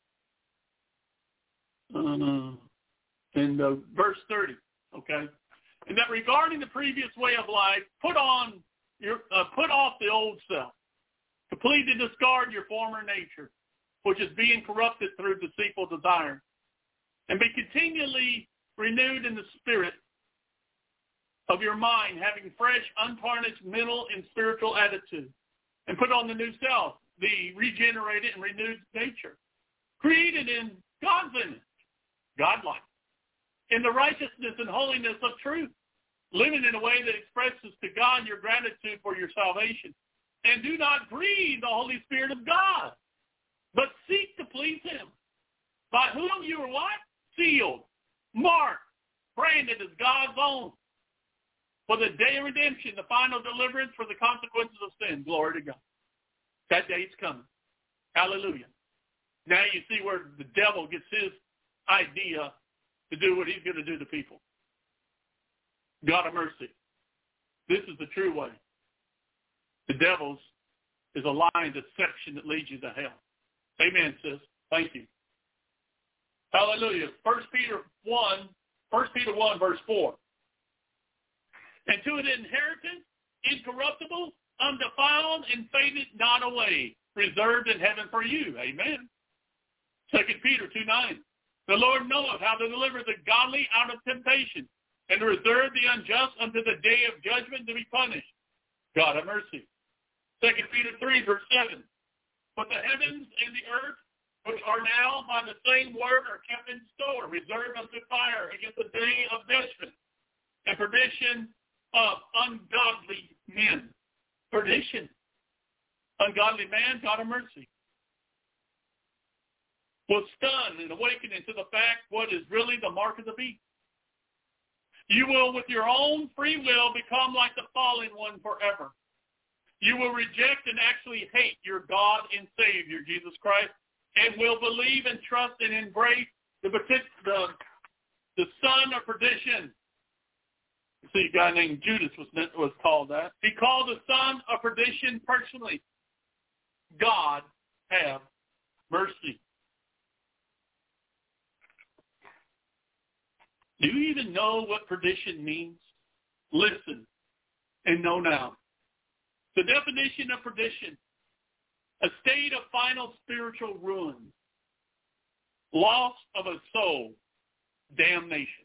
And verse 30. Okay. And that regarding the previous way of life, put off the old self. Completely discard your former nature, which is being corrupted through deceitful desire, and be continually renewed in the spirit of your mind, having fresh, untarnished mental and spiritual attitude, and put on the new self, the regenerated and renewed nature, created in God's image, godlike, in the righteousness and holiness of truth, living in a way that expresses to God your gratitude for your salvation. And do not grieve the Holy Spirit of God, but seek to please him, by whom you are what? Sealed, marked, branded as God's own, for the day of redemption, the final deliverance for the consequences of sin. Glory to God. That day's coming. Hallelujah. Now you see where the devil gets his idea to do what he's going to do to people. God of mercy. This is the true way. The devil's is a lying deception that leads you to hell. Amen, sis. Thank you. Hallelujah. 1 Peter 1, verse 4. And to an inheritance, incorruptible, undefiled, and faded not away, reserved in heaven for you. Amen. 2 Peter 2:9. The Lord knoweth how to deliver the godly out of temptation, and to reserve the unjust unto the day of judgment to be punished. God have mercy. 2 Peter 3, verse 7. But the heavens and the earth, which are now by the same word, are kept in store, reserved unto fire against the day of judgment and perdition of ungodly men. Perdition. Ungodly man, God have mercy. Was stunned and awakened into the fact what is really the mark of the beast. You will, with your own free will, become like the fallen one forever. You will reject and actually hate your God and Savior, Jesus Christ, and will believe and trust and embrace the son of perdition. See, a guy named Judas was called that. He called the son of perdition personally. God have mercy. Do you even know what perdition means? Listen and know now. The definition of perdition: a state of final spiritual ruin, loss of a soul, damnation.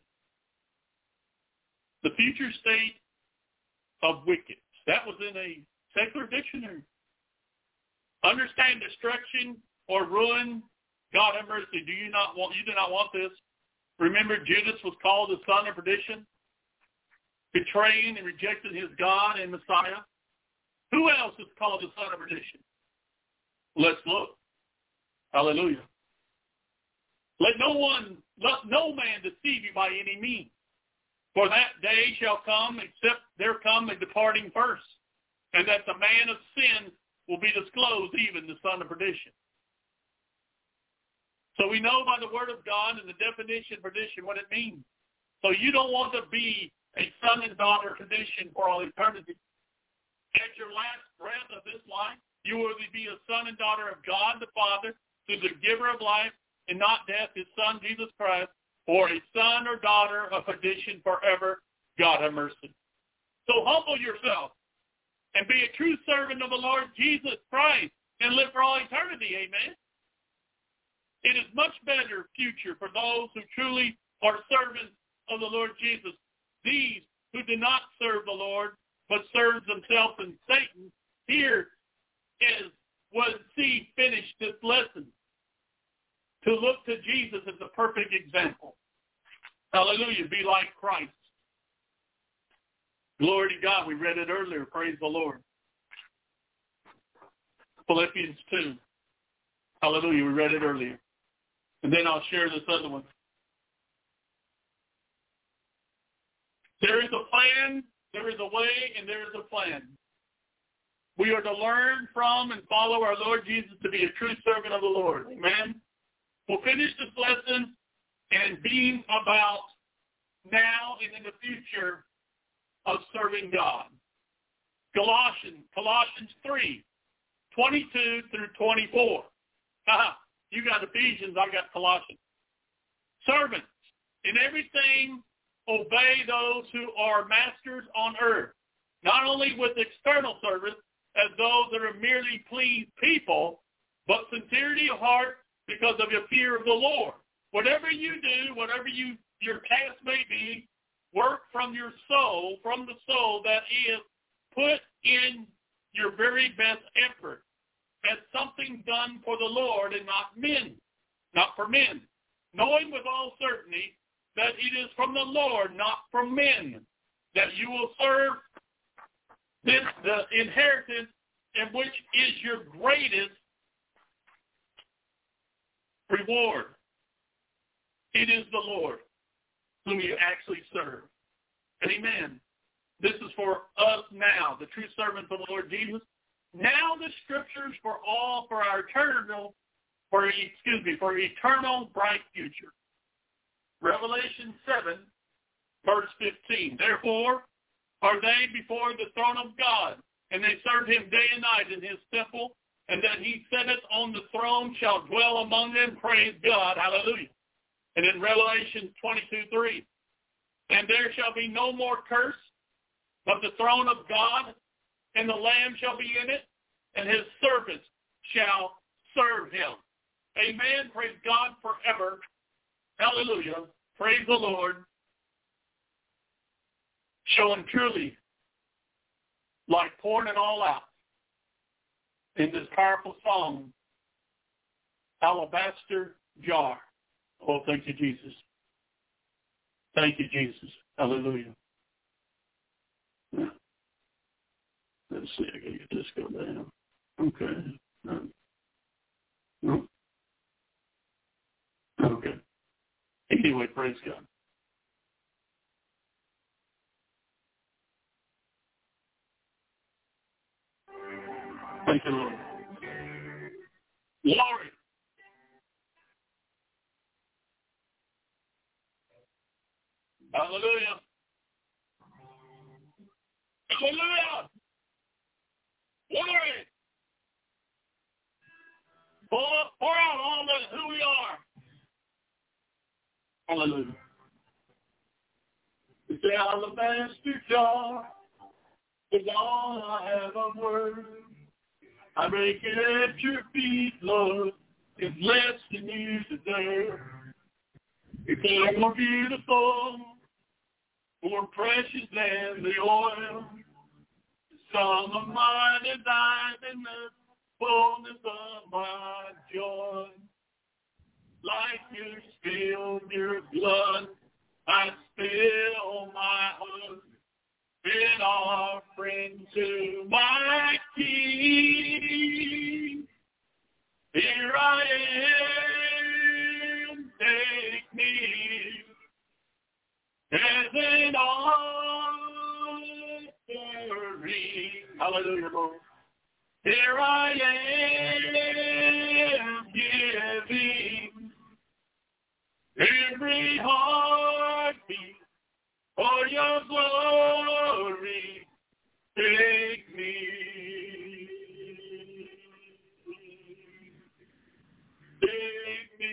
The future state of wicked. That was in a secular dictionary. Understand destruction or ruin. God have mercy. You do not want this. Remember, Judas was called the son of perdition, betraying and rejecting his God and Messiah. Who else is called the son of perdition? Let's look. Hallelujah. Let no man deceive you by any means. For that day shall come, except there come a departing first, and that the man of sin will be disclosed, even the son of perdition. So we know by the word of God and the definition of perdition what it means. So you don't want to be a son and daughter of perdition for all eternity. At your last breath of this life, you will be a son and daughter of God the Father, who is the giver of life and not death, his son Jesus Christ, or a son or daughter of perdition forever. God have mercy. So humble yourself and be a true servant of the Lord Jesus Christ and live for all eternity. Amen. It is much better future for those who truly are servants of the Lord Jesus. These who do not serve the Lord, but serve themselves and Satan, here is what C finished this lesson. To look to Jesus as a perfect example. Hallelujah. Be like Christ. Glory to God. We read it earlier. Praise the Lord. Philippians 2. Hallelujah. We read it earlier. And then I'll share this other one. There is a plan, there is a way, and there is a plan. We are to learn from and follow our Lord Jesus to be a true servant of the Lord. Amen. We'll finish this lesson and being about now and in the future of serving God. Colossians 3, 22 through 24. You got Ephesians, I got Colossians. Servants, in everything obey those who are masters on earth, not only with external service as those that are merely pleased people, but sincerity of heart because of your fear of the Lord. Whatever you do, whatever your task may be, work from your soul, from the soul that is put in your very best effort as something done for the Lord and not for men, knowing with all certainty that it is from the Lord, not from men, that you will serve the inheritance in which is your greatest reward. It is the Lord whom you actually serve. Amen. This is for us now, the true servants of the Lord Jesus. Now the scriptures for our eternal bright future. Revelation 7, verse 15. Therefore are they before the throne of God, and they serve him day and night in his temple, and that he sitteth on the throne shall dwell among them. Praise God. Hallelujah. And in Revelation 22:3, and there shall be no more curse, but the throne of God and the Lamb shall be in it, and his servants shall serve him. Amen. Praise God forever. Hallelujah. Praise the Lord. Showing truly like pouring it all out in this powerful song, Alabaster Jar. Oh, thank you, Jesus. Thank you, Jesus. Hallelujah. Let's see, I gotta get this go down. Okay. No. Okay. Anyway, praise God. Thank you, Lord. Glory. Hallelujah. Hallelujah. Glory. Pour out all that who we are. Hallelujah. It's the alabaster jar is all I have of worth. I break it at your feet, Lord. It's less than you deserve. It's more beautiful, more precious than the oil. The song of mine is thine in the fullness of my joy. Like you spilled your blood, I spill my heart. An offering to my King. Here I am, take me as an offering. Hallelujah, Lord. Here I am, giving every heartbeat. For your glory, take me. Take me.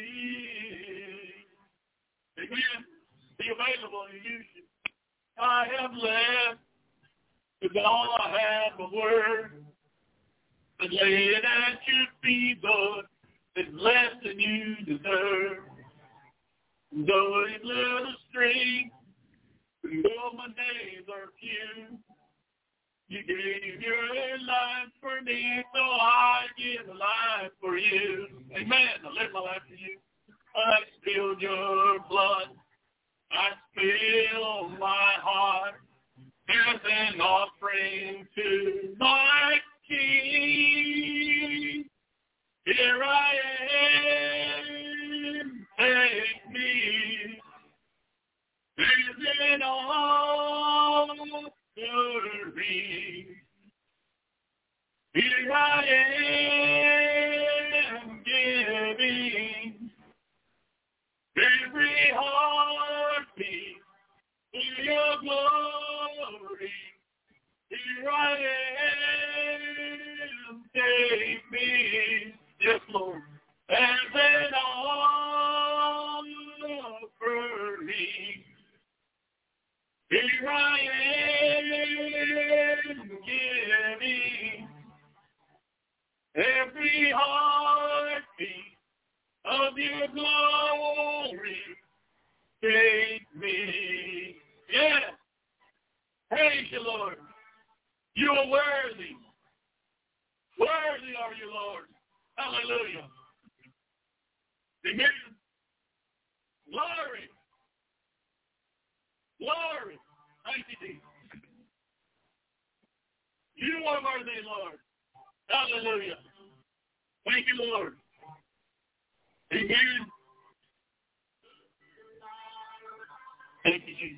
Amen. Be available and use it. I have left, it's all I have a word. But lay it at your feet, Lord, it's less than you deserve. Though it's little strength, though my days are few, you gave your life for me, so I give life for you. Amen. I live my life for you. I spilled your blood. I spill my heart as an offering to my King. Here I am. Take me. Is an offering. Here I am giving every heartbeat to your glory. Here I am, take me, yes, Lord, as an offering. Here I am giving every heartbeat of your glory. Take me. Yes. Praise you, Lord. You are worthy. Worthy are you, Lord. Hallelujah. Amen. Glory. Glory. Thank you, Jesus. You are worthy, Lord. Hallelujah. Thank you, Lord. Amen. Thank you, Jesus.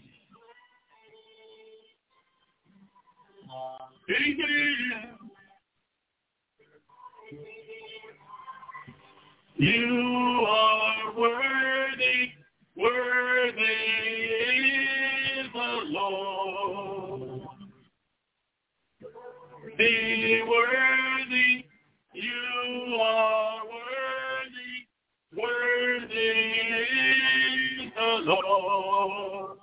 Amen. You are worthy, worthy is the Lord. Be worthy, you are worthy, worthy is Lord.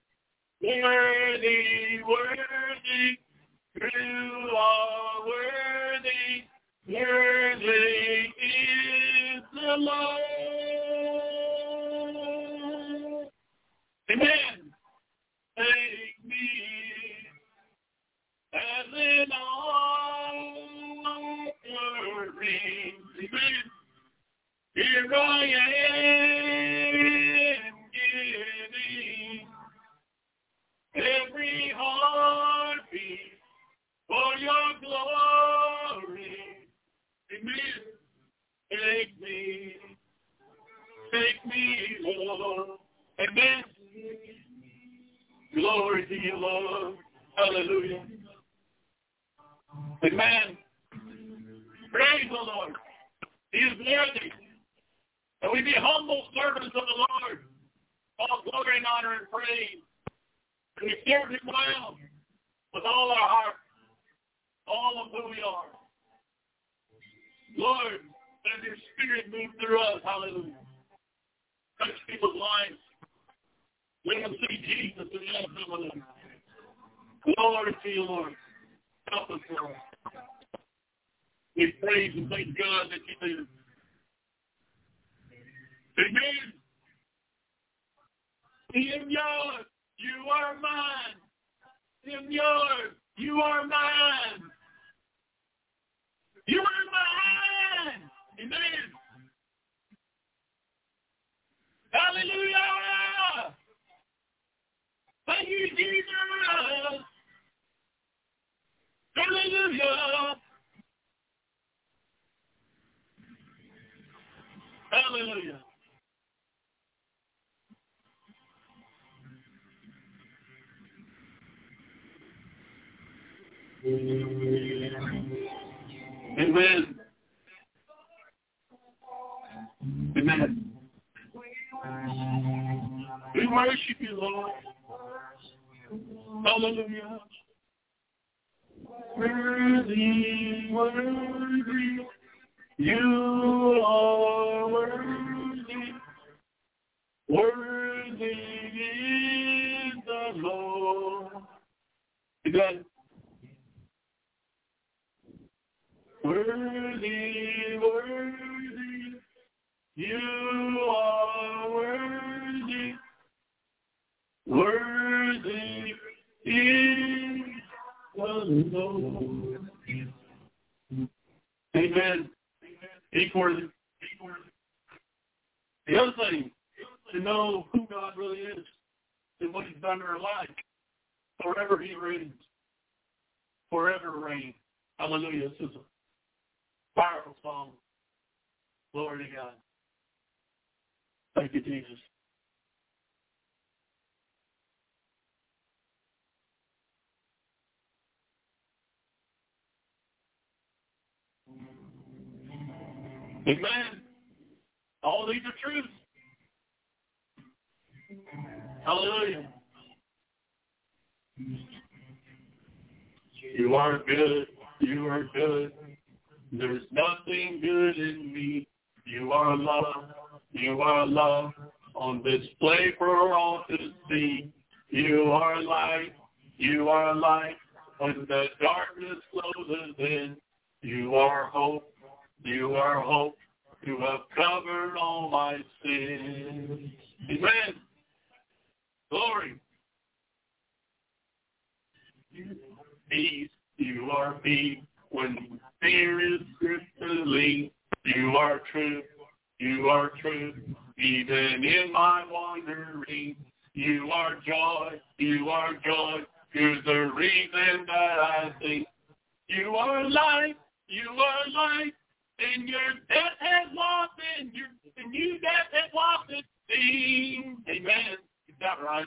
Worthy, worthy, you are worthy. Worthy is the Lord. Amen. Take me as an offering. Amen. Here I am giving every heartbeat for your glory. Amen. Take me, Lord. Amen. Glory to you, Lord. Hallelujah. Amen. Praise the Lord. He is worthy. And we be humble servants of the Lord. All glory and honor and praise. And we serve him well with all our heart, all of who we are. Lord, let your spirit move through us. Hallelujah. Touch people's lives. Let them see Jesus and love them with them. Glory to you, Lord. Help us, Lord. We praise and thank God that you do. Amen. I am yours. You are mine. I am yours. You are mine. You are mine. Amen. Hallelujah. Thank you, Jesus. Hallelujah. Hallelujah. Amen. Amen. We worship you, Lord. Hallelujah. Worthy, worthy, you are worthy. Worthy is the Lord. Amen. Worthy, worthy, you are worthy. Worthy is the Lord. Amen. He's worthy. The other thing, to know who God really is and what he's done in our life, forever he reigns. Forever reigns. Hallelujah. This is a powerful song. Glory to God. Thank you, Jesus. Amen. All these are truths. Hallelujah. You are good. You are good. There's nothing good in me. You are love. You are love on display for all to see. You are light. You are light when the darkness closes in. You are hope. You are hope. You have covered all my sins. Amen. Glory. Peace. You are peace when fear is crippling. You are truth. You are truth. Even in my wandering, you are joy. You are joy. You're the reason that I think. You are light. You are light. And your death has lost it. And you death has lost its sting. Amen. Is that right?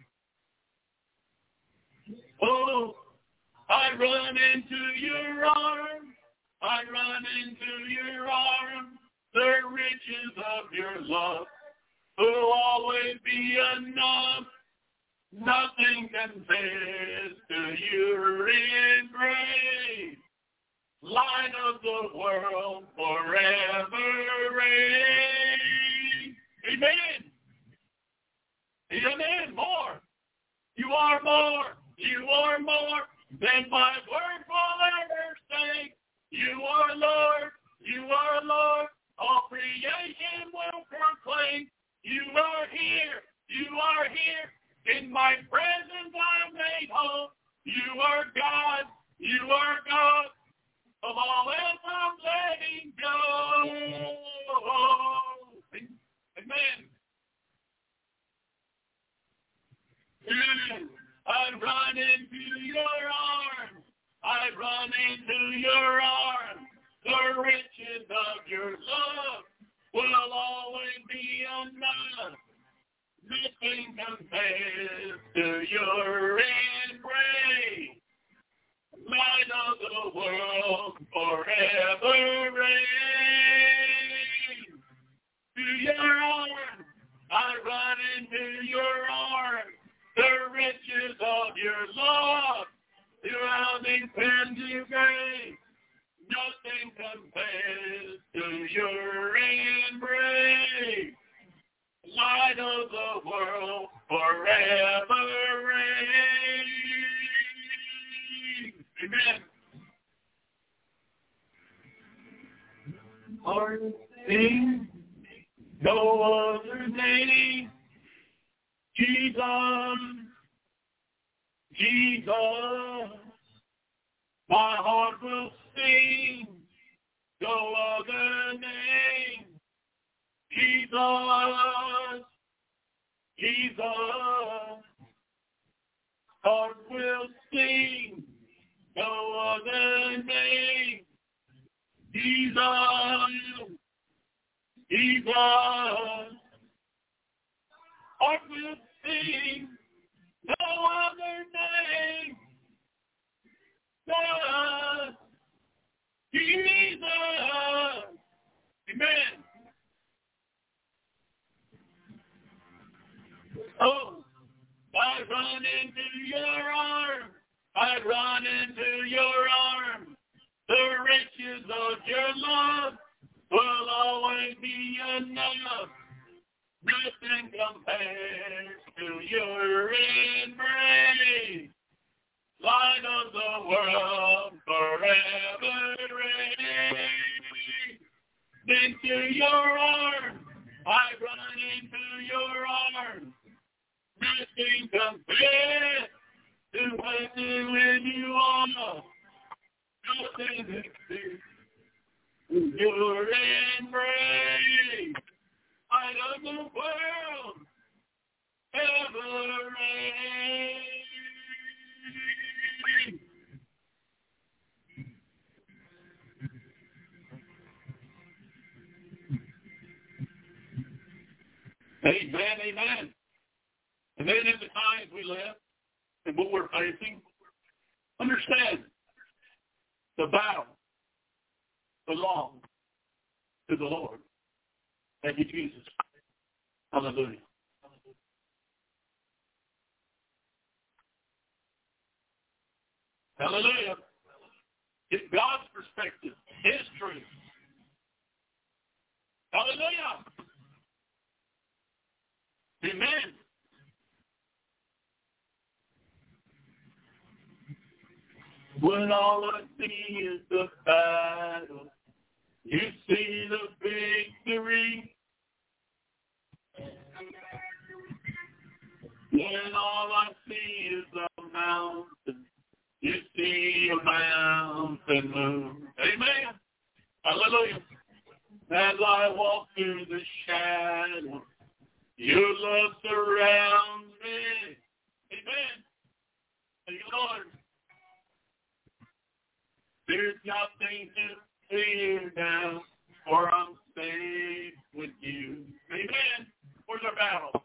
Oh, I run into your arms. I run into your arms. The riches of your love will always be enough. Nothing compares to your embrace. Light of the world forever reign. Amen. Amen. More. You are more. You are more than my word will ever say. You are Lord. You are Lord. All creation will proclaim. You are here. You are here. In my presence I'm made whole. You are God. You are God. Of all else I'm letting go. Amen. I run into your arms. I run into your arms. The riches of your love will always be enough. Nothing compares to your embrace. Light of the world forever reign. To your arms, I run into your arms. The riches of your love, surrounding pending grace. Nothing compares to your embrace. Light of the world forever reign. Amen. Our name, no other name. Jesus, Jesus, my heart will sing. No other name. Jesus, Jesus, heart will sing. No other name. Jesus, Jesus, heart will sing. No other name. Jesus, amen. Oh, I run into your arms. I run into your arms. The riches of your love will always be enough. Nothing compares to your embrace. Light of the world forever reign. Into your arms, I run into your arms. Nothing compares to when you are. Nothing compares to your embrace. Light of the world ever reign. Amen, amen. And then in the times we live and what we're facing, understand the battle belongs to the Lord. Thank you, Jesus. Hallelujah. Hallelujah. Get God's perspective, His truth. Hallelujah. Amen. When all I see is the battle, you see the victory. When all I see is a mountain, you see a mountain move. Amen. Hallelujah. As I walk through the shadow, your love surrounds me. Amen. Thank you, Lord. There's nothing to fear now, for I'm safe with you. Amen. Where's our battle?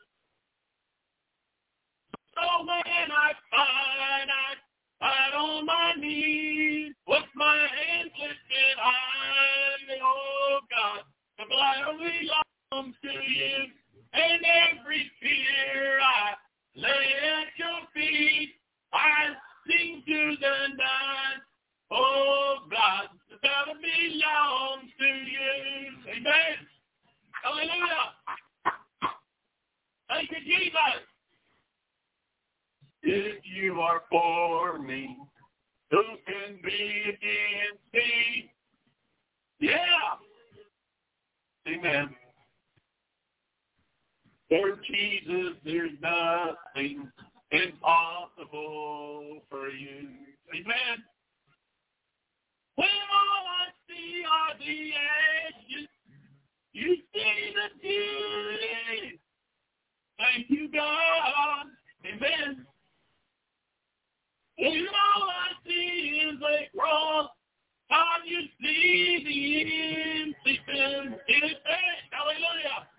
So when I fight on my knees, with my hands lifted high, oh God, the gladly belongs to you, and every fear I lay at your feet, I sing to the night, oh God, the battle belongs to you. Amen. Hallelujah. Thank you, Jesus. If you are for me, who can be against me? Yeah. Amen. For Jesus, there's nothing impossible for you. Amen. When all I see are the ashes, you see the beauty. Thank you, God. Amen. When all I see is a cross, how you see the empty tomb. Hallelujah.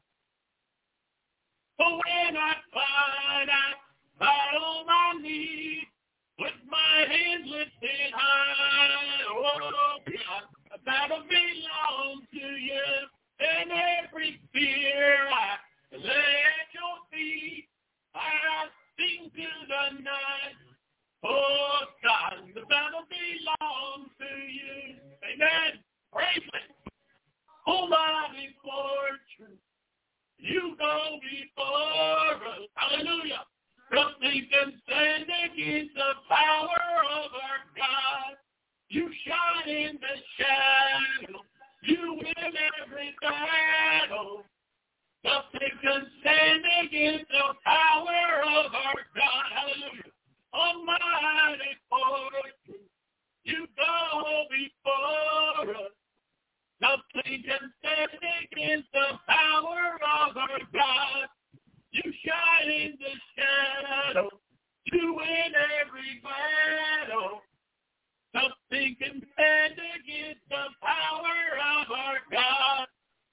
But when I fight on my knees, with my hands lifted high, oh God, the battle belongs to you, and every fear I lay at your feet, I sing to the night. Oh God, the battle belongs to you. Amen. Praise it. Almighty fortress, you go before us. Hallelujah. Nothing can stand against the power of our God. You shine in the shadow. You win every battle. Nothing can stand against the power of our God. Hallelujah. Almighty fortress, you go before us. Nothing can stand against the power of our God. You shine in the shadow. You win every battle. Nothing can stand against the power of our God.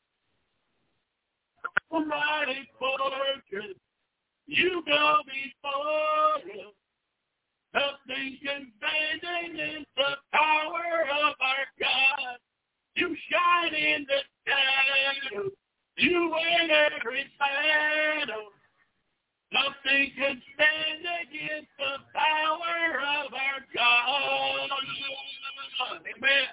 Almighty fortress, you go before us. Nothing can stand against the power of our God. You shine in the shadow. You win every battle. Nothing can stand against the power of our God. Amen.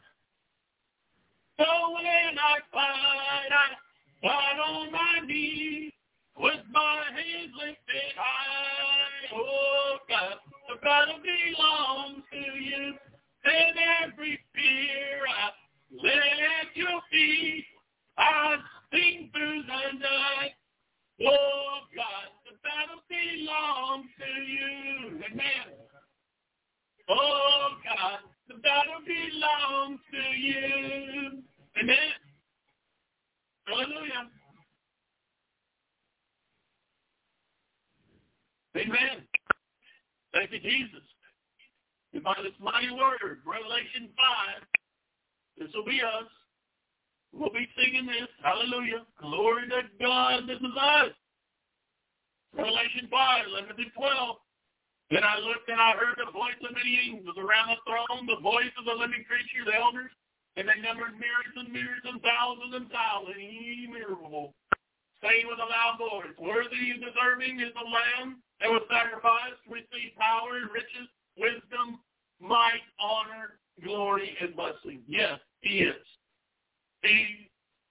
So when I fight on my knees, with my hands lifted high, oh God, the battle belongs to you, and every fear I lay at your feet, I sing through the night. Oh God, the battle belongs to you. Amen. Oh God, the battle belongs to you. Amen. Hallelujah. Amen. Thank you, Jesus. And by this mighty word, Revelation 5, this will be us. We'll be singing this. Hallelujah. Glory to God. This is us. Revelation 5, 11 to 12. Then I looked and I heard the voice of many angels around the throne, the voice of the living creature, the elders, and they numbered myriads and thousands innumerable, saying with a loud voice, worthy and deserving is the Lamb that was sacrificed to receive power and riches, wisdom, might, honor, glory, and blessing. Yes, he is. He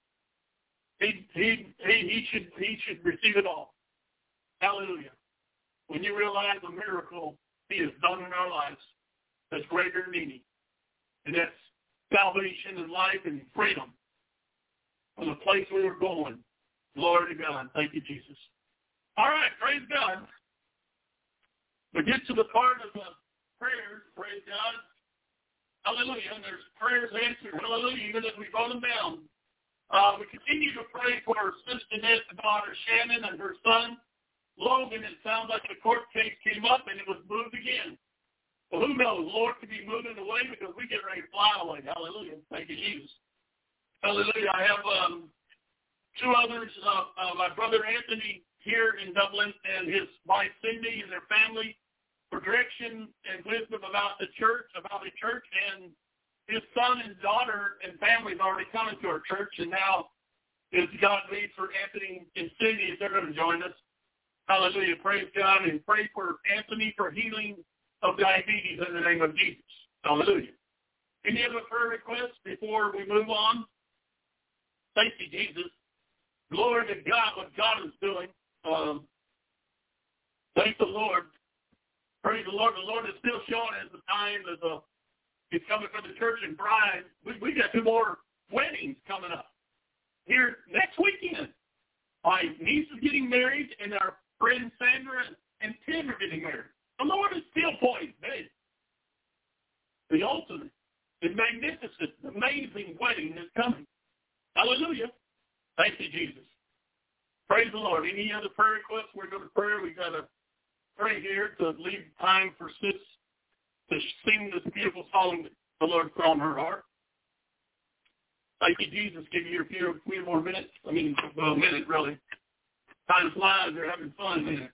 should receive it all. Hallelujah. When you realize the miracle he has done in our lives, that's greater than any. And that's salvation and life and freedom from the place we were going. Glory to God. Thank you, Jesus. All right, praise God. We get to the part of the prayers, praise God. Hallelujah. And there's prayers answered. Hallelujah. Even as we wrote them down. We continue to pray for our sister, daughter Shannon, and her son, Logan. It sounds like the court case came up and it was moved again. Well, who knows? Lord could be moving away because we get ready to fly away. Hallelujah. Thank you, Jesus. Hallelujah. I have two others, my brother Anthony here in Dublin and his wife Cindy and their family for direction and wisdom about the church, and his son and daughter and family is already coming to our church, and now it's God leads for Anthony and Cindy if they're going to join us. Hallelujah. Praise God, and pray for Anthony for healing of diabetes in the name of Jesus. Hallelujah. Any other prayer requests before we move on? Thank you, Jesus. Glory to God, what God is doing. Thank the Lord. Praise the Lord. The Lord is still showing us the time that He's coming for the church and bride. We got 2 more weddings coming up here next weekend. My niece is getting married, and our friend Sandra and Tim are getting married. The Lord is still poised. Hey, the ultimate, the magnificent, amazing wedding is coming. Hallelujah. Thank you, Jesus. Praise the Lord. Any other prayer requests? We're going to pray. We've got to pray here to leave time for Sis to sing this beautiful song that the Lord put on her heart. Thank you, Jesus. Give you a few more minutes. A minute, really. Time flies. They're having fun, man.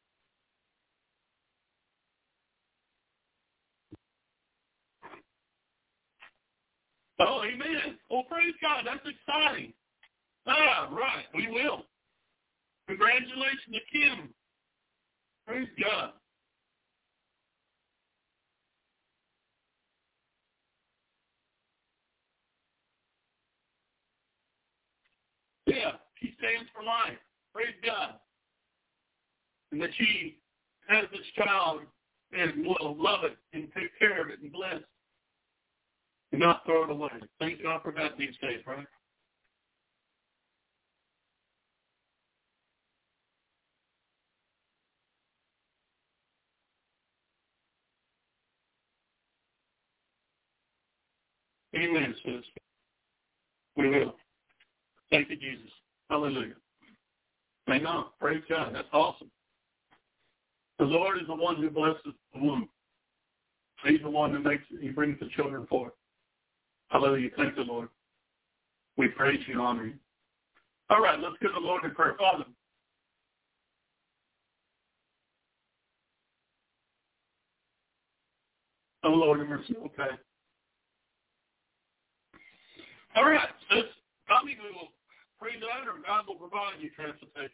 Oh, amen. Oh, praise God. That's exciting. Right. We will. Congratulations to Kim. Praise God. Yeah, she stands for life. Praise God. And that she has this child and will love it and take care of it and bless and not throw it away. Thank God for that these days, right? Amen, sis. We will. Thank you, Jesus. Hallelujah. Amen. Praise God. That's awesome. The Lord is the one who blesses the womb. He's the one who He brings the children forth. Hallelujah. Thank the Lord. We praise you and honor you. All right, let's go to the Lord in prayer. Father. Oh, Lord, in mercy. Okay. All right, sis. Tommy will pray that, or God will provide you transportation.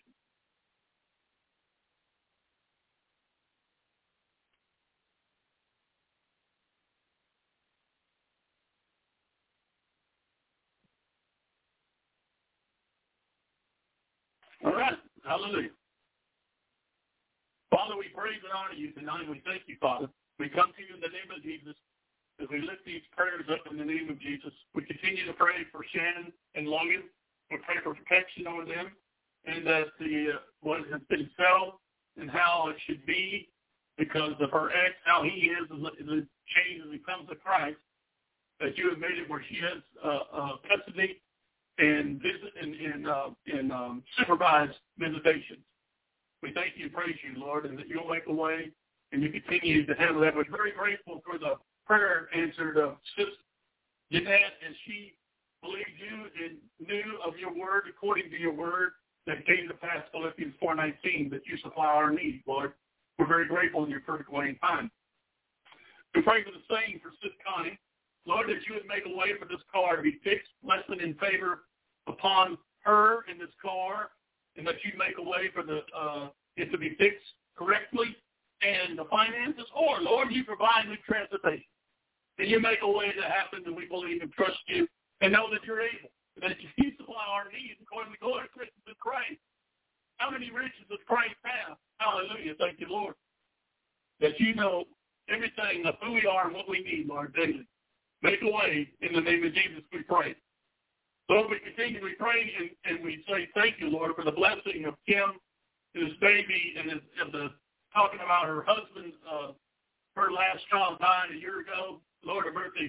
All right. Hallelujah. Father, we praise and honor you tonight. We thank you, Father. We come to you in the name of Jesus as we lift these prayers up in the name of Jesus. We continue to pray for Shannon and Logan. We pray for protection over them and that what has been settled and how it should be because of her ex, how he is, the change as he comes to Christ, that you have made it where she has custody and visit and supervised visitations. We thank you and praise you, Lord, and that you'll make a way and you continue to handle that. We're very grateful for the prayer answered of Sister Jeanette as she believed you and knew of your word according to your word that came to pass, Philippians 4:19, that you supply our needs, Lord. We're very grateful in your perfect way and time. We pray for the same for Sister Connie. Lord, that you would make a way for this car to be fixed, blessing in favor upon her in this car, and that you make a way for it to be fixed correctly and the finances, or, Lord, you provide new transportation. And you make a way to happen, and we believe and trust you and know that you're able, that you supply our needs according to glory of riches of Christ. How many riches does Christ have? Hallelujah. Thank you, Lord. That you know everything of who we are and what we need, Lord, daily. Make a way in the name of Jesus, we pray. Lord, we continue, we pray, and we say thank you, Lord, for the blessing of Kim and his baby and talking about her husband. Her last child died a year ago. Lord, her birthday.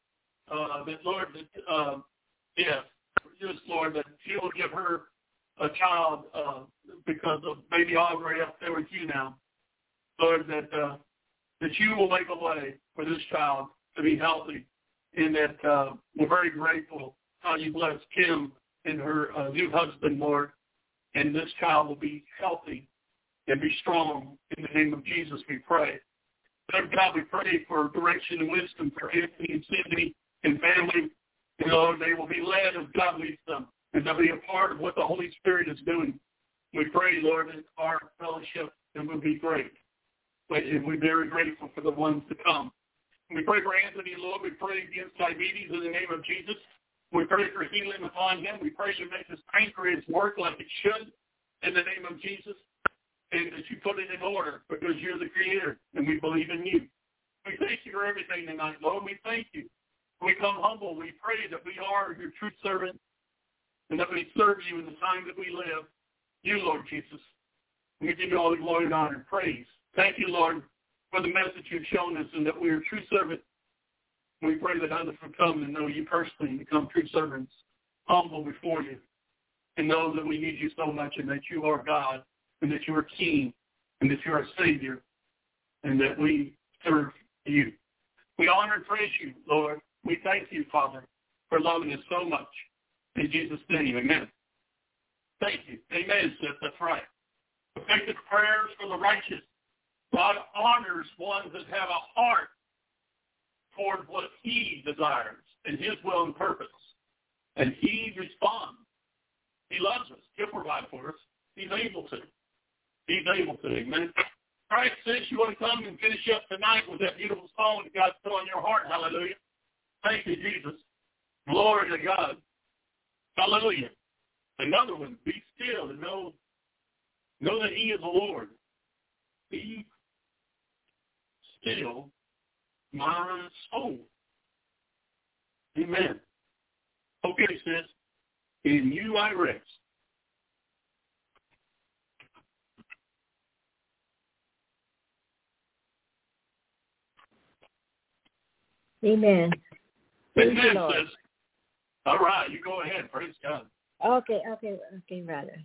Lord, that she will give her a child because of baby Aubrey up there with you now. Lord, that you will make a way for this child to be healthy, and that we're very grateful how you bless Kim and her new husband, Lord, and this child will be healthy and be strong. In the name of Jesus, we pray. Lord God, we pray for direction and wisdom for Anthony and Cindy and family. And Lord, they will be led as God leads them, and they'll be a part of what the Holy Spirit is doing. We pray, Lord, that our fellowship will be great. And we're very grateful for the ones to come. We pray for Anthony, Lord. We pray against diabetes in the name of Jesus. We pray for healing upon him. We pray to make his pancreas work like it should in the name of Jesus. and that you put it in order because you're the creator and we believe in you. We thank you for everything tonight, Lord. We thank you. We come humble. We pray that we are your true servants and that we serve you in the time that we live. You, Lord Jesus. We give you all the glory and honor and praise. Thank you, Lord, for the message you've shown us and that we are true servants. We pray that others will come and know you personally and become true servants, humble before you, and know that we need you so much and that you are God and that you are King and that you are Savior and that we serve you. We honor and praise you, Lord. We thank you, Father, for loving us so much. In Jesus' name, amen. Thank you. Amen, Seth. That's right. Effective prayers for the righteous. God honors ones that have a heart toward what he desires and his will and purpose. And he responds. He loves us. He'll provide for us. He's able to. He's able to. Amen. All right, sis, you want to come and finish up tonight with that beautiful song that God's put on your heart? Hallelujah. Thank you, Jesus. Glory to God. Hallelujah. Another one, be still and know that he is the Lord. Be still, my soul. Amen. Okay, sis. In you I rest. Amen. Thank you, Amen, Lord. sis. All right, you go ahead. Praise God. Okay, brother.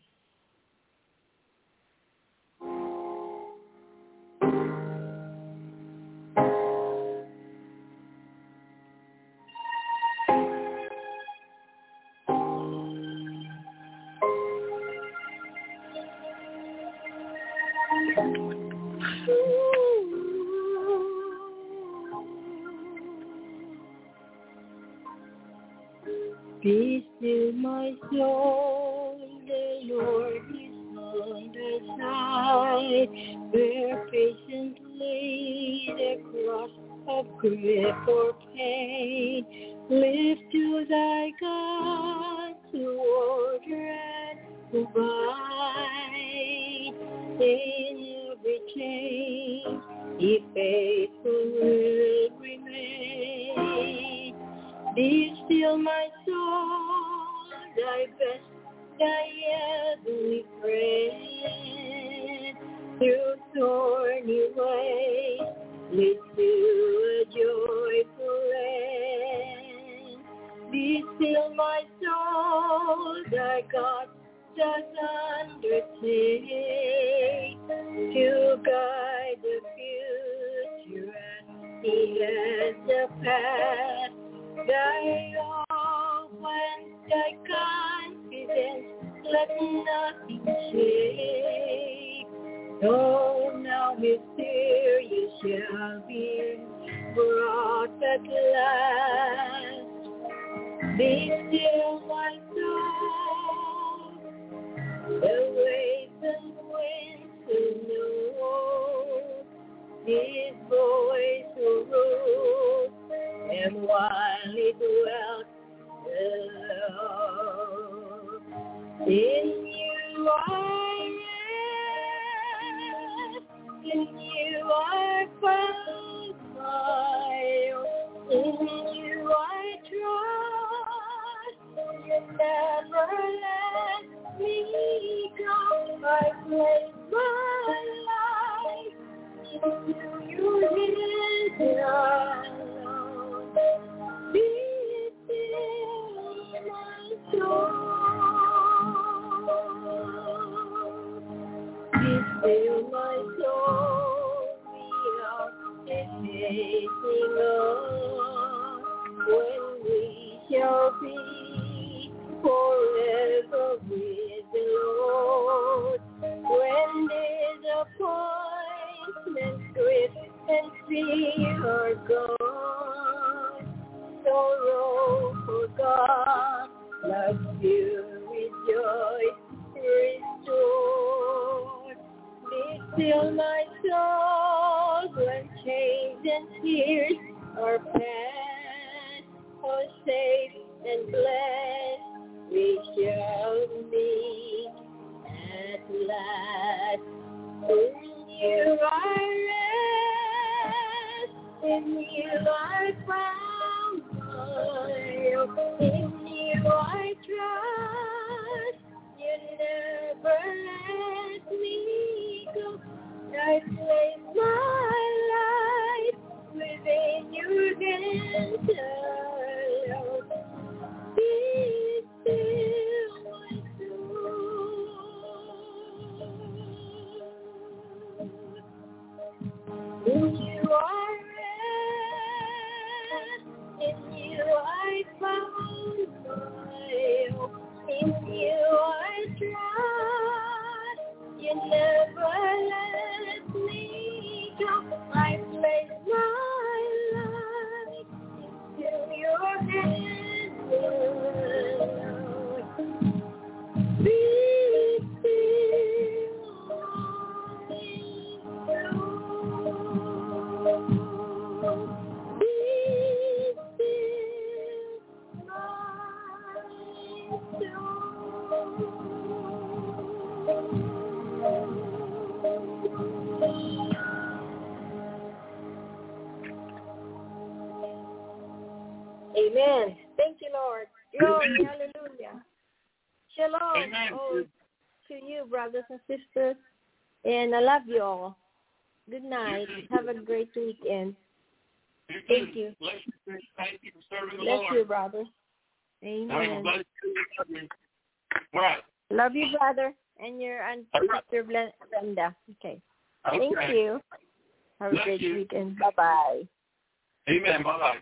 Be still, my soul, the Lord is on the side, bear patiently the cross of grief or pain. Lift to thy God to order and provide. In every change, he faithful will remain. Be still, my soul, thy best, thy heavenly friend. Through thorny ways, lead to a joyful end. Be still, my soul, thy God does undertake to guide the future as he has the past. Thy hope and thy confidence, let nothing shake. Oh, now mysterious shall be brought at last. Be still, my soul, awake and wind to know his voice will rule. And while it dwelt alone, in you I rest, in you I find my own, in you I trust, you never let me go. I place my life into your hands. Be still, my soul. Be still, my soul. We are facing on when we shall be forever with the Lord. When disappointment, grief, and fear are gone. Sorrow forgot, love you rejoice, restored. Be still, my soul, when chains and tears are past. Oh, safe and blessed, we shall meet at last. place my life within your hands, Lord. Be still, my soul. In you I rest, in you I found my hope, in you I trust. You never let me go. I place my life into your hands, Lord. Be still, my soul. Be still, my Amen. Thank you, Lord. Glory, hallelujah. Shalom. Amen. Oh, to you, brothers and sisters. And I love you all. Good night. Have a great weekend. Thank you. Bless you. Thank you for serving the Bless Lord. you, brother. Amen. Bless you. All right. Love you, brother. And your sister Brenda. Okay. Thank you. Have a Bless great you. weekend. Bye-bye. Amen. Bye-bye.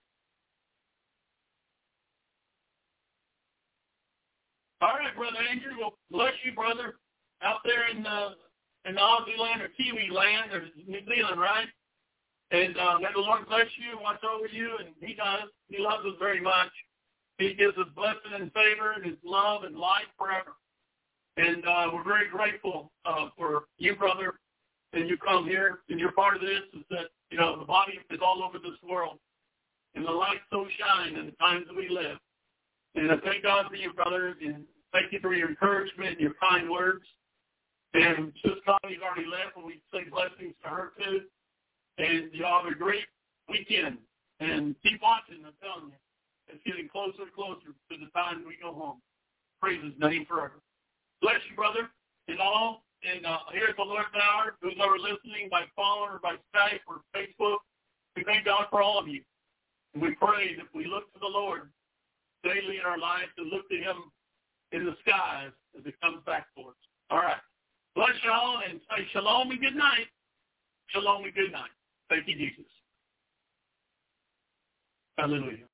All right, Brother Andrew. Well, bless you, brother, out there in Aussie land or Kiwi land or New Zealand, right? And may the Lord bless you and watch over you, and He does. He loves us very much. He gives us blessing and favor and His love and life forever. And we're very grateful for you, brother, and you come here, and you're part of this, is that, you know, the body is all over this world, and the light so shine in the times that we live. And I thank God for you, brother, and thank you for your encouragement and your kind words. And Sister Connie's already left, and we say blessings to her, too. And y'all have a great weekend. And keep watching, I'm telling you. It's getting closer and closer to the time we go home. Praise His name forever. Bless you, brother, and all. And here at the Lord's Hour, who's ever listening by phone or by Skype or Facebook, we thank God for all of you. And we pray that we look to the Lord daily in our lives and look to Him in the skies as He comes back for us. All right. Bless y'all and say shalom and good night. Shalom and good night. Thank you, Jesus. Hallelujah.